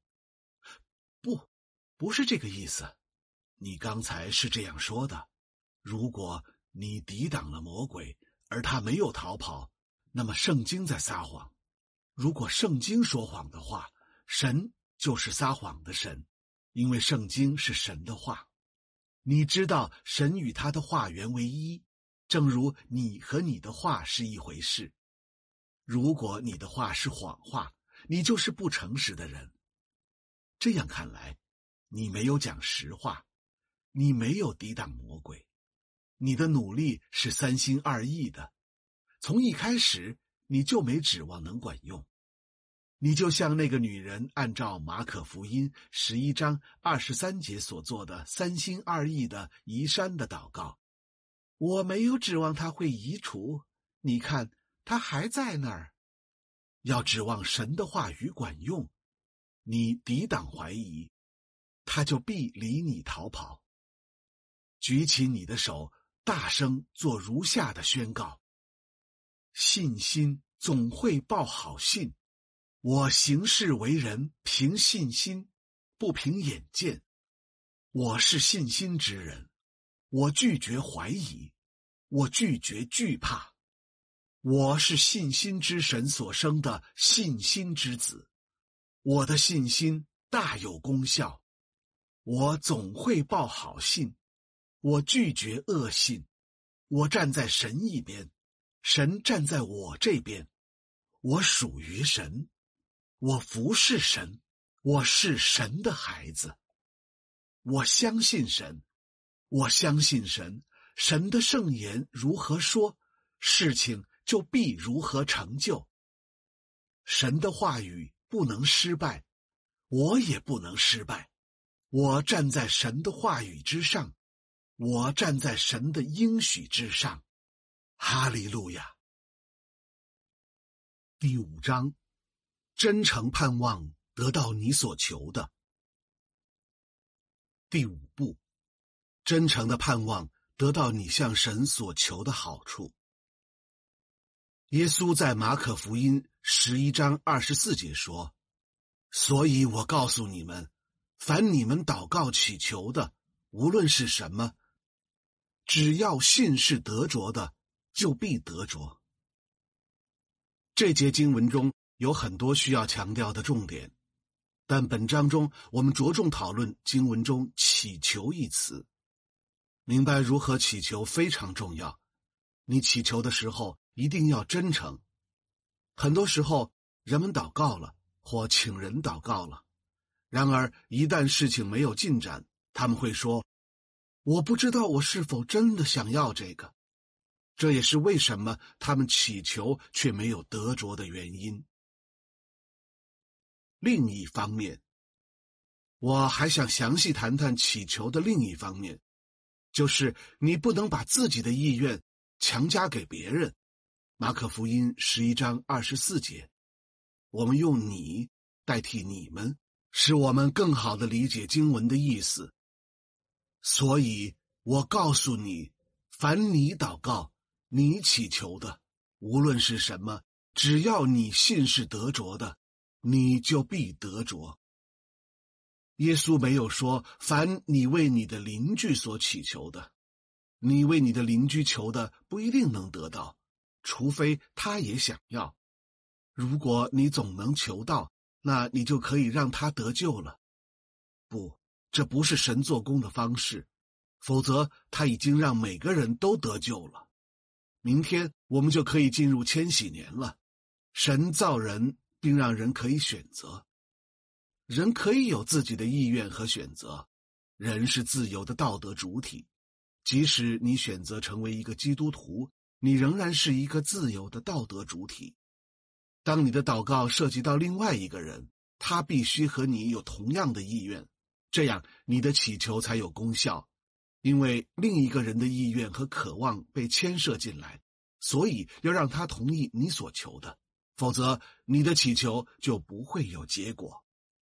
A: 不是这个意思。你刚才是这样说的，如果你抵挡了魔鬼，而他没有逃跑，那么圣经在撒谎。如果圣经说谎的话，神就是撒谎的神，因为圣经是神的话。你知道神与他的话原为一，正如你和你的话是一回事。如果你的话是谎话，你就是不诚实的人。这样看来，你没有讲实话，你没有抵挡魔鬼，你的努力是三心二意的，从一开始你就没指望能管用。你就像那个女人按照马可福音11章23节所做的三心二意的移山的祷告，我没有指望它会移除，你看它还在那儿。要指望神的话语管用，你抵挡怀疑，他就必离你逃跑。举起你的手，大声做如下的宣告：信心总会报好信，我行事为人凭信心，不凭眼见。我是信心之人，我拒绝怀疑，我拒绝惧怕。我是信心之神所生的信心之子，我的信心大有功效。我总会报好信，我拒绝恶信。我站在神一边，神站在我这边。我属于神，我服侍神，我是神的孩子。我相信神，我相信神，神的圣言如何说，事情就必如何成就。神的话语不能失败，我也不能失败。我站在神的话语之上，我站在神的应许之上。哈利路亚。第5章，真诚盼望得到你所求的。第5步，真诚的盼望得到你向神所求的好处。耶稣在马可福音11章24节说，所以我告诉你们，凡你们祷告祈求的，无论是什么，只要信是得着的，就必得着。这节经文中有很多需要强调的重点，但本章中我们着重讨论经文中祈求一词。明白如何祈求非常重要，你祈求的时候一定要真诚。很多时候人们祷告了或请人祷告了，然而一旦事情没有进展，他们会说，我不知道我是否真的想要这个。这也是为什么他们祈求却没有得着的原因。另一方面，我还想详细谈谈祈求的另一方面，就是你不能把自己的意愿强加给别人。马可福音11章24节，我们用你代替你们，使我们更好地理解经文的意思。所以我告诉你，凡你祷告，你祈求的，无论是什么，只要你信是得着的，你就必得着。耶稣没有说，凡你为你的邻居所祈求的，你为你的邻居求的不一定能得到，除非他也想要。如果你总能求到，那你就可以让他得救了。不，这不是神做工的方式，否则他已经让每个人都得救了。明天我们就可以进入千禧年了。 神造人，并让人可以选择。人可以有自己的意愿和选择，人是自由的道德主体。即使你选择成为一个基督徒，你仍然是一个自由的道德主体。当你的祷告涉及到另外一个人，他必须和你有同样的意愿，这样你的祈求才有功效。因为另一个人的意愿和渴望被牵涉进来，所以要让他同意你所求的，否则你的祈求就不会有结果。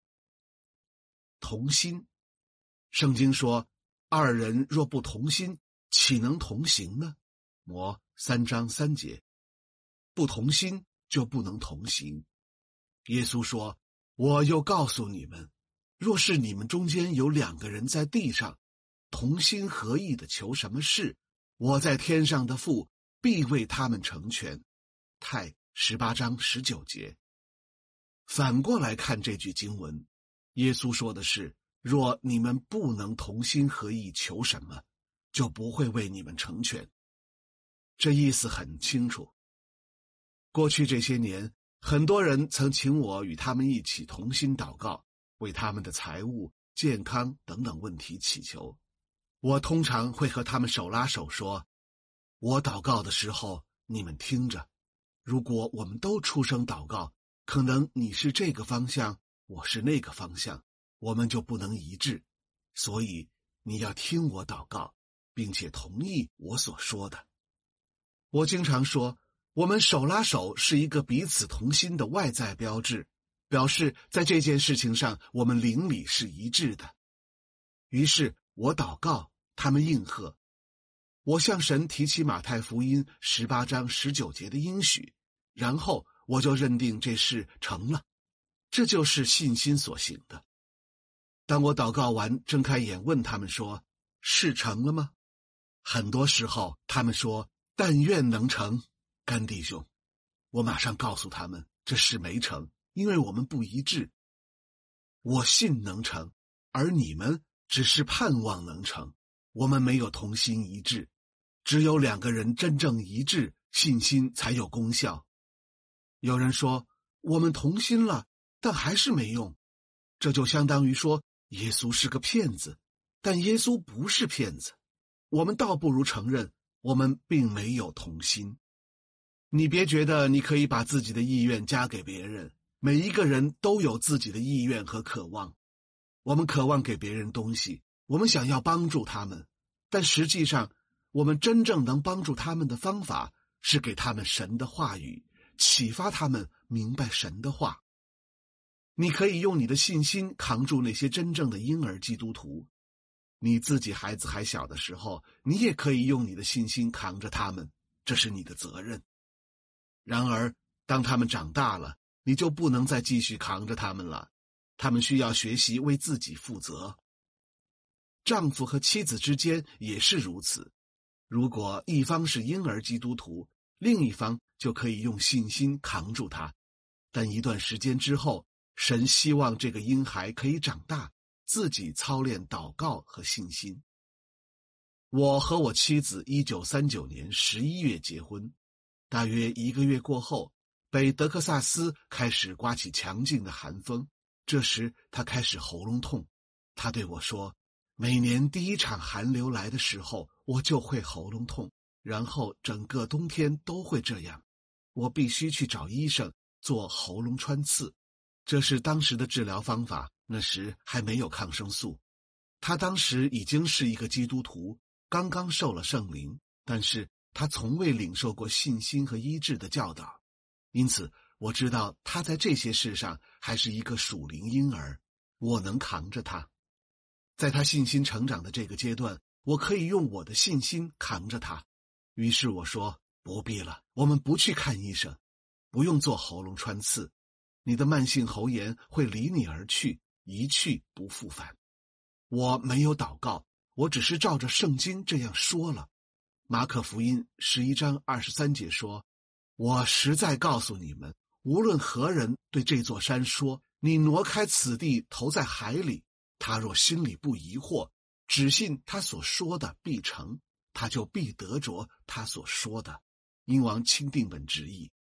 A: 同心，圣经说，二人若不同心，岂能同行呢？摩3章3节。不同心就不能同行。耶稣说，我又告诉你们，若是你们中间有2个人在地上同心合意的求什么事，我在天上的父必为他们成全。太18章19节。反过来看这句经文，耶稣说的是，若你们不能同心合意求什么，就不会为你们成全。这意思很清楚。过去这些年，很多人曾请我与他们一起同心祷告，为他们的财务、健康等等问题祈求。我通常会和他们手拉手说，我祷告的时候，你们听着。如果我们都出声祷告，可能你是这个方向，我是那个方向，我们就不能一致。所以你要听我祷告，并且同意我所说的。我经常说，我们手拉手是一个彼此同心的外在标志，表示在这件事情上我们灵里是一致的。于是我祷告，他们应和。我向神提起马太福音18章19节的应许，然后我就认定这事成了。这就是信心所行的。当我祷告完，睁开眼问他们说，事成了吗？很多时候他们说，但愿能成。干弟兄，我马上告诉他们，这事没成，因为我们不一致。我信能成，而你们只是盼望能成，我们没有同心一致。只有2个人真正一致，信心才有功效。有人说，我们同心了，但还是没用。这就相当于说，耶稣是个骗子，但耶稣不是骗子。我们倒不如承认，我们并没有同心。你别觉得你可以把自己的意愿加给别人，每一个人都有自己的意愿和渴望。我们渴望给别人东西，我们想要帮助他们，但实际上，我们真正能帮助他们的方法是给他们神的话语，启发他们明白神的话。你可以用你的信心扛住那些真正的婴儿基督徒。你自己孩子还小的时候，你也可以用你的信心扛着他们，这是你的责任。然而，当他们长大了，你就不能再继续扛着他们了。他们需要学习为自己负责。丈夫和妻子之间也是如此。如果一方是婴儿基督徒，另一方就可以用信心扛住他。但一段时间之后，神希望这个婴孩可以长大，自己操练祷告和信心。我和我妻子1939年11月结婚，大约1个月过后，北德克萨斯开始刮起强劲的寒风，这时她开始喉咙痛。她对我说，每年第1场寒流来的时候，我就会喉咙痛，然后整个冬天都会这样。我必须去找医生做喉咙穿刺，这是当时的治疗方法，那时还没有抗生素。他当时已经是一个基督徒，刚刚受了圣灵，但是他从未领受过信心和医治的教导，因此我知道他在这些事上还是一个属灵婴儿，我能扛着他。在他信心成长的这个阶段，我可以用我的信心扛着他。于是我说，不必了，我们不去看医生，不用做喉咙穿刺，你的慢性喉炎会离你而去，一去不复返。我没有祷告，我只是照着圣经这样说了。马可福音11章23节说，我实在告诉你们，无论何人对这座山说，你挪开此地投在海里，他若心里不疑惑，只信他所说的必成，他就必得着他所说的。英王钦定本直译。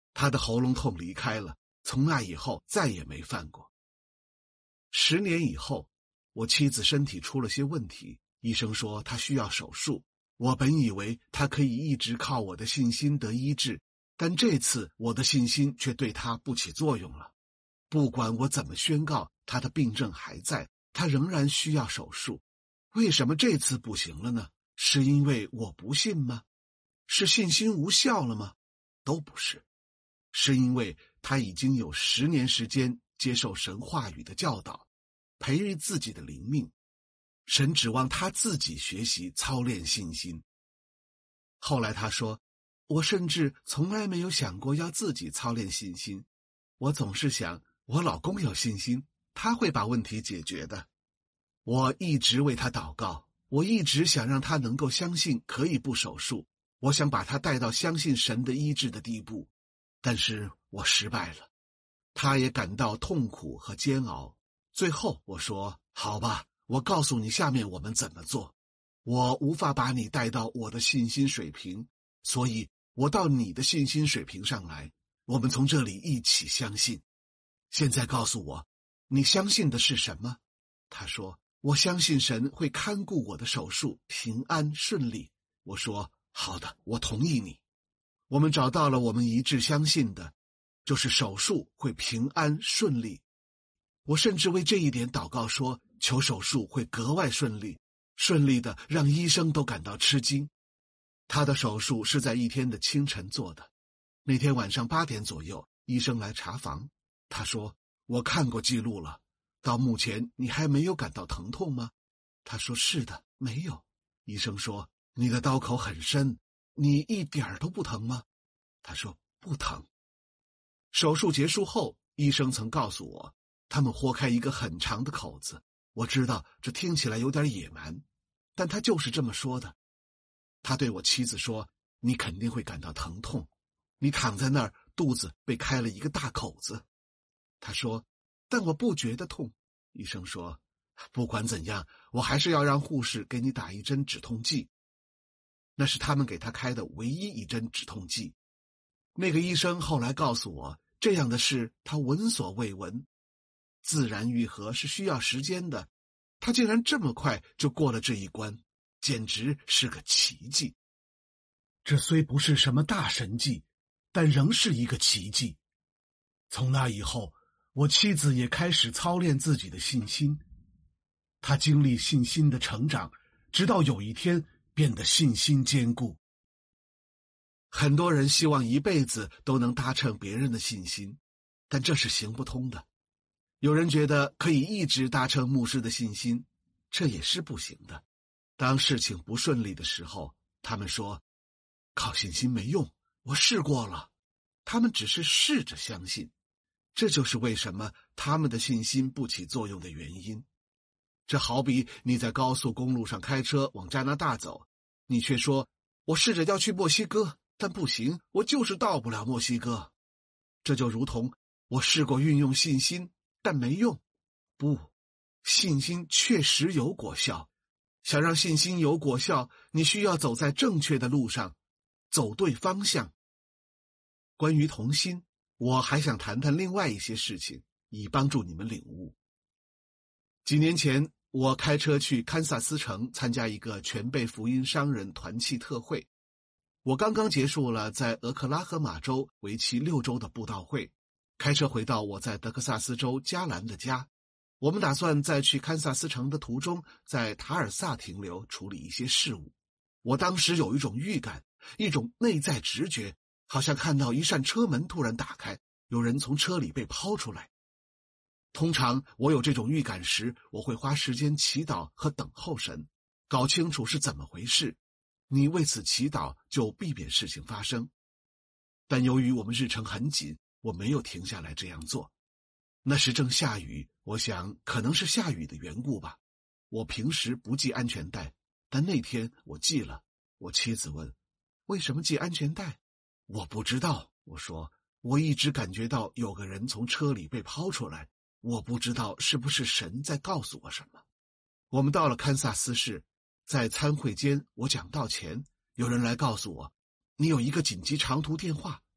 A: 他的喉咙痛离开了，从那以后再也没犯过。10年以后，我妻子身体出了些问题，医生说她需要手术。我本以为她可以一直靠我的信心得医治，但这次我的信心却对她不起作用了。不管我怎么宣告她的病症还在，她仍然需要手术。为什么这次不行了呢？是因为我不信吗？是信心无效了吗？都不是，是因为她已经有10年时间接受神话语的教导，培育自己的灵命。神指望他自己学习操练信心。后来他说，我甚至从来没有想过要自己操练信心，我总是想我老公有信心，他会把问题解决的。我一直为他祷告，我一直想让他能够相信可以不手术，我想把他带到相信神的医治的地步，但是我失败了。他也感到痛苦和煎熬。最后我说，好吧，我告诉你下面我们怎么做。我无法把你带到我的信心水平，所以我到你的信心水平上来，我们从这里一起相信。现在告诉我，你相信的是什么？他说，我相信神会看顾我的手术平安顺利。我说，好的，我同意你。我们找到了我们一致相信的，就是手术会平安顺利。我甚至为这一点祷告说，求手术会格外顺利，顺利的让医生都感到吃惊。他的手术是在一天的清晨做的。那天晚上8点左右，医生来查房。他说，我看过记录了，到目前你还没有感到疼痛吗？他说，是的，没有。医生说，你的刀口很深，你一点儿都不疼吗？他说，不疼。手术结束后，医生曾告诉我，他们豁开一个很长的口子。我知道这听起来有点野蛮，但他就是这么说的。他对我妻子说，你肯定会感到疼痛，你躺在那儿，肚子被开了一个大口子。他说，但我不觉得痛。医生说，不管怎样，我还是要让护士给你打一针止痛剂。那是他们给他开的唯一一针止痛剂。那个医生后来告诉我，这样的事他闻所未闻。自然愈合是需要时间的，他竟然这么快就过了这一关，简直是个奇迹。这虽不是什么大神迹，但仍是一个奇迹。从那以后，我妻子也开始操练自己的信心。她经历信心的成长，直到有一天变得信心坚固。很多人希望一辈子都能搭乘别人的信心，但这是行不通的。有人觉得可以一直搭乘牧师的信心，这也是不行的。当事情不顺利的时候，他们说，靠信心没用，我试过了。他们只是试着相信，这就是为什么他们的信心不起作用的原因。这好比你在高速公路上开车往加拿大走，你却说，我试着要去墨西哥，但不行，我就是到不了墨西哥。这就如同我试过运用信心，但没用。不，信心确实有果效。想让信心有果效，你需要走在正确的路上，走对方向。关于同心，我还想谈谈另外一些事情，以帮助你们领悟。几年前，我开车去堪萨斯城参加一个全备福音商人团契特会。我刚刚结束了在俄克拉荷马州为期6周的布道会，开车回到我在德克萨斯州加兰的家。我们打算在去堪萨斯城的途中，在塔尔萨停留，处理一些事务。我当时有一种预感，一种内在直觉，好像看到一扇车门突然打开，有人从车里被抛出来。通常我有这种预感时，我会花时间祈祷和等候神，搞清楚是怎么回事。你为此祈祷，就避免事情发生。但由于我们日程很紧，我没有停下来这样做。那时正下雨，我想可能是下雨的缘故吧。我平时不系安全带，但那天我系了。我妻子问，为什么系安全带？我不知道，我说，我一直感觉到有个人从车里被抛出来，我不知道是不是神在告诉我什么。我们到了堪萨斯市，在参会间，我讲道前，有人来告诉我，你有一个紧急长途电话。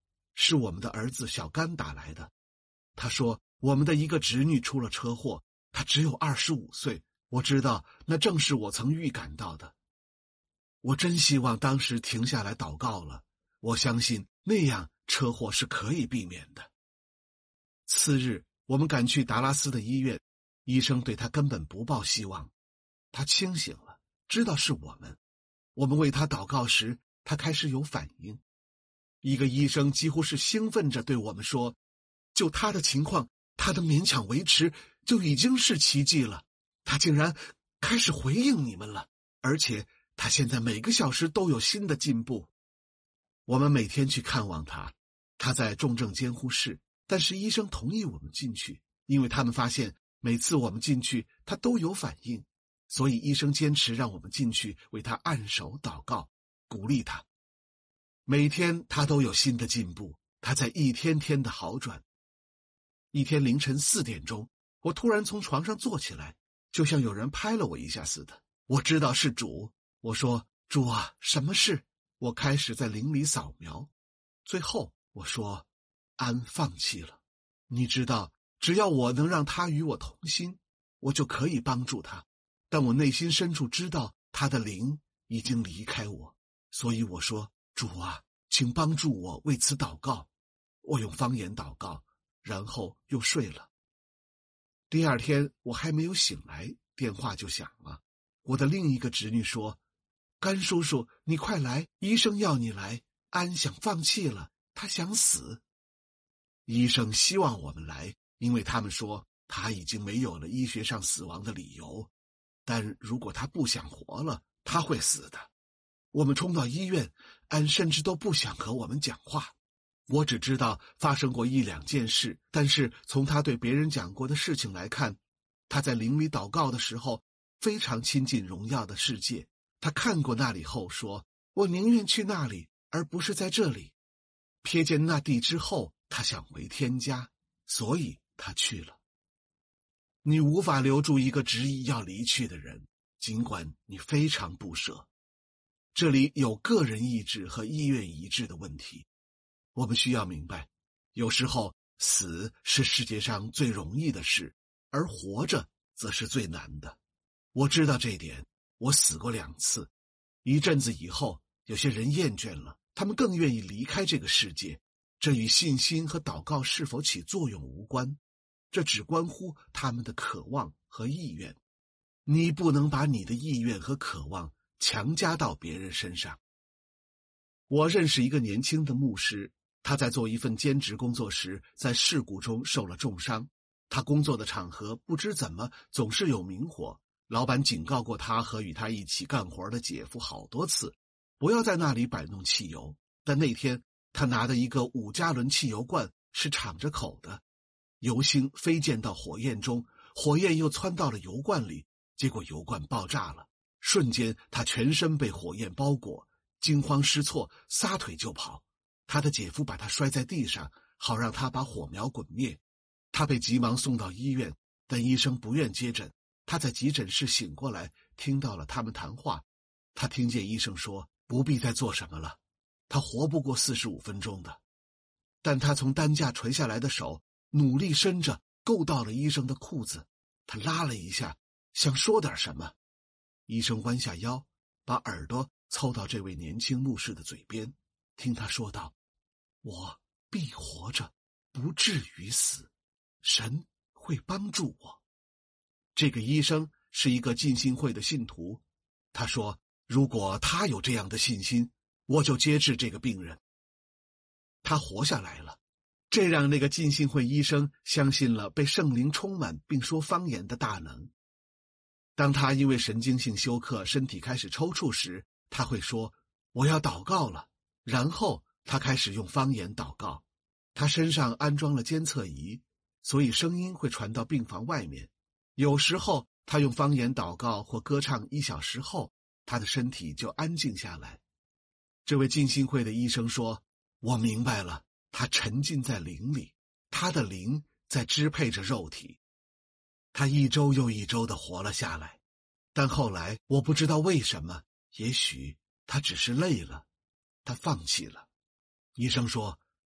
A: 是我们的儿子小甘打来的。他说我们的一个侄女出了车祸，她只有25岁。我知道那正是我曾预感到的。我真希望当时停下来祷告了，我相信那样车祸是可以避免的。次日，我们赶去达拉斯的医院，医生对他根本不抱希望。他清醒了，知道是我们。我们为他祷告时，他开始有反应。一个医生几乎是兴奋着对我们说，就他的情况，他的勉强维持就已经是奇迹了。他竟然开始回应你们了，而且他现在每个小时都有新的进步。我们每天去看望他，他在重症监护室，但是医生同意我们进去，因为他们发现每次我们进去他都有反应，所以医生坚持让我们进去为他按手祷告，鼓励他。每天他都有新的进步，他在一天天的好转。一天凌晨4点钟，我突然从床上坐起来，就像有人拍了我一下似的。我知道是主，我说，主啊，什么事？我开始在灵里扫描，最后我说，安放弃了。你知道，只要我能让他与我同心，我就可以帮助他。但我内心深处知道他的灵已经离开我，所以我说，主啊，请帮助我为此祷告。我用方言祷告，然后又睡了。第二天我还没有醒来，电话就响了。我的另一个侄女说，甘叔叔，你快来，医生要你来，安想放弃了，他想死。医生希望我们来，因为他们说他已经没有了医学上死亡的理由，但如果他不想活了，他会死的。我们冲到医院，安甚至都不想和我们讲话。我只知道发生过1、2件事，但是从他对别人讲过的事情来看，他在灵里祷告的时候非常亲近荣耀的世界。他看过那里后说，我宁愿去那里，而不是在这里。瞥见那地之后，他想回天家，所以他去了。你无法留住一个执意要离去的人，尽管你非常不舍。这里有个人意志和意愿一致的问题。我们需要明白，有时候死是世界上最容易的事，而活着则是最难的。我知道这一点，我死过2次。一阵子以后，有些人厌倦了，他们更愿意离开这个世界。这与信心和祷告是否起作用无关，这只关乎他们的渴望和意愿。你不能把你的意愿和渴望强加到别人身上。我认识一个年轻的牧师，他在做一份兼职工作时，在事故中受了重伤。他工作的场合不知怎么总是有明火，老板警告过他和与他一起干活的姐夫好多次，不要在那里摆弄汽油。但那天他拿的一个5加仑汽油罐是敞着口的，油星飞溅到火焰中，火焰又窜到了油罐里，结果油罐爆炸了。瞬间他全身被火焰包裹，惊慌失措，撒腿就跑。他的姐夫把他摔在地上，好让他把火苗滚灭。他被急忙送到医院，但医生不愿接诊。他在急诊室醒过来，听到了他们谈话。他听见医生说，不必再做什么了，他活不过45分钟的。但他从担架垂下来的手努力伸着，够到了医生的裤子。他拉了一下，想说点什么。医生弯下腰，把耳朵凑到这位年轻牧师的嘴边，听他说道，我必活着，不至于死，神会帮助我。这个医生是一个浸信会的信徒，他说，如果他有这样的信心，我就接治这个病人。他活下来了，这让那个浸信会医生相信了被圣灵充满并说方言的大能。当他因为神经性休克身体开始抽搐时，他会说，我要祷告了，然后他开始用方言祷告。他身上安装了监测仪，所以声音会传到病房外面。有时候他用方言祷告或歌唱1小时后，他的身体就安静下来。这位浸信会的医生说，我明白了，他沉浸在灵里，他的灵在支配着肉体。他1周又1周地活了下来，但后来我不知道为什么，也许他只是累了，他放弃了。医生说，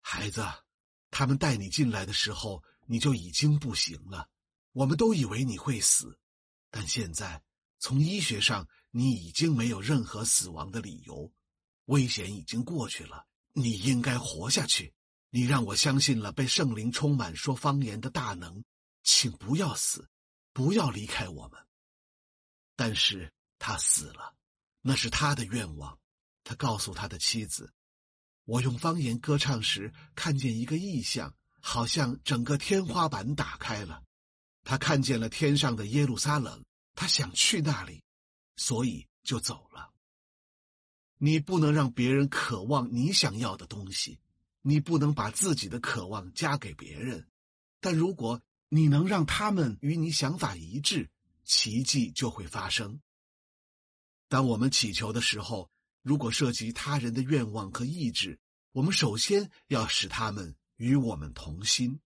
A: 孩子，他们带你进来的时候，你就已经不行了，我们都以为你会死，但现在从医学上你已经没有任何死亡的理由，危险已经过去了，你应该活下去。你让我相信了被圣灵充满说方言的大能，请不要死，不要离开我们。但是他死了，那是他的愿望。他告诉他的妻子，我用方言歌唱时看见一个异象，好像整个天花板打开了。他看见了天上的耶路撒冷，他想去那里，所以就走了。你不能让别人渴望你想要的东西，你不能把自己的渴望加给别人，但如果你能让他们与你想法一致，奇迹就会发生。当我们祈求的时候，如果涉及他人的愿望和意志，我们首先要使他们与我们同心。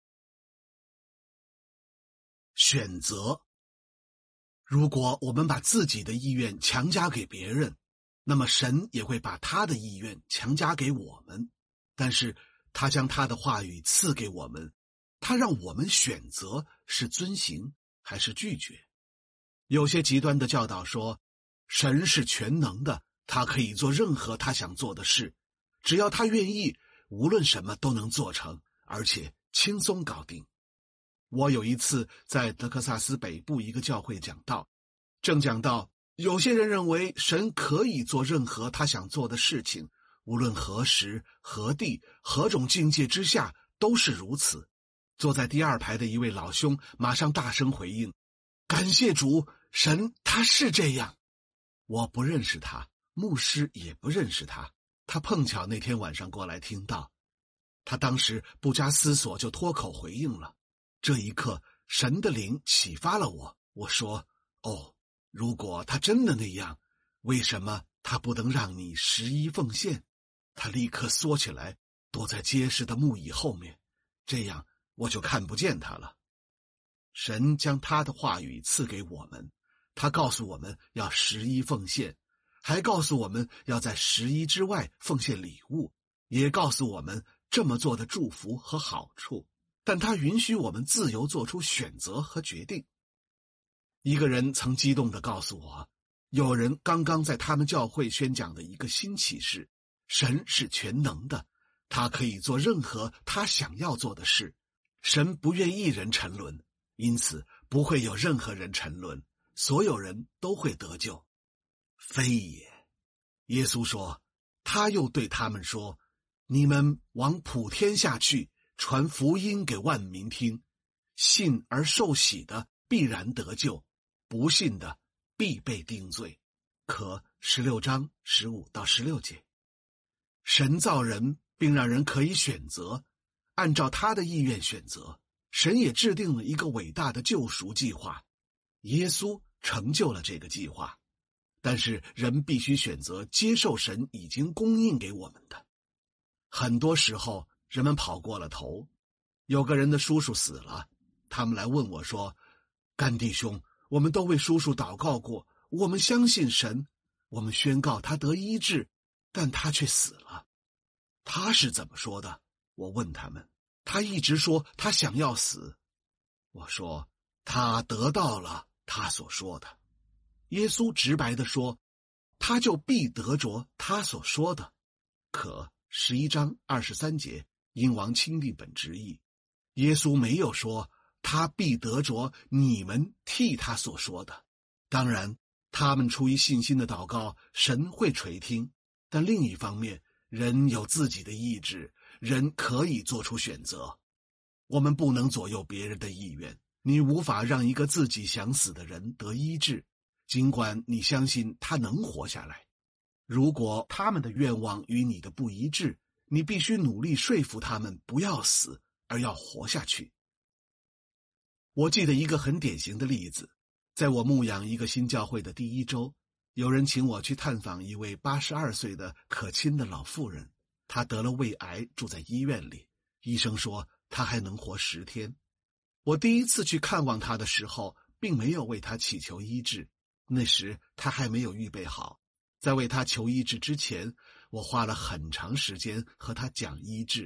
A: 选择。如果我们把自己的意愿强加给别人，那么神也会把他的意愿强加给我们。但是他将他的话语赐给我们，他让我们选择是遵行还是拒绝。有些极端的教导说，神是全能的，他可以做任何他想做的事，只要他愿意，无论什么都能做成，而且轻松搞定。我有一次在德克萨斯北部一个教会讲道，正讲到有些人认为神可以做任何他想做的事情，无论何时何地何种境界之下都是如此。坐在第二排的一位老兄马上大声回应，感谢主，神他是这样。我不认识他，牧师也不认识他，他碰巧那天晚上过来听到，他当时不加思索就脱口回应了。这一刻神的灵启发了我，我说，如果他真的那样，为什么他不能让你11奉献？他立刻缩起来，躲在结实的木椅后面，这样我就看不见他了。神将他的话语赐给我们，他告诉我们要11奉献，还告诉我们要在11之外奉献礼物，也告诉我们这么做的祝福和好处，但他允许我们自由做出选择和决定。一个人曾激动地告诉我，有人刚刚在他们教会宣讲的一个新启示，神是全能的，他可以做任何他想要做的事，神不愿一人沉沦，因此不会有任何人沉沦，所有人都会得救。非也，耶稣说，他又对他们说，你们往普天下去，传福音给万民听，信而受洗的必然得救，不信的必被定罪。可16章15到16节。神造人并让人可以选择，按照他的意愿选择。神也制定了一个伟大的救赎计划，耶稣成就了这个计划，但是人必须选择接受神已经供应给我们的。很多时候人们跑过了头，有个人的叔叔死了，他们来问我说，甘弟兄，我们都为叔叔祷告过，我们相信神，我们宣告他得医治，但他却死了。他是怎么说的？我问他们，他一直说他想要死。我说，他得到了他所说的。耶稣直白地说，他就必得着他所说的。可11章23节，英王钦定本直译，耶稣没有说他必得着你们替他所说的。当然他们出于信心的祷告，神会垂听，但另一方面，人有自己的意志，人可以做出选择。我们不能左右别人的意愿，你无法让一个自己想死的人得医治，尽管你相信他能活下来。如果他们的愿望与你的不一致，你必须努力说服他们不要死，而要活下去。我记得一个很典型的例子，在我牧养一个新教会的第1周，有人请我去探访一位82岁的可亲的老妇人，她得了胃癌，住在医院里，医生说她还能活10天。我第一次去看望她的时候，并没有为她祈求医治，那时她还没有预备好。在为她求医治之前，我花了很长时间和她讲医治，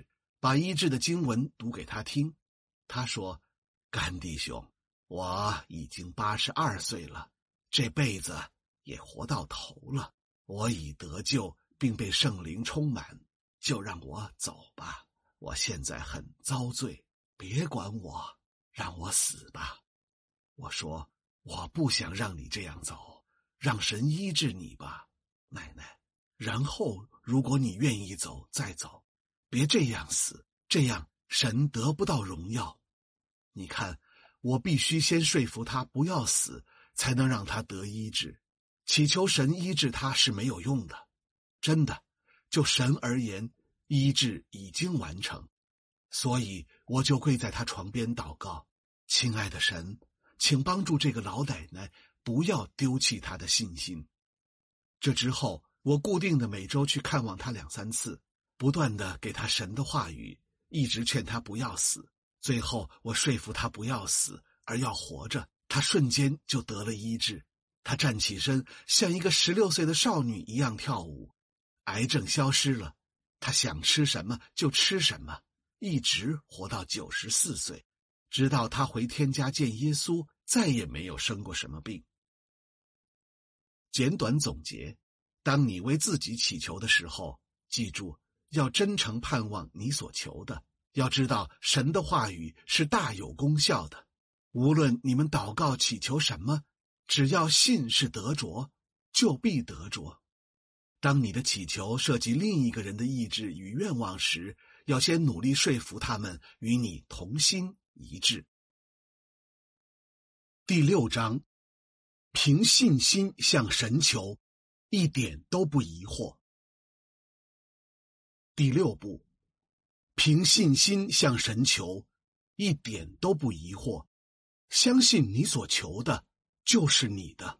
A: 把医治的经文读给他听。他说：干弟兄，我已经82岁了，这辈子也活到头了，我已得救，并被圣灵充满，就让我走吧。我现在很遭罪，别管我，让我死吧。我说：我不想让你这样走，让神医治你吧，奶奶。然后如果你愿意走，再走，别这样死，这样神得不到荣耀。你看，我必须先说服他不要死，才能让他得医治。祈求神医治他是没有用的，真的，就神而言，医治已经完成。所以我就跪在他床边祷告：亲爱的神，请帮助这个老奶奶不要丢弃她的信心。这之后，我固定的每周去看望她2、3次，不断的给她神的话语，一直劝她不要死。最后我说服她不要死，而要活着，她瞬间就得了医治。她站起身，像一个16岁的少女一样跳舞，癌症消失了，她想吃什么就吃什么，一直活到94岁，直到她回天家见耶稣，再也没有生过什么病。简短总结：当你为自己祈求的时候，记住要真诚盼望你所求的，要知道神的话语是大有功效的。无论你们祷告祈求什么，只要信是得着，就必得着。当你的祈求涉及另一个人的意志与愿望时，要先努力说服他们与你同心一致。第6章，凭信心向神求，一点都不疑惑。第6步，凭信心向神求，一点都不疑惑，相信你所求的就是你的。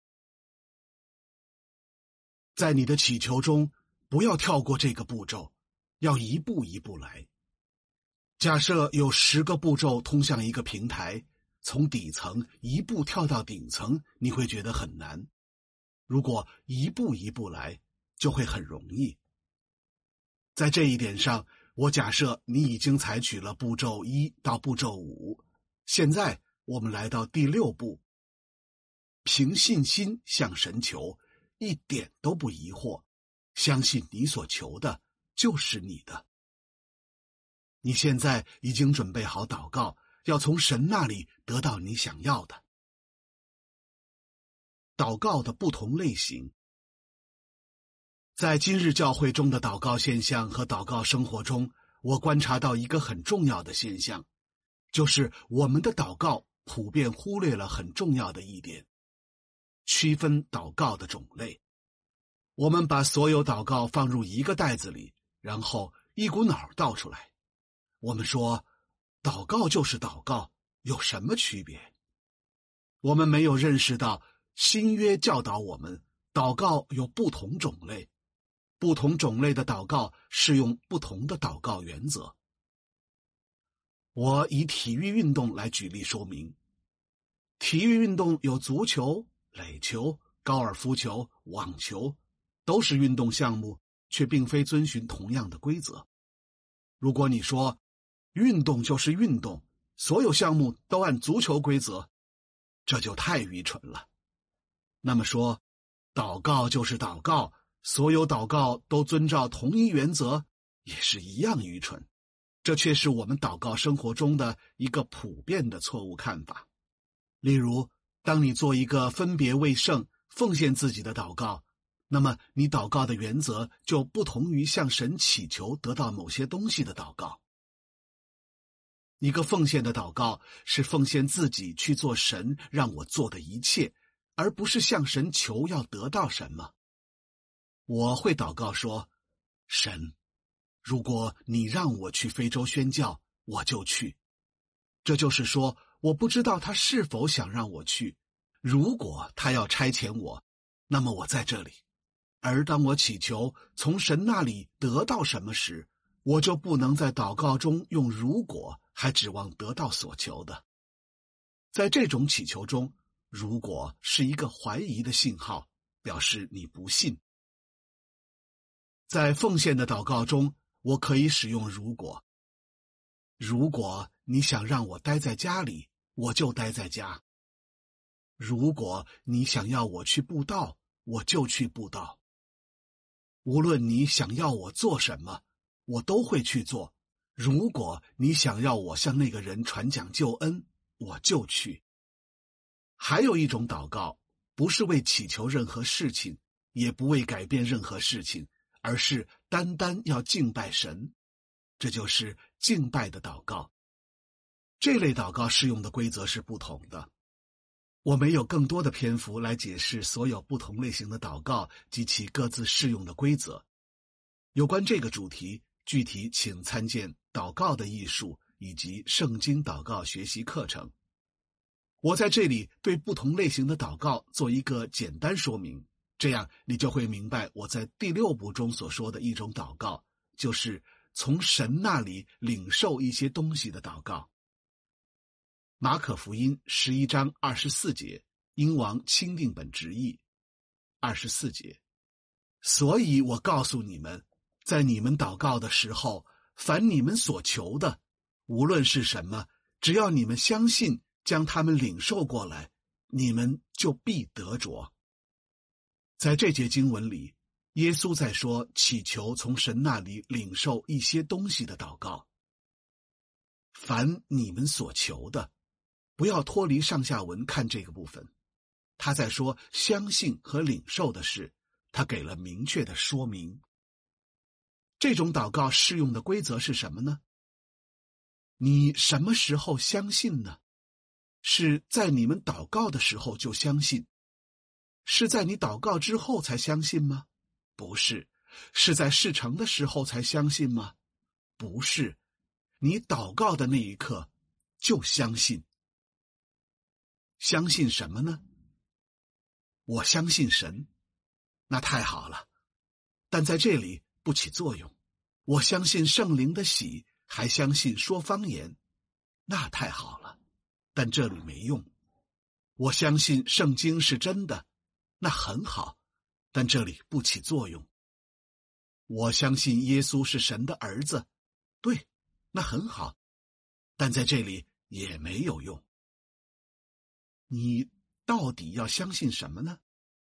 A: 在你的祈求中，不要跳过这个步骤，要一步一步来。假设有10个步骤通向一个平台，从底层一步跳到顶层，你会觉得很难。如果一步一步来，就会很容易。在这一点上，我假设你已经采取了步骤1到步骤5，现在我们来到第6步，凭信心向神求，一点都不疑惑，相信你所求的就是你的。你现在已经准备好祷告，要从神那里得到你想要的。祷告的不同类型。在今日教会中的祷告现象和祷告生活中，我观察到一个很重要的现象，就是我们的祷告普遍忽略了很重要的一点，区分祷告的种类。我们把所有祷告放入一个袋子里，然后一股脑倒出来。我们说，祷告就是祷告，有什么区别？我们没有认识到新约教导我们，祷告有不同种类，不同种类的祷告适用不同的祷告原则。我以体育运动来举例说明。体育运动有足球、垒球、高尔夫球、网球，都是运动项目，却并非遵循同样的规则。如果你说运动就是运动，所有项目都按足球规则，这就太愚蠢了。那么说，祷告就是祷告，所有祷告都遵照同一原则，也是一样愚蠢。这却是我们祷告生活中的一个普遍的错误看法。例如，当你做一个分别为圣、奉献自己的祷告，那么你祷告的原则就不同于向神祈求得到某些东西的祷告。一个奉献的祷告是奉献自己去做神让我做的一切，而不是向神求要得到什么。我会祷告说，神，如果你让我去非洲宣教，我就去。这就是说，我不知道他是否想让我去，如果他要差遣我，那么我在这里。而当我祈求从神那里得到什么时，我就不能在祷告中用如果，还指望得到所求的。在这种祈求中，如果是一个怀疑的信号，表示你不信。在奉献的祷告中，我可以使用如果， 如果你想让我待在家里，我就待在家；如果你想要我去布道，我就去布道。无论你想要我做什么，我都会去做。如果你想要我向那个人传讲救恩，我就去。还有一种祷告，不是为祈求任何事情，也不为改变任何事情，而是单单要敬拜神。这就是敬拜的祷告。这类祷告适用的规则是不同的。我没有更多的篇幅来解释所有不同类型的祷告及其各自适用的规则。有关这个主题，具体请参见《祷告的艺术》以及圣经祷告学习课程。我在这里对不同类型的祷告做一个简单说明，这样你就会明白我在第6步中所说的一种祷告，就是从神那里领受一些东西的祷告。马可福音11章24节，英王钦定本直译。24节，所以我告诉你们，在你们祷告的时候，凡你们所求的，无论是什么，只要你们相信，将他们领受过来，你们就必得着。在这节经文里，耶稣在说祈求从神那里领受一些东西的祷告。凡你们所求的，不要脱离上下文看这个部分。他在说相信和领受的事，他给了明确的说明。这种祷告适用的规则是什么呢？你什么时候相信呢？是在你们祷告的时候就相信？是在你祷告之后才相信吗？不是。是在事成的时候才相信吗？不是。你祷告的那一刻就相信。相信什么呢？我相信神，那太好了，但在这里不起作用。我相信圣灵的喜，还相信说方言，那太好了，但这里没用。我相信圣经是真的，那很好，但这里不起作用。我相信耶稣是神的儿子，对，那很好，但在这里也没有用。你到底要相信什么呢？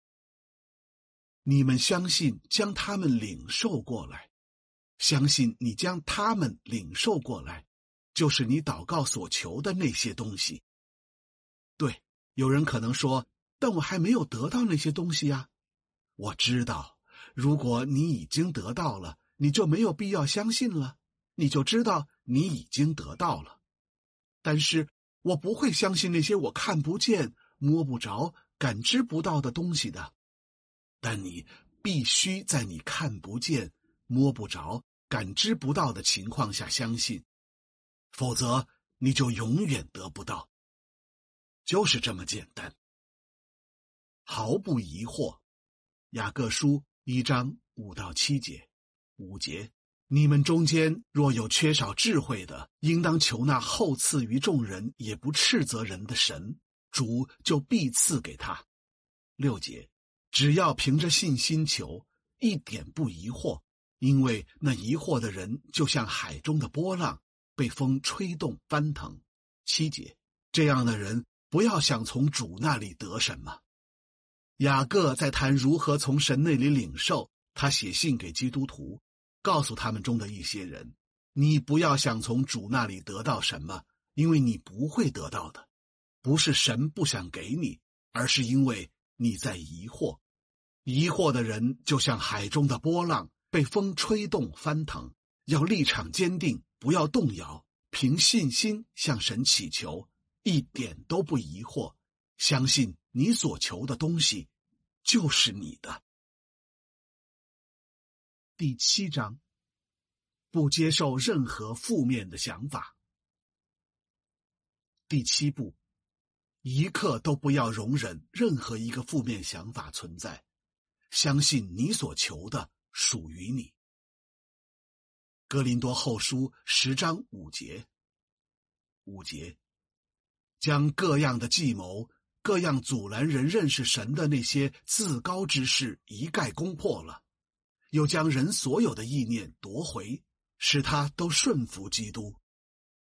A: 你们相信将他们领受过来，相信你将他们领受过来，就是你祷告所求的那些东西。对，有人可能说，但我还没有得到那些东西呀。我知道，如果你已经得到了，你就没有必要相信了，你就知道你已经得到了。但是我不会相信那些我看不见、摸不着、感知不到的东西的。但你必须在你看不见、摸不着、感知不到的情况下相信，否则你就永远得不到。就是这么简单，毫不疑惑。雅各书1章5到7节，5节，你们中间若有缺少智慧的，应当求那厚赐于众人也不斥责人的神，主就必赐给他。6节，只要凭着信心求，一点不疑惑，因为那疑惑的人就像海中的波浪，被风吹动翻腾。7节，这样的人不要想从主那里得什么。雅各在谈如何从神那里领受，他写信给基督徒，告诉他们中的一些人，你不要想从主那里得到什么，因为你不会得到的。不是神不想给你，而是因为你在疑惑。疑惑的人就像海中的波浪，被风吹动翻腾，要立场坚定，不要动摇，凭信心向神祈求，一点都不疑惑，相信你所求的东西就是你的。第7章，不接受任何负面的想法。第7步，一刻都不要容忍任何一个负面想法存在，相信你所求的属于你。哥林多后书10章5节，5节，将各样的计谋、各样阻拦人认识神的那些自高之事一概攻破了，又将人所有的意念夺回，使他都顺服基督。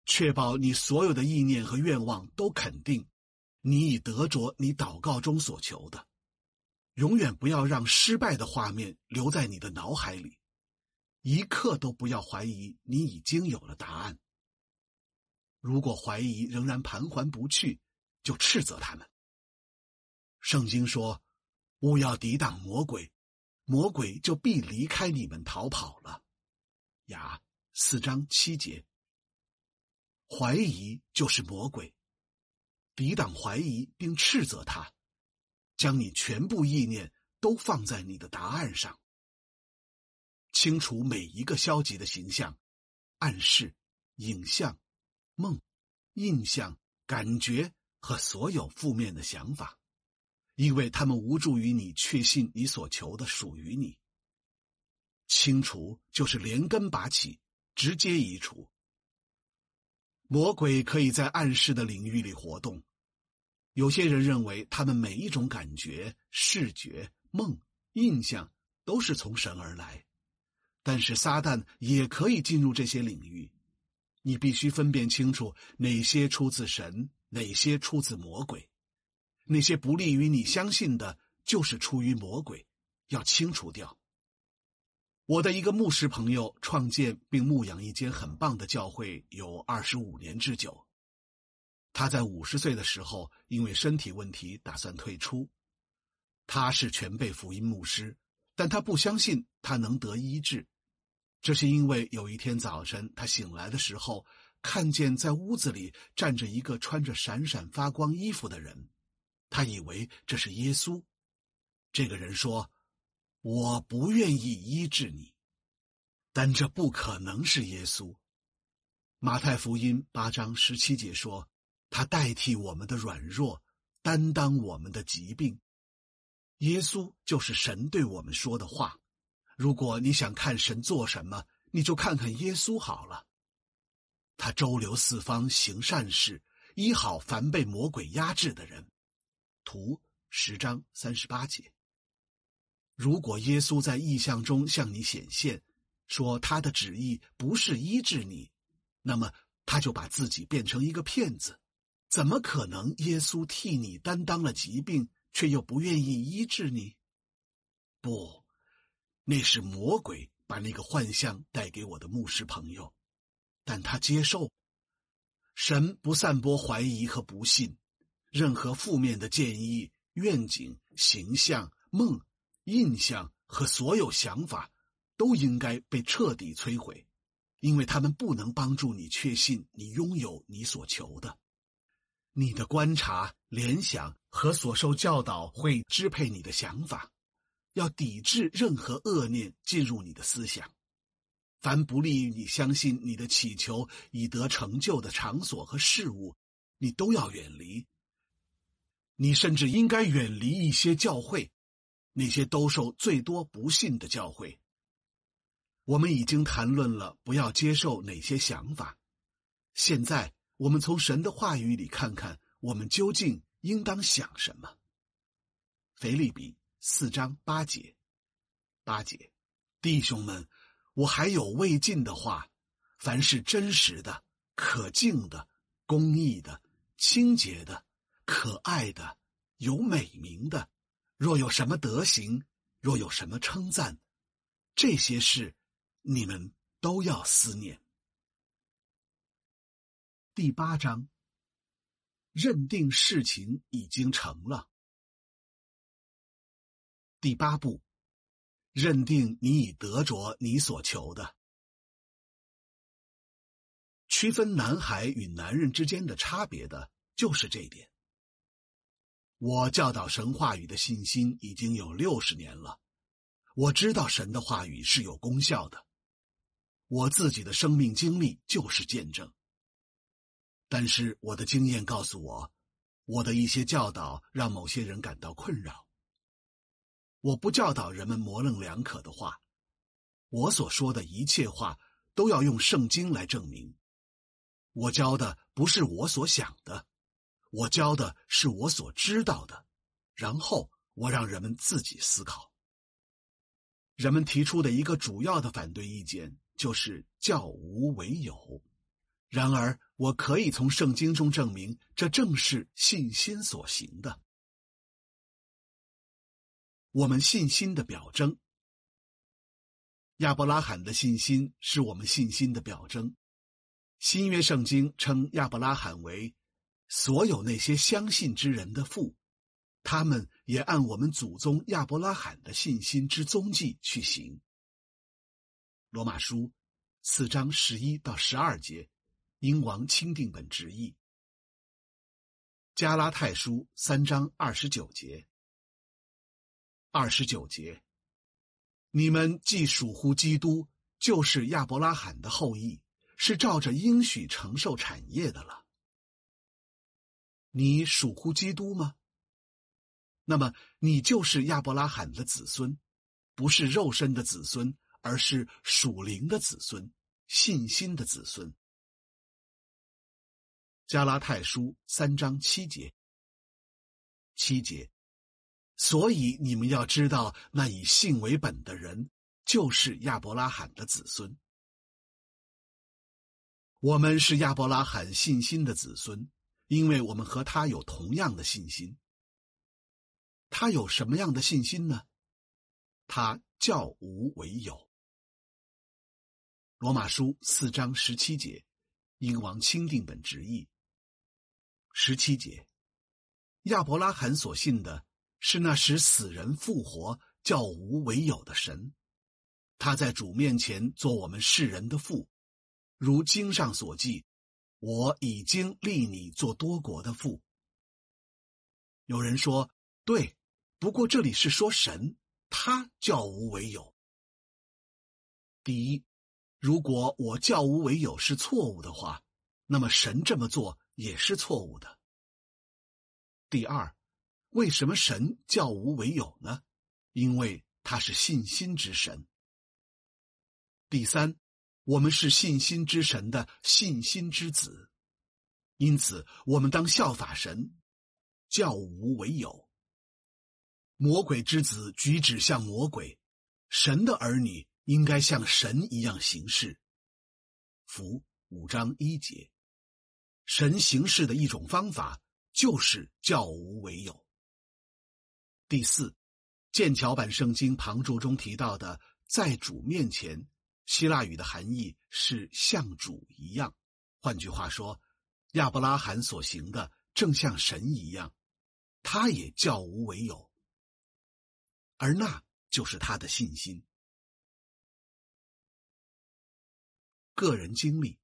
A: 确保你所有的意念和愿望都肯定，你已得着你祷告中所求的。永远不要让失败的画面留在你的脑海里，一刻都不要怀疑你已经有了答案。如果怀疑仍然盘桓不去，就斥责他们。圣经说，勿要抵挡魔鬼，魔鬼就必离开你们逃跑了。雅4章7节。怀疑就是魔鬼，抵挡怀疑并斥责他，将你全部意念都放在你的答案上，清除每一个消极的形象、暗示、影像、梦、印象、感觉和所有负面的想法，因为他们无助于你确信你所求的属于你。清除就是连根拔起，直接移除。魔鬼可以在暗示的领域里活动，有些人认为他们每一种感觉、视觉、梦、印象都是从神而来，但是撒旦也可以进入这些领域。你必须分辨清楚哪些出自神，哪些出自魔鬼。那些不利于你相信的，就是出于魔鬼，要清除掉。我的一个牧师朋友创建并牧养一间很棒的教会有25年之久。他在50岁的时候因为身体问题打算退出。他是全备福音牧师，但他不相信他能得医治。这是因为有一天早晨他醒来的时候，看见在屋子里站着一个穿着闪闪发光衣服的人，他以为这是耶稣。这个人说，我不愿意医治你，但这不可能是耶稣。马太福音8章17节说，他代替我们的软弱，担当我们的疾病。耶稣就是神对我们说的话。如果你想看神做什么，你就看看耶稣好了。他周流四方行善事，医好凡被魔鬼压制的人。图10章38节。如果耶稣在异象中向你显现，说他的旨意不是医治你，那么他就把自己变成一个骗子。怎么可能耶稣替你担当了疾病，却又不愿意医治你？不，那是魔鬼把那个幻象带给我的牧师朋友，但他接受。神不散播怀疑和不信，任何负面的建议、愿景、形象、梦、印象和所有想法都应该被彻底摧毁，因为他们不能帮助你确信你拥有你所求的。你的观察、联想和所受教导会支配你的想法，要抵制任何恶念进入你的思想。凡不利于你相信你的祈求以得成就的场所和事物，你都要远离。你甚至应该远离一些教会，那些兜售最多不信的教会。我们已经谈论了不要接受哪些想法，现在我们从神的话语里看看我们究竟应当想什么。腓立比4章8节。弟兄们，我还有未尽的话，凡是真实的、可敬的、公义的、清洁的、可爱的、有美名的，若有什么德行，若有什么称赞，这些事你们都要思念。第8章，认定事情已经成了。第8步，认定你已得着你所求的。区分男孩与男人之间的差别的就是这一点。我教导神话语的信心已经有60年了，我知道神的话语是有功效的，我自己的生命经历就是见证。但是我的经验告诉我，我的一些教导让某些人感到困扰。我不教导人们模棱两可的话，我所说的一切话都要用圣经来证明。我教的不是我所想的，我教的是我所知道的，然后我让人们自己思考。人们提出的一个主要的反对意见就是教无为有， 然而，我可以从圣经中证明，这正是信心所行的。我们信心的表征。亚伯拉罕的信心是我们信心的表征。新约圣经称亚伯拉罕为所有那些相信之人的父，他们也按我们祖宗亚伯拉罕的信心之踪迹去行。罗马书4章11到12节，英王钦定本直译。加拉太书3章29节。29节，你们既属乎基督，就是亚伯拉罕的后裔，是照着应许承受产业的了。你属乎基督吗？那么你就是亚伯拉罕的子孙，不是肉身的子孙，而是属灵的子孙，信心的子孙。加拉太书3章7节。7节，所以你们要知道，那以信为本的人，就是亚伯拉罕的子孙。我们是亚伯拉罕信心的子孙，因为我们和他有同样的信心。他有什么样的信心呢？他叫无为有。罗马书4章17节，英王钦定本直译。17节，亚伯拉罕所信的是那使死人复活、叫无为有的神。他在主面前做我们世人的父，如经上所记，我已经立你做多国的父。有人说，对，不过这里是说神，他叫无为有。第一，如果我叫无为有是错误的话，那么神这么做也是错误的。第二，为什么神叫无为有呢？因为他是信心之神。第三，我们是信心之神的信心之子，因此我们当效法神，叫无为有。魔鬼之子举止像魔鬼，神的儿女应该像神一样行事。符5章1节，神行事的一种方法就是叫无为有。第四，剑桥版圣经旁注中提到的在主面前，希腊语的含义是像主一样。换句话说，亚伯拉罕所行的正像神一样，他也叫无为有，而那就是他的信心。个人经历。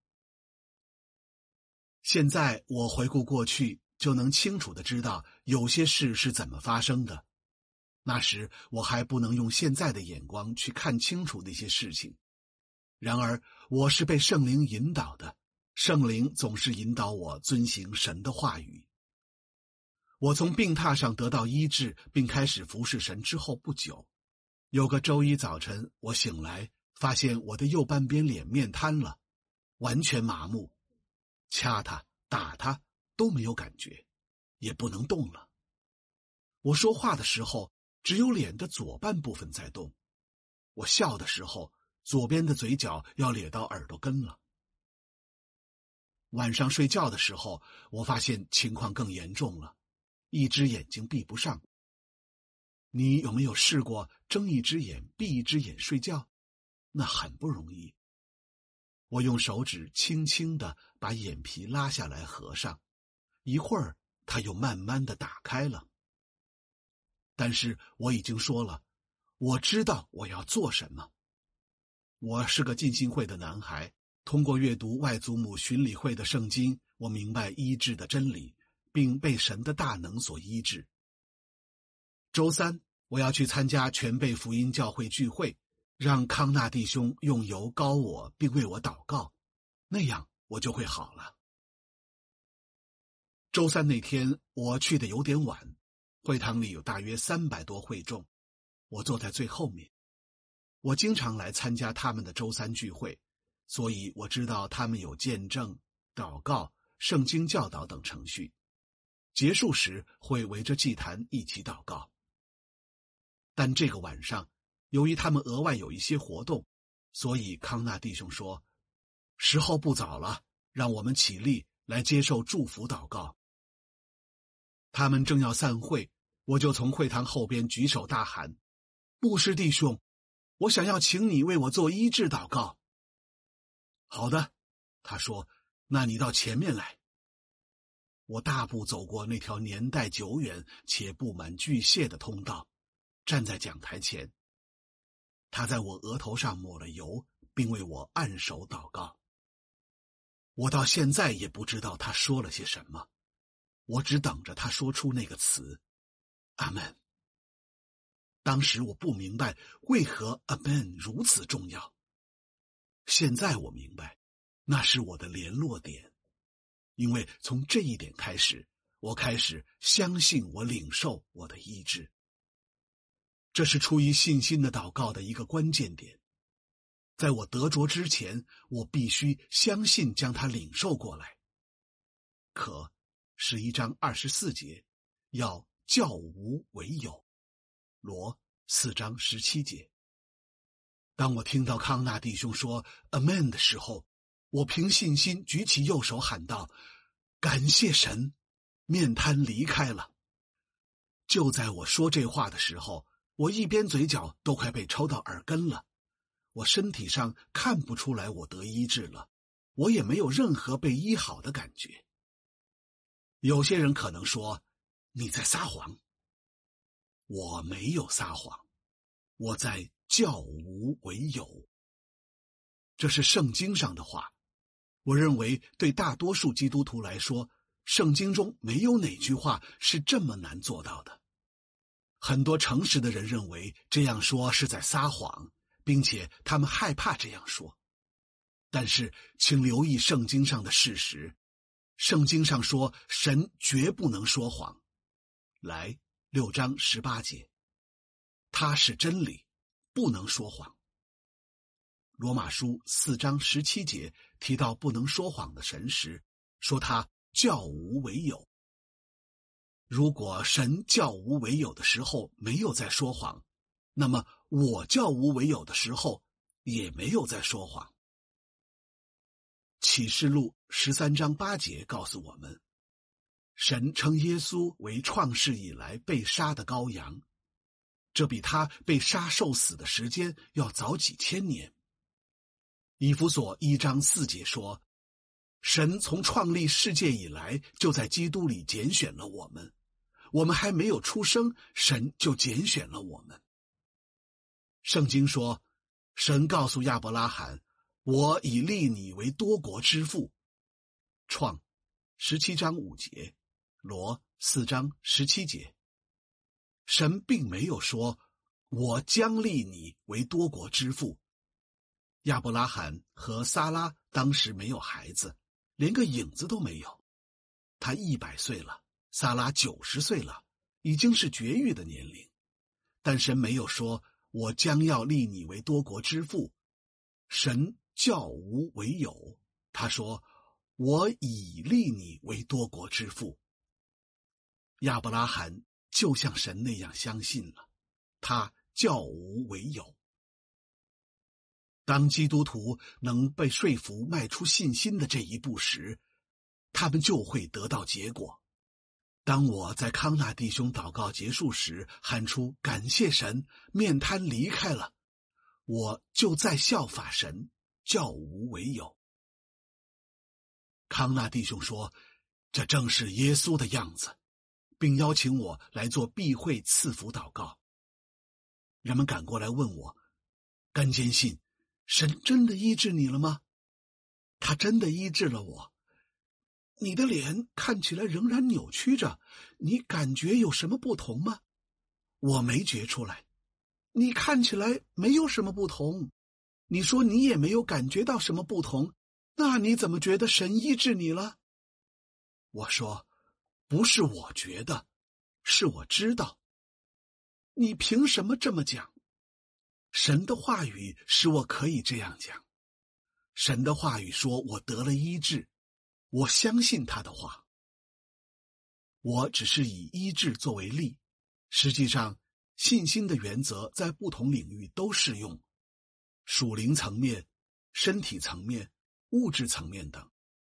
A: 现在我回顾过去，就能清楚地知道有些事是怎么发生的。那时我还不能用现在的眼光去看清楚那些事情。然而我是被圣灵引导的，圣灵总是引导我遵行神的话语。我从病榻上得到医治，并开始服侍神之后不久，有个周一早晨，我醒来，发现我的右半边脸面瘫了，完全麻木，掐它打它都没有感觉，也不能动了。我说话的时候，只有脸的左半部分在动。我笑的时候，左边的嘴角要咧到耳朵根了。晚上睡觉的时候，我发现情况更严重了，一只眼睛闭不上。你有没有试过睁一只眼闭一只眼睡觉？那很不容易。我用手指轻轻地把眼皮拉下来合上，一会儿它又慢慢地打开了。但是我已经说了，我知道我要做什么。我是个浸信会的男孩，通过阅读外祖母巡礼会的圣经，我明白医治的真理，并被神的大能所医治。周三，我要去参加全备福音教会聚会，让康纳弟兄用油膏我，并为我祷告，那样我就会好了。周三那天，我去的有点晚，会堂里有大约300多会众，我坐在最后面。我经常来参加他们的周三聚会，所以我知道他们有见证、祷告、圣经教导等程序。结束时会围着祭坛一起祷告。但这个晚上，由于他们额外有一些活动，所以康纳弟兄说，时候不早了， 让我们起立来接受祝福祷告。他们正要散会，我就从会堂后边举手大喊：牧师弟兄，我想要请你为我做医治祷告。好的，他说，那你到前面来。我大步走过那条年代久远且布满巨蟹的通道，站在讲台前。他在我额头上抹了油，并为我按手祷告。我到现在也不知道他说了些什么，我只等着他说出那个词，阿们。当时我不明白为何阿们如此重要，现在我明白，那是我的联络点，因为从这一点开始，我开始相信我领受我的医治。这是出于信心的祷告的一个关键点。在我得着之前，我必须相信将它领受过来。可11章24节要叫无为有，罗4章17节。当我听到康纳弟兄说 Amen 的时候，我凭信心举起右手喊道：感谢神，面瘫离开了。就在我说这话的时候，我一边嘴角都快被抽到耳根了。我身体上看不出来我得医治了，我也没有任何被医好的感觉。有些人可能说，你在撒谎。我没有撒谎，我在叫无为有。这是圣经上的话。我认为对大多数基督徒来说，圣经中没有哪句话是这么难做到的。很多诚实的人认为这样说是在撒谎，并且他们害怕这样说。但是请留意圣经上的事实，圣经上说神绝不能说谎。来，6章18节，他是真理，不能说谎。罗马书4章17节提到不能说谎的神时，说他叫无为有。如果神叫无为有的时候没有在说谎，那么我叫无为有的时候也没有在说谎。启示录13章8节告诉我们，神称耶稣为创世以来被杀的羔羊，这比他被杀受死的时间要早几千年。以弗所1章4节说，神从创立世界以来就在基督里拣选了我们，我们还没有出生，神就拣选了我们。圣经说，神告诉亚伯拉罕，我已立你为多国之父。创17章5节，罗4章17节。神并没有说，我将立你为多国之父。亚伯拉罕和撒拉当时没有孩子，连个影子都没有。他100岁了，撒拉90岁了，已经是绝育的年龄。但神没有说，我将要立你为多国之父。神叫无为有，他说，我已立你为多国之父。亚伯拉罕就像神那样相信了，他叫无为有。当基督徒能被说服迈出信心的这一步时，他们就会得到结果。当我在康纳弟兄祷告结束时喊出感谢神，面瘫离开了，我就在效法神，叫无为有。康纳弟兄说，这正是耶稣的样子，并邀请我来做避讳赐福祷告。人们赶过来问我，甘坚信神真的医治你了吗？他真的医治了我。你的脸看起来仍然扭曲着，你感觉有什么不同吗？我没觉出来。你看起来没有什么不同。你说你也没有感觉到什么不同，那你怎么觉得神医治你了？我说，不是我觉得，是我知道。你凭什么这么讲？神的话语使我可以这样讲。神的话语说我得了医治，我相信他的话。我只是以医治作为例，实际上信心的原则在不同领域都适用，属灵层面、身体层面、物质层面等。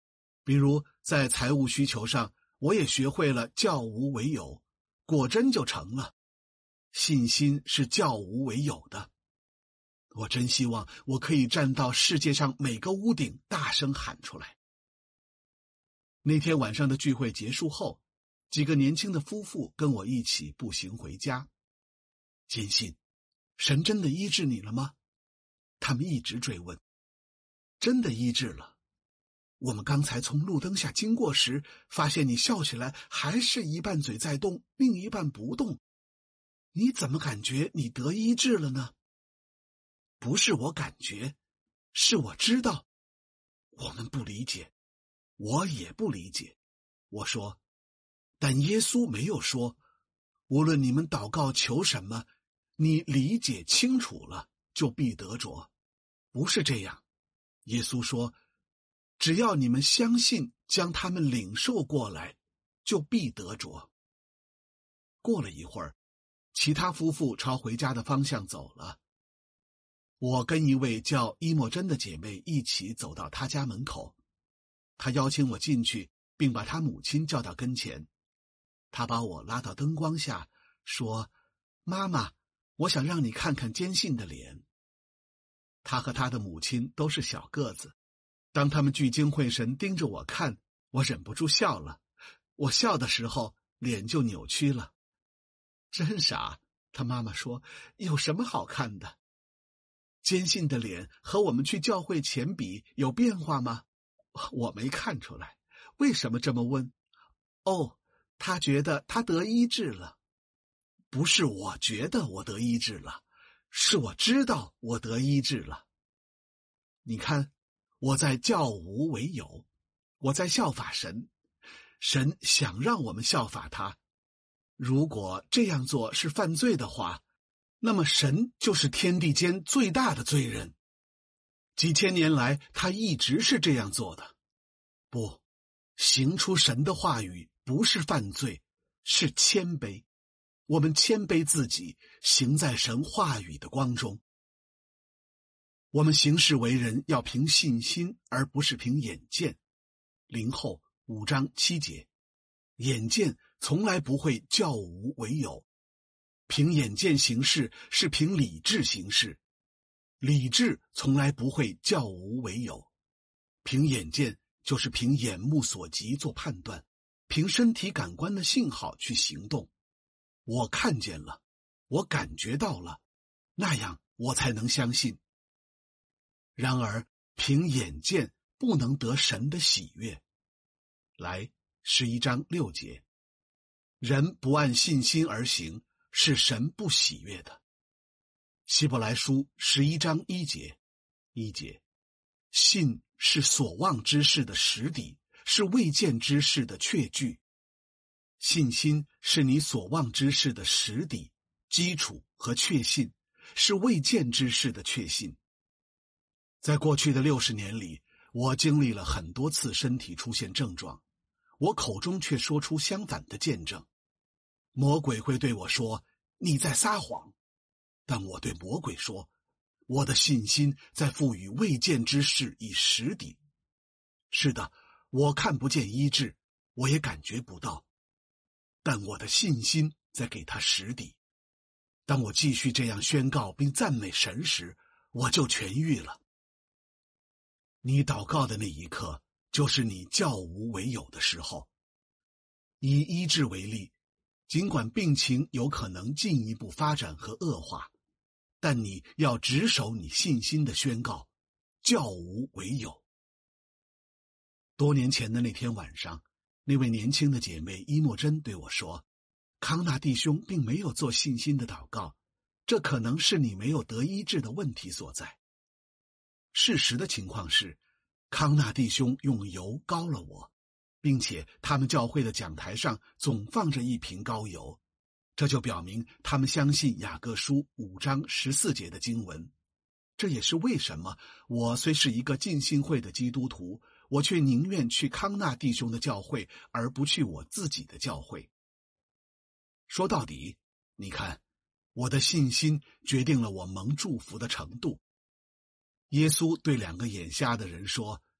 A: 比如在财务需求上，我也学会了教无为有，果真就成了。信心是教无为有的。我真希望我可以站到世界上每个屋顶，大声喊出来。那天晚上的聚会结束后，几个年轻的夫妇跟我一起步行回家。坚信，神真的医治你了吗？他们一直追问。真的医治了。我们刚才从路灯下经过时，发现你笑起来还是一半嘴在动，另一半不动。你怎么感觉你得医治了呢？不是我感觉，是我知道。我们不理解，我也不理解。我说，但耶稣没有说，无论你们祷告求什么，你理解清楚了，就必得着。不是这样。耶稣说，只要你们相信，将他们领受过来，就必得着。过了一会儿，其他夫妇朝回家的方向走了。我跟一位叫伊莫珍的姐妹一起走到她家门口，她邀请我进去，并把她母亲叫到跟前。她把我拉到灯光下，说：“妈妈，我想让你看看坚信的脸。”她和她的母亲都是小个子，当他们聚精会神盯着我看，我忍不住笑了。我笑的时候，脸就扭曲了。真傻，她妈妈说，有什么好看的？坚信的脸和我们去教会前比有变化吗？我没看出来。为什么这么问？哦，他觉得他得医治了。不是我觉得我得医治了，是我知道我得医治了。你看，我在教无为有，我在效法神。神想让我们效法他。如果这样做是犯罪的话，那么神就是天地间最大的罪人。几千年来，他一直是这样做的。不，行出神的话语不是犯罪，是谦卑。我们谦卑自己，行在神话语的光中。我们行事为人要凭信心，而不是凭眼见。林后5章7节，眼见从来不会教无为有。凭眼见行事是凭理智行事，理智从来不会教无为有。凭眼见就是凭眼目所及做判断，凭身体感官的信号去行动。我看见了，我感觉到了，那样我才能相信。然而凭眼见不能得神的喜悦。来，11章6节，人不按信心而行，是神不喜悦的。希伯来书11章1节，1节，信是所望之事的实底，是未见之事的确据。信心是你所望之事的实底、基础和确信，是未见之事的确信。在过去的60年里，我经历了很多次身体出现症状，我口中却说出相反的见证。魔鬼会对我说，你在撒谎，但我对魔鬼说，我的信心在赋予未见之事以实底。是的，我看不见医治，我也感觉不到，但我的信心在给他实底。当我继续这样宣告并赞美神时，我就痊愈了。你祷告的那一刻，就是你教无为有的时候。以医治为例，尽管病情有可能进一步发展和恶化，但你要执守你信心的宣告，教无为有。多年前的那天晚上，那位年轻的姐妹伊莫珍对我说，康纳弟兄并没有做信心的祷告，这可能是你没有得医治的问题所在。事实的情况是，康纳弟兄用油膏了我，并且他们教会的讲台上总放着一瓶膏油，这就表明他们相信雅各书5章14节的经文。这也是为什么我虽是一个浸信会的基督徒，我却宁愿去康纳弟兄的教会，而不去我自己的教会。说到底，你看，我的信心决定了我蒙祝福的程度。耶稣对2个眼瞎的人说，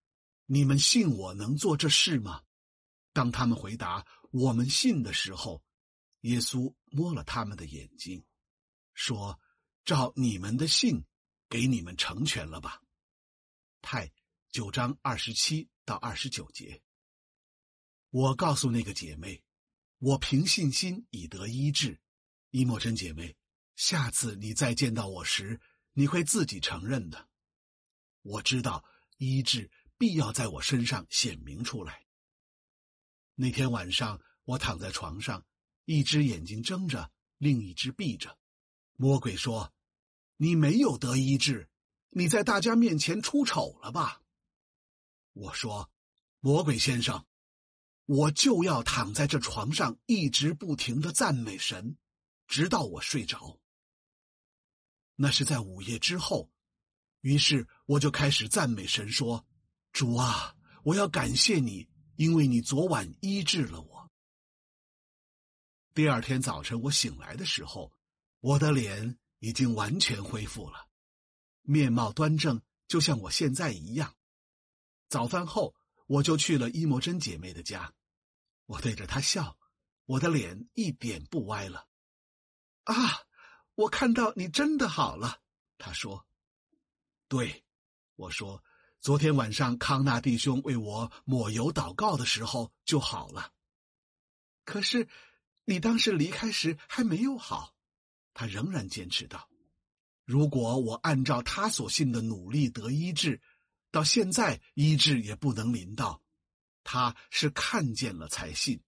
A: 你们信我能做这事吗？当他们回答我们信的时候，耶稣摸了他们的眼睛，说，照你们的信给你们成全了吧。太9章27到29节。我告诉那个姐妹，我凭信心已得医治。伊莫真姐妹，下次你再见到我时，你会自己承认的。我知道医治必要在我身上显明出来。那天晚上，我躺在床上，一只眼睛睁着，另一只闭着。魔鬼说，你没有得医治，你在大家面前出丑了吧？我说，魔鬼先生，我就要躺在这床上一直不停地赞美神，直到我睡着。那是在午夜之后，于是我就开始赞美神说，主啊，我要感谢你，因为你昨晚医治了我。第二天早晨我醒来的时候，我的脸已经完全恢复了，面貌端正，就像我现在一样。早饭后，我就去了伊摩真姐妹的家，我对着她笑，我的脸一点不歪了。啊，我看到你真的好了，她说。对，我说，昨天晚上康纳弟兄为我抹油祷告的时候就好了。可是你当时离开时还没有好，他仍然坚持道。如果我按照他所信的努力得医治，到现在医治也不能临到，他是看见了才信。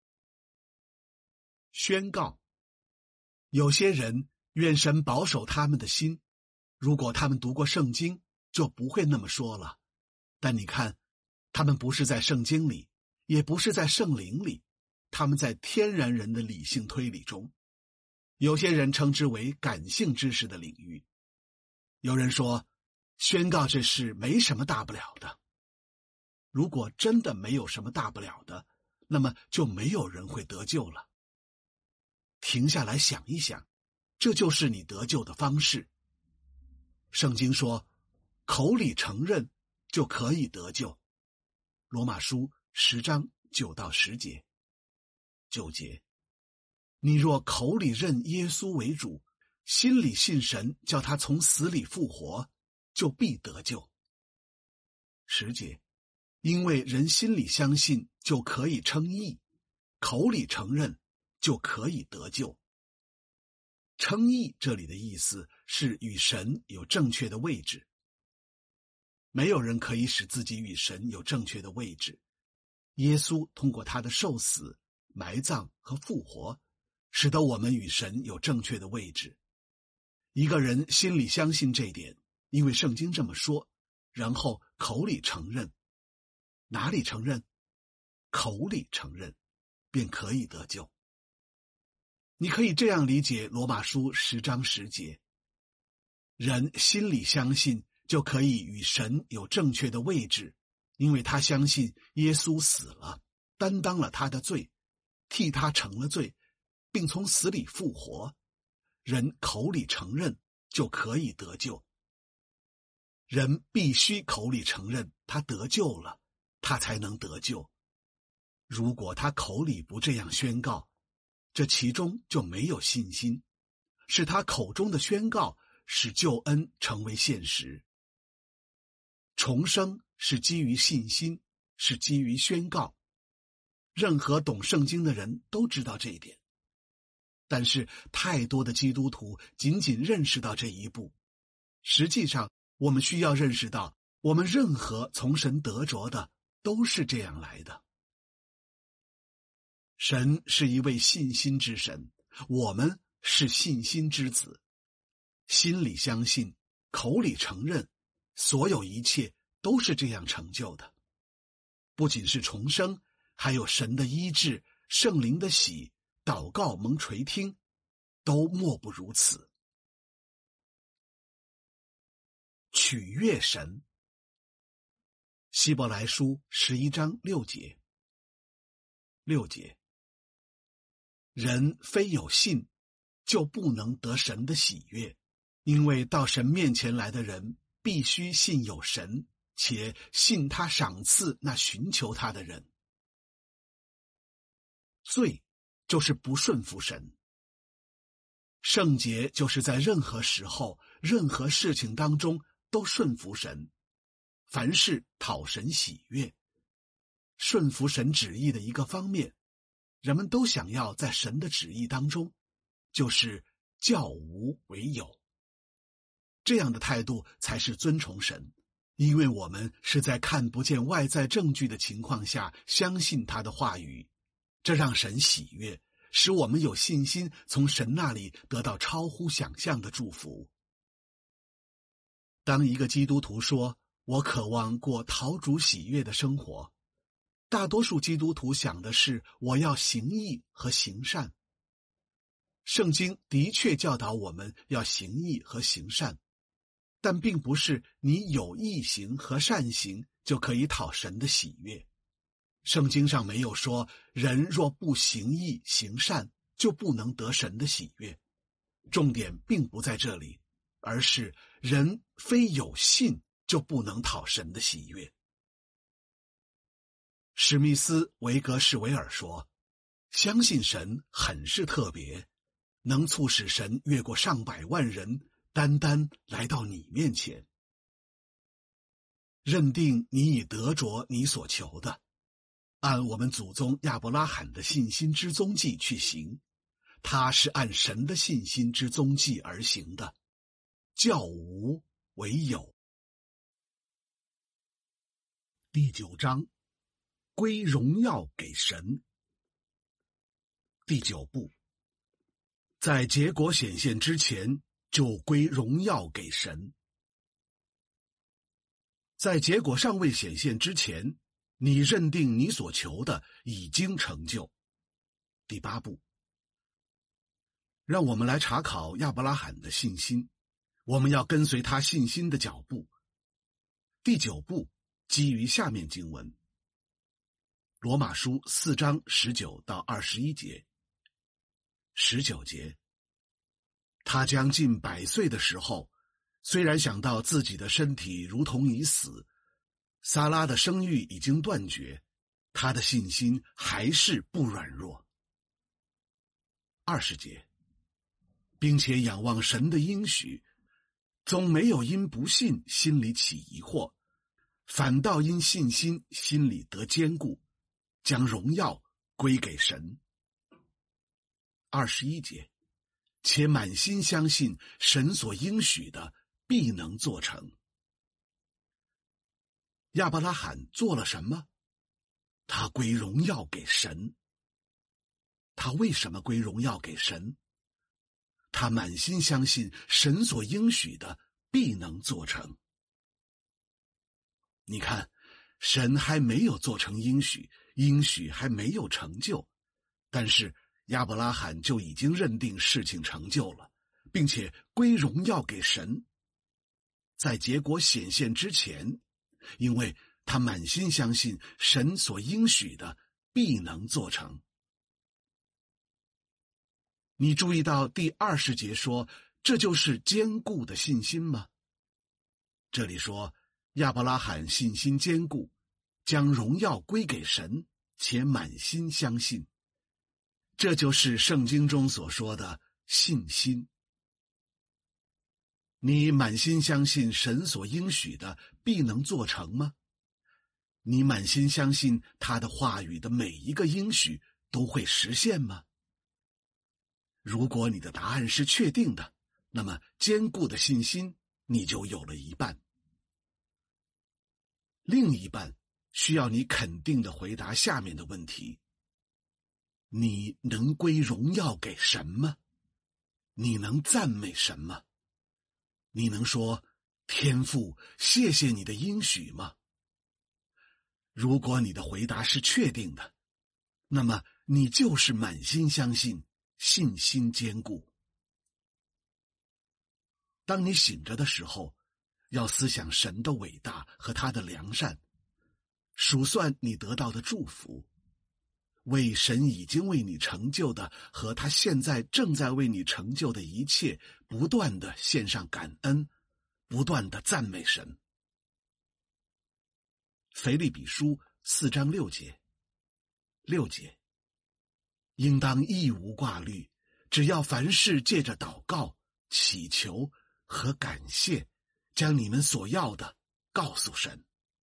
A: 宣告，有些人愿神保守他们的心，如果他们读过圣经，就不会那么说了。但你看，他们不是在圣经里，也不是在圣灵里，他们在天然人的理性推理中。有些人称之为感性知识的领域。有人说，宣告这事没什么大不了的。如果真的没有什么大不了的，那么就没有人会得救了。停下来想一想，这就是你得救的方式。圣经说，口里承认就可以得救。罗马书10章9到10节。9节，你若口里认耶稣为主，心里信神叫他从死里复活，就必得救。10节，因为人心里相信就可以称义，口里承认就可以得救。称义这里的意思是与神有正确的位置。没有人可以使自己与神有正确的位置。耶稣通过他的受死、埋葬和复活，使得我们与神有正确的位置。一个人心里相信这一点，因为圣经这么说，然后口里承认。哪里承认？口里承认，便可以得救。你可以这样理解罗马书10章10节，人心里相信就可以与神有正确的位置，因为他相信耶稣死了，担当了他的罪，替他成了罪，并从死里复活。人口里承认就可以得救。人必须口里承认他得救了，他才能得救。如果他口里不这样宣告，这其中就没有信心，是他口中的宣告使救恩成为现实。重生是基于信心，是基于宣告。任何懂圣经的人都知道这一点。但是太多的基督徒仅仅认识到这一步。实际上，我们需要认识到，我们任何从神得着的都是这样来的。神是一位信心之神，我们是信心之子。心里相信，口里承认，所有一切都是这样成就的。不仅是重生，还有神的医治、圣灵的喜、祷告蒙垂听，都莫不如此。取悦神。希伯来书11章6节。6节，人非有信，就不能得神的喜悦，因为到神面前来的人必须信有神， 且信他赏赐那寻求他的人。罪就是不顺服神，圣洁就是在任何时候、任何事情当中都顺服神，凡事讨神喜悦。顺服神旨意的一个方面，人们都想要在神的旨意当中，就是教无为有。这样的态度才是尊崇神，因为我们是在看不见外在证据的情况下相信他的话语，这让神喜悦，使我们有信心从神那里得到超乎想象的祝福。当一个基督徒说我渴望过讨主喜悦的生活，大多数基督徒想的是我要行义和行善。圣经的确教导我们要行义和行善，但并不是你有义行和善行就可以讨神的喜悦。圣经上没有说人若不行义行善就不能得神的喜悦，重点并不在这里，而是人非有信就不能讨神的喜悦。史密斯·维格士维尔说，相信神很是特别，能促使神越过上百万人单单来到你面前。认定你已得着你所求的，按我们祖宗亚伯拉罕的信心之踪迹去行，他是按神的信心之踪迹而行的，教无为有。第9章，归荣耀给神。第9步，在结果显现之前就归荣耀给神。在结果尚未显现之前，你认定你所求的已经成就。第8步，让我们来查考亚伯拉罕的信心，我们要跟随他信心的脚步。第9步基于下面经文：罗马书4章19到21节。19节，他将近100岁的时候，虽然想到自己的身体如同已死，撒拉的生育已经断绝，他的信心还是不软弱。20节，并且仰望神的应许，总没有因不信心里起疑惑，反倒因信心心里得坚固，将荣耀归给神。21节，且满心相信神所应许的必能做成。亚伯拉罕做了什么？他归荣耀给神。他为什么归荣耀给神？他满心相信神所应许的必能做成。你看，神还没有做成应许，应许还没有成就，但是亚伯拉罕就已经认定事情成就了，并且归荣耀给神。在结果显现之前，因为他满心相信神所应许的必能做成。你注意到第20节说，这就是坚固的信心吗？这里说亚伯拉罕信心坚固，将荣耀归给神，且满心相信。这就是圣经中所说的信心。你满心相信神所应许的必能做成吗？你满心相信他的话语的每一个应许都会实现吗？如果你的答案是确定的，那么坚固的信心你就有了一半。另一半需要你肯定地回答下面的问题：你能归荣耀给神吗？你能赞美神吗？你能说天父，谢谢你的应许吗？如果你的回答是确定的，那么你就是满心相信，信心坚固。当你醒着的时候，要思想神的伟大和他的良善，数算你得到的祝福，为神已经为你成就的和他现在正在为你成就的一切不断地献上感恩，不断地赞美神。 腓立比书4章6节。6节，应当一无挂虑，只要凡事借着祷告、祈求和感谢，将你们所要的告诉神。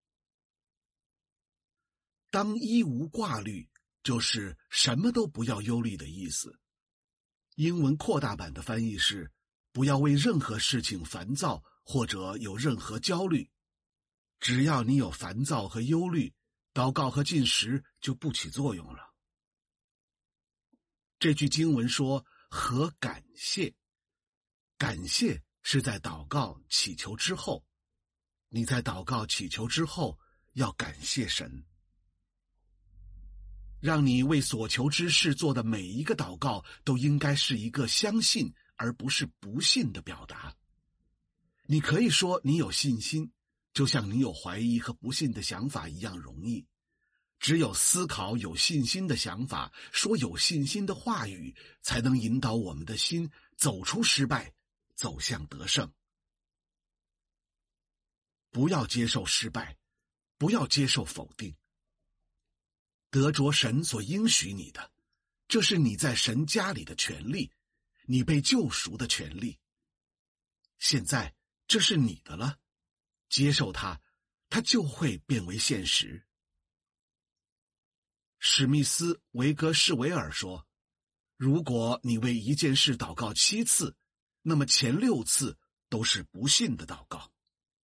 A: 当一无挂虑，就是什么都不要忧虑的意思。英文扩大版的翻译是：不要为任何事情烦躁，或者有任何焦虑。只要你有烦躁和忧虑，祷告和禁食就不起作用了。这句经文说和感谢，感谢是在祷告祈求之后，你在祷告祈求之后要感谢神。让你为所求之事做的每一个祷告都应该是一个相信而不是不信的表达。你可以说你有信心，就像你有怀疑和不信的想法一样容易。只有思考有信心的想法，说有信心的话语，才能引导我们的心走出失败，走向得胜。不要接受失败，不要接受否定。得着神所应许你的，这是你在神家里的权利，你被救赎的权利。现在这是你的了，接受它，它就会变为现实。史密斯·维格士维尔说，如果你为一件事祷告7次，那么前6次都是不信的祷告。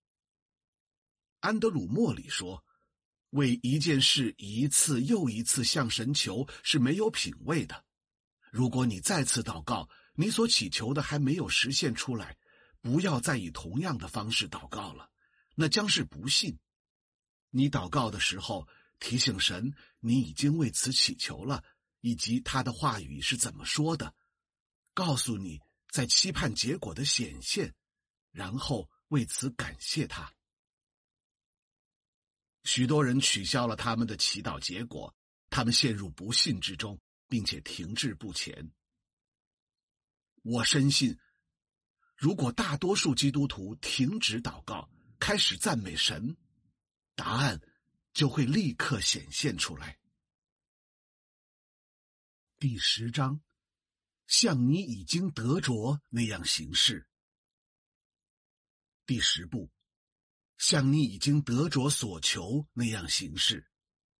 A: 安德鲁·莫里说，为一件事一次又一次向神求是没有品位的。如果你再次祷告，你所祈求的还没有实现出来，不要再以同样的方式祷告了，那将是不信。你祷告的时候，提醒神你已经为此祈求了，以及他的话语是怎么说的，告诉你在期盼结果的显现，然后为此感谢他。许多人取消了他们的祈祷结果，他们陷入不信之中，并且停滞不前。我深信，如果大多数基督徒停止祷告，开始赞美神，答案就会立刻显现出来。第10章，像你已经得着那样行事。第10步，像你已经得着所求那样行事。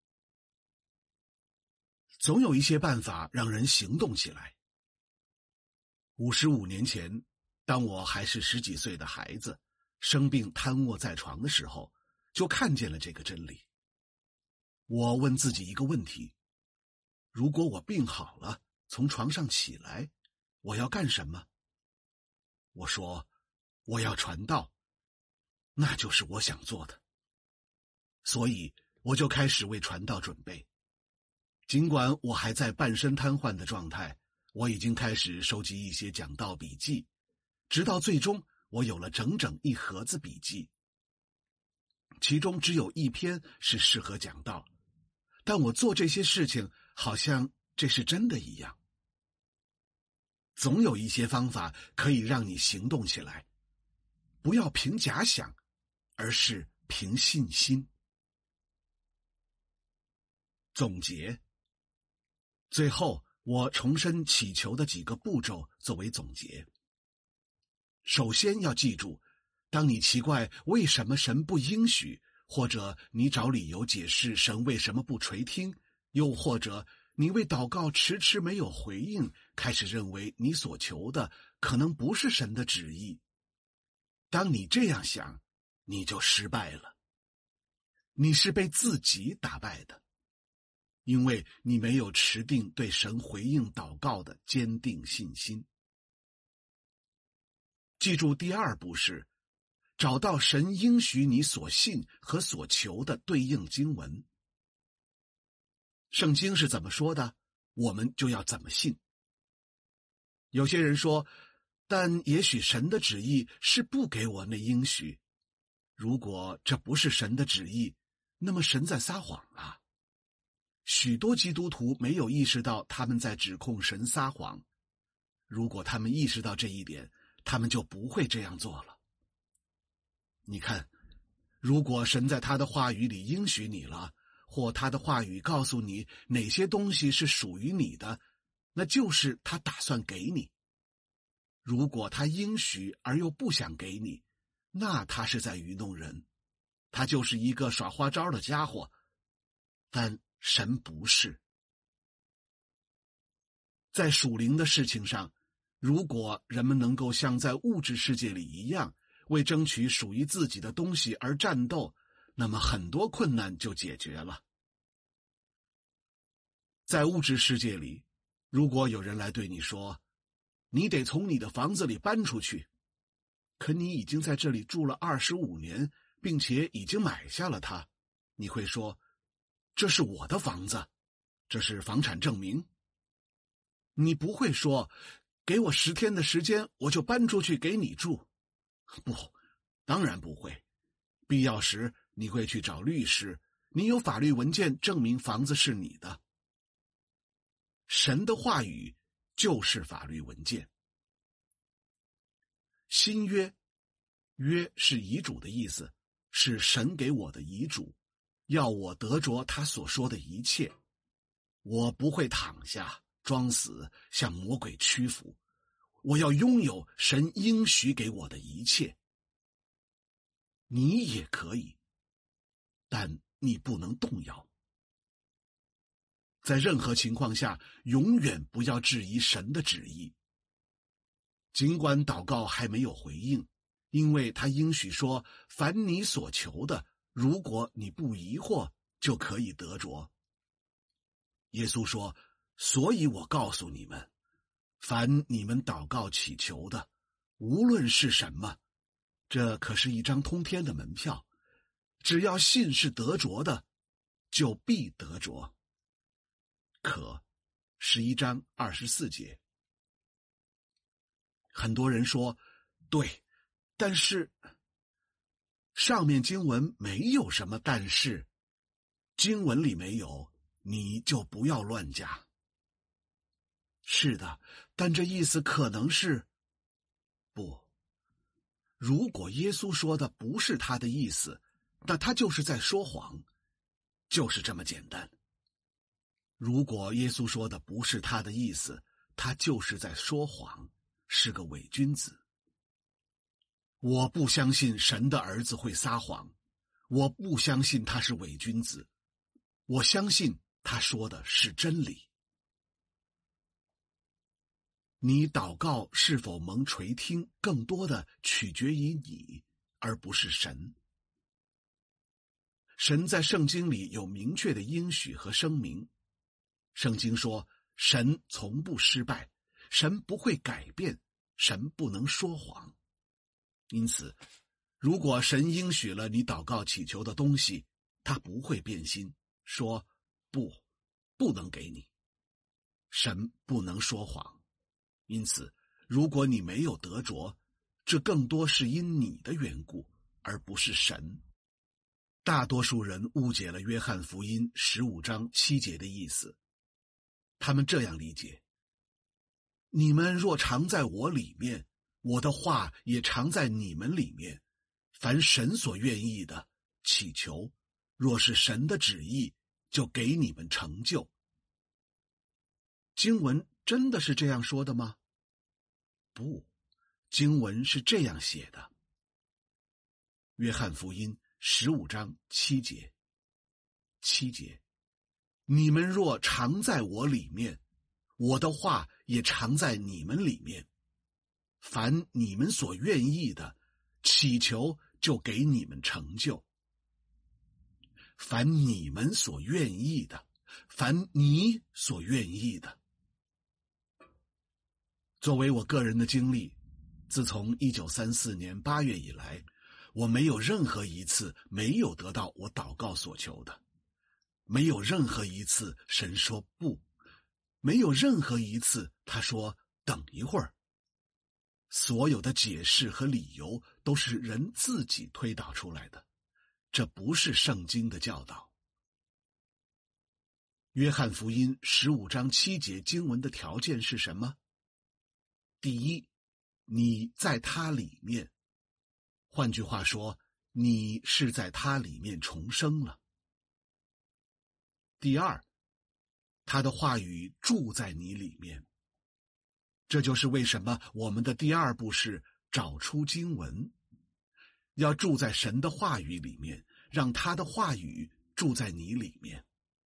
A: 总有一些办法让人行动起来。55年前，当我还是10几岁的孩子，生病瘫卧在床的时候，就看见了这个真理。我问自己一个问题：如果我病好了，从床上起来，我要干什么？我说，我要传道，那就是我想做的。所以我就开始为传道准备。尽管我还在半身瘫痪的状态，我已经开始收集一些讲道笔记，直到最终我有了整整1盒子笔记，其中只有1篇是适合讲道，但我做这些事情好像这是真的一样。总有一些方法可以让你行动起来，不要凭假想，而是凭信心。总结，最后我重申祈求的几个步骤作为总结。首先要记住，当你奇怪为什么神不应许，或者你找理由解释神为什么不垂听，又或者你为祷告迟迟没有回应，开始认为你所求的可能不是神的旨意。当你这样想，你就失败了。你是被自己打败的，因为你没有持定对神回应祷告的坚定信心。记住第2步是找到神应许你所信和所求的对应经文。圣经是怎么说的，我们就要怎么信。有些人说，但也许神的旨意是不给我那应许。如果这不是神的旨意，那么神在撒谎啊。许多基督徒没有意识到他们在指控神撒谎。如果他们意识到这一点，他们就不会这样做了。你看， 如果神在他的话语里应许你了，或他的话语告诉你哪些东西是属于你的，那就是他打算给你。如果他应许而又不想给你，那他是在愚弄人，他就是一个耍花招的家伙。但神不是。在属灵的事情上，如果人们能够像在物质世界里一样，为争取属于自己的东西而战斗，那么很多困难就解决了。在物质世界里，如果有人来对你说，你得从你的房子里搬出去，可你已经在这里住了25年，并且已经买下了它，你会说，这是我的房子，这是房产证明。你不会说，给我10天的时间，我就搬出去给你住。不，当然不会。必要时，你会去找律师，你有法律文件证明房子是你的。神的话语就是法律文件。新约，约是遗嘱的意思，是神给我的遗嘱，要我得着他所说的一切。我不会躺下装死，向魔鬼屈服，我要拥有神应许给我的一切。你也可以，但你不能动摇。在任何情况下，永远不要质疑神的旨意。尽管祷告还没有回应，因为他应许说，凡你所求的，如果你不疑惑，就可以得着。耶稣说，所以我告诉你们，凡你们祷告祈求的，无论是什么，这可是一张通天的门票，只要信是得着的，就必得着。可11章24节。很多人说，对，但是上面经文没有什么但是，经文里没有，你就不要乱加。是的，但这意思可能是不。如果耶稣说的不是他的意思，那他就是在说谎，就是这么简单。如果耶稣说的不是他的意思，他就是在说谎，是个伪君子。我不相信神的儿子会撒谎，我不相信他是伪君子，我相信他说的是真理。你祷告是否蒙垂听，更多的取决于你，而不是神。神在圣经里有明确的应许和声明。圣经说，神从不失败，神不会改变，神不能说谎。因此，如果神应许了你祷告祈求的东西，他不会变心，说不能给你。神不能说谎。因此，如果你没有得着，这更多是因你的缘故，而不是神。大多数人误解了约翰福音15章7节的意思。他们这样理解，你们若常在我里面，我的话也常在你们里面，凡神所愿意的祈求，若是神的旨意，就给你们成就。经文真的是这样说的吗？不，经文是这样写的。约翰福音15章7节，7节，你们若常在我里面，我的话也常在你们里面，凡你们所愿意的，祈求就给你们成就。凡你们所愿意的，凡你所愿意的。作为我个人的经历，自从1934年8月以来，我没有任何一次没有得到我祷告所求的，没有任何一次神说不，没有任何一次他说等一会儿。所有的解释和理由都是人自己推导出来的，这不是圣经的教导。约翰福音15章7节经文的条件是什么？第一，你在他里面。换句话说， 你是在他里面重生了。第二，他的话语住在你里面。这就是为什么我们的第二步是找出经文，要住在神的话语里面，让他的话语住在你里面。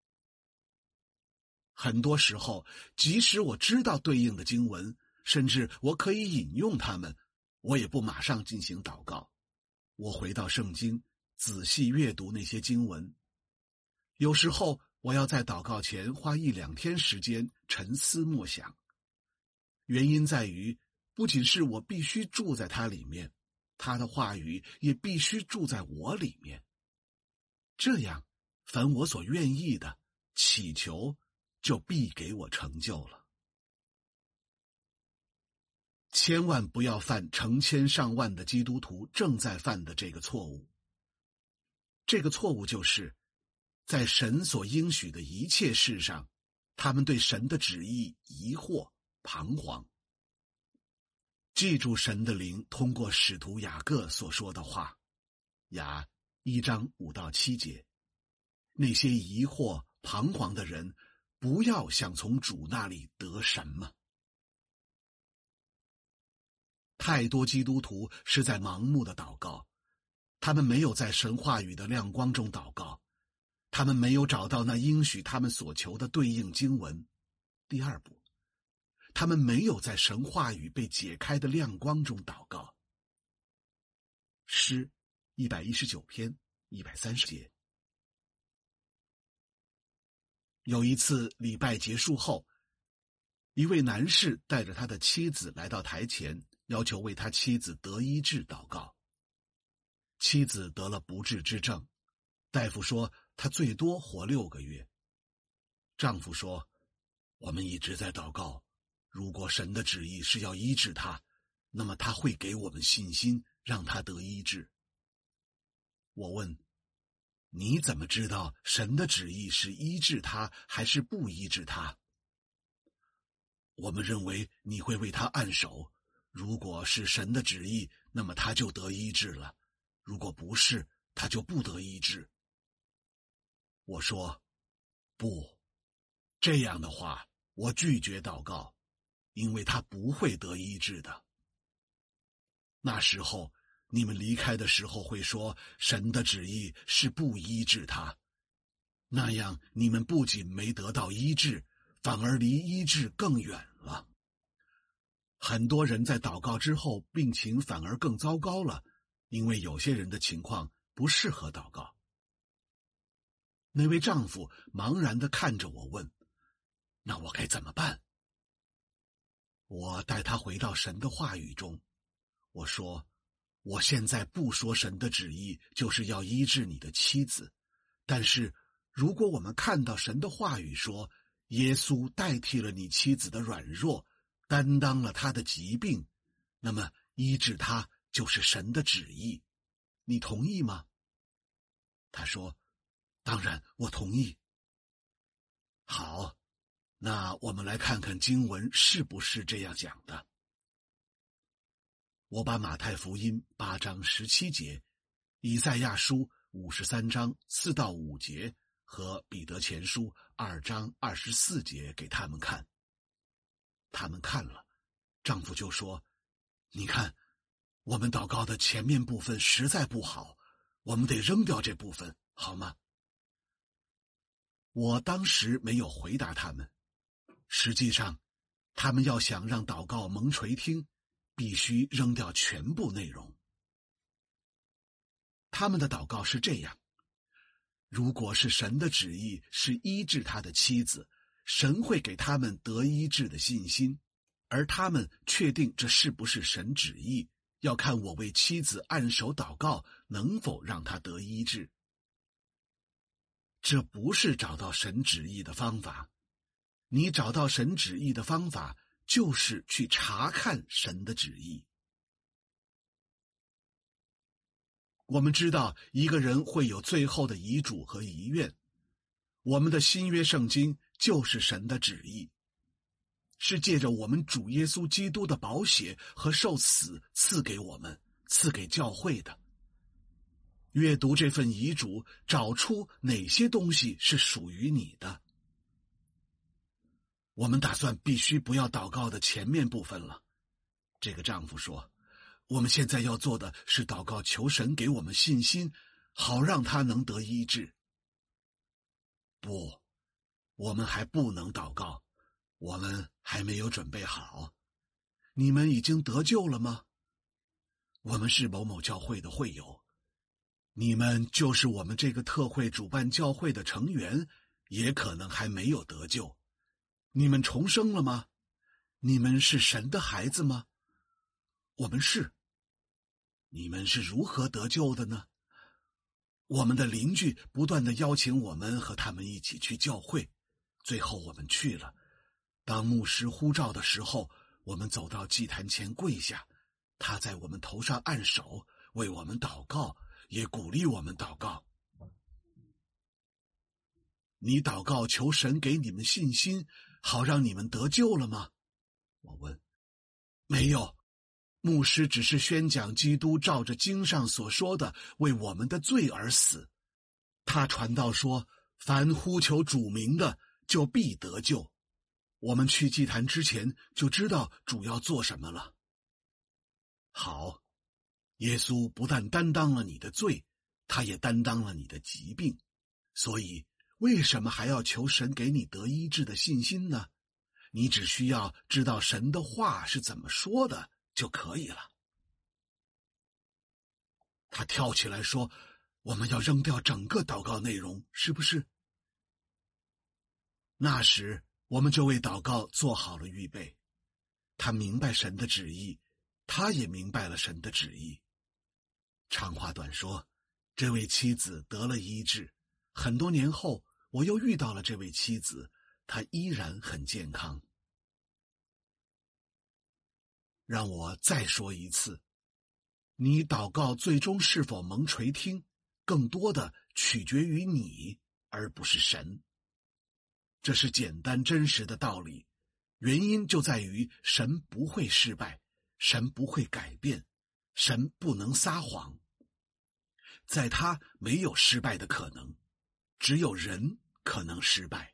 A: 很多时候，即使我知道对应的经文，甚至我可以引用它们，我也不马上进行祷告。我回到圣经，仔细阅读那些经文。有时候我要在祷告前花1-2天时间沉思默想。原因在于，不仅是我必须住在他里面，他的话语也必须住在我里面。这样，凡我所愿意的，祈求就必给我成就了。千万不要犯成千上万的基督徒正在犯的这个错误。这个错误就是，在神所应许的一切事上，他们对神的旨意疑惑、彷徨。记住神的灵通过使徒雅各所说的话，雅1章5到7节，那些疑惑、彷徨的人，不要想从主那里得什么。太多基督徒是在盲目的祷告，他们没有在神话语的亮光中祷告，他们没有找到那应许他们所求的对应经文。第二步，他们没有在神话语被解开的亮光中祷告。诗119篇130节。有一次礼拜结束后，一位男士带着他的妻子来到台前，要求为他妻子得医治祷告。妻子得了不治之症，大夫说他最多活6个月。丈夫说，我们一直在祷告，如果神的旨意是要医治他，那么他会给我们信心，让他得医治。我问，你怎么知道神的旨意是医治他还是不医治他？我们认为你会为他按手，如果是神的旨意，那么他就得医治了，如果不是，他就不得医治。我说，不，这样的话，我拒绝祷告，因为他不会得医治的。那时候，你们离开的时候会说，神的旨意是不医治他，那样你们不仅没得到医治，反而离医治更远了。很多人在祷告之后，病情反而更糟糕了，因为有些人的情况不适合祷告。那位丈夫茫然地看着我问，那我该怎么办？我带他回到神的话语中，我说，我现在不说神的旨意就是要医治你的妻子，但是如果我们看到神的话语说，耶稣代替了你妻子的软弱，担当了她的疾病，那么医治她就是神的旨意，你同意吗？他说，当然，我同意。好，那我们来看看经文是不是这样讲的。我把马太福音8章17节、以赛亚书53章4到5节和彼得前书2章24节给他们看。他们看了，丈夫就说，你看，我们祷告的前面部分实在不好，我们得扔掉这部分，好吗？我当时没有回答他们。实际上，他们要想让祷告蒙垂听，必须扔掉全部内容。他们的祷告是这样，如果是神的旨意是医治他的妻子，神会给他们得医治的信心，而他们确定这是不是神旨意，要看我为妻子按手祷告能否让他得医治。这不是找到神旨意的方法，你找到神旨意的方法就是去查看神的旨意。我们知道一个人会有最后的遗嘱和遗愿，我们的新约圣经就是神的旨意，是借着我们主耶稣基督的宝血和受死赐给我们，赐给教会的。 阅读这份遗嘱，找出哪些东西是属于你的。我们打算必须不要祷告的前面部分了。这个丈夫说，我们现在要做的是祷告，求神给我们信心，好让他能得医治。不，我们还不能祷告，我们还没有准备好。你们已经得救了吗？我们是某某教会的会友，你们就是我们这个特会主办教会的成员，也可能还没有得救。你们重生了吗？你们是神的孩子吗？我们是。你们是如何得救的呢？我们的邻居不断地邀请我们和他们一起去教会，最后我们去了。当牧师呼召的时候，我们走到祭坛前跪下，他在我们头上按手，为我们祷告，也鼓励我们祷告。你祷告求神给你们信心，好让你们得救了吗？我问。没有，牧师只是宣讲基督照着经上所说的为我们的罪而死。他传道说，凡呼求主名的就必得救。我们去祭坛之前就知道主要做什么了。好，耶稣不但担当了你的罪，他也担当了你的疾病，所以为什么还要求神给你得医治的信心呢？你只需要知道神的话是怎么说的就可以了。他跳起来说，我们要扔掉整个祷告内容，是不是？那时我们就为祷告做好了预备。他明白神的旨意，他也明白了神的旨意。长话短说，这位妻子得了医治。很多年后，我又遇到了这位妻子，她依然很健康。让我再说一次，你祷告最终是否蒙垂听，更多的取决于你，而不是神。这是简单真实的道理，原因就在于神不会失败，神不会改变，神不能撒谎，在他没有失败的可能，只有人可能失败。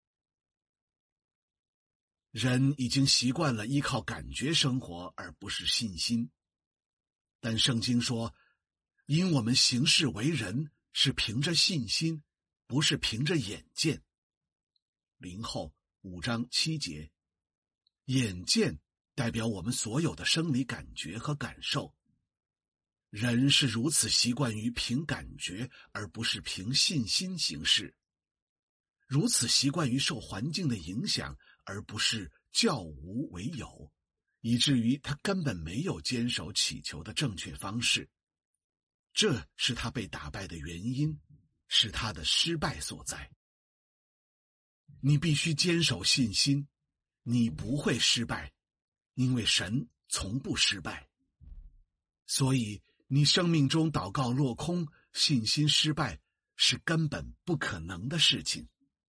A: 人已经习惯了依靠感觉生活，而不是信心。但圣经说，因我们行事为人是凭着信心，不是凭着眼见。林后5章7节，眼见代表我们所有的生理感觉和感受。人是如此习惯于凭感觉，而不是凭信心行事，如此习惯于受环境的影响，而不是教无为有，以至于他根本没有坚守祈求的正确方式。这是他被打败的原因，是他的失败所在。你必须坚守信心，你不会失败，因为神从不失败。所以你生命中祷告落空，信心失败，是根本不可能的事情。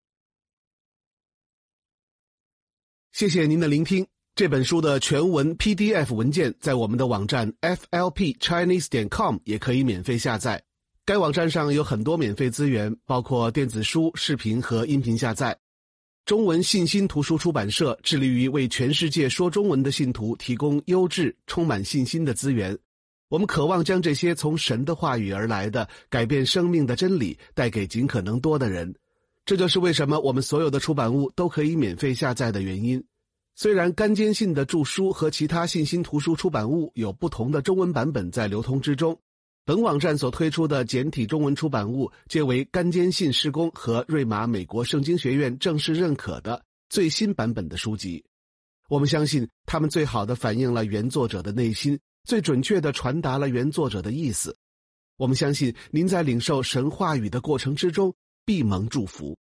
B: 谢谢您的聆听。这本书的全文 PDF 文件在我们的网站 flpchinese.com 也可以免费下载。该网站上有很多免费资源，包括电子书、视频和音频下载。中文信心图书出版社致力于为全世界说中文的信徒提供优质、充满信心的资源。我们渴望将这些从神的话语而来的改变生命的真理带给尽可能多的人。这就是为什么我们所有的出版物都可以免费下载的原因。虽然甘坚信的著书和其他信心图书出版物有不同的中文版本在流通之中，本网站所推出的简体中文出版物皆为甘坚信事工和瑞玛美国圣经学院正式认可的最新版本的书籍。我们相信他们最好地反映了原作者的内心，最准确地传达了原作者的意思。我们相信您在领受神话语的过程之中必蒙祝福。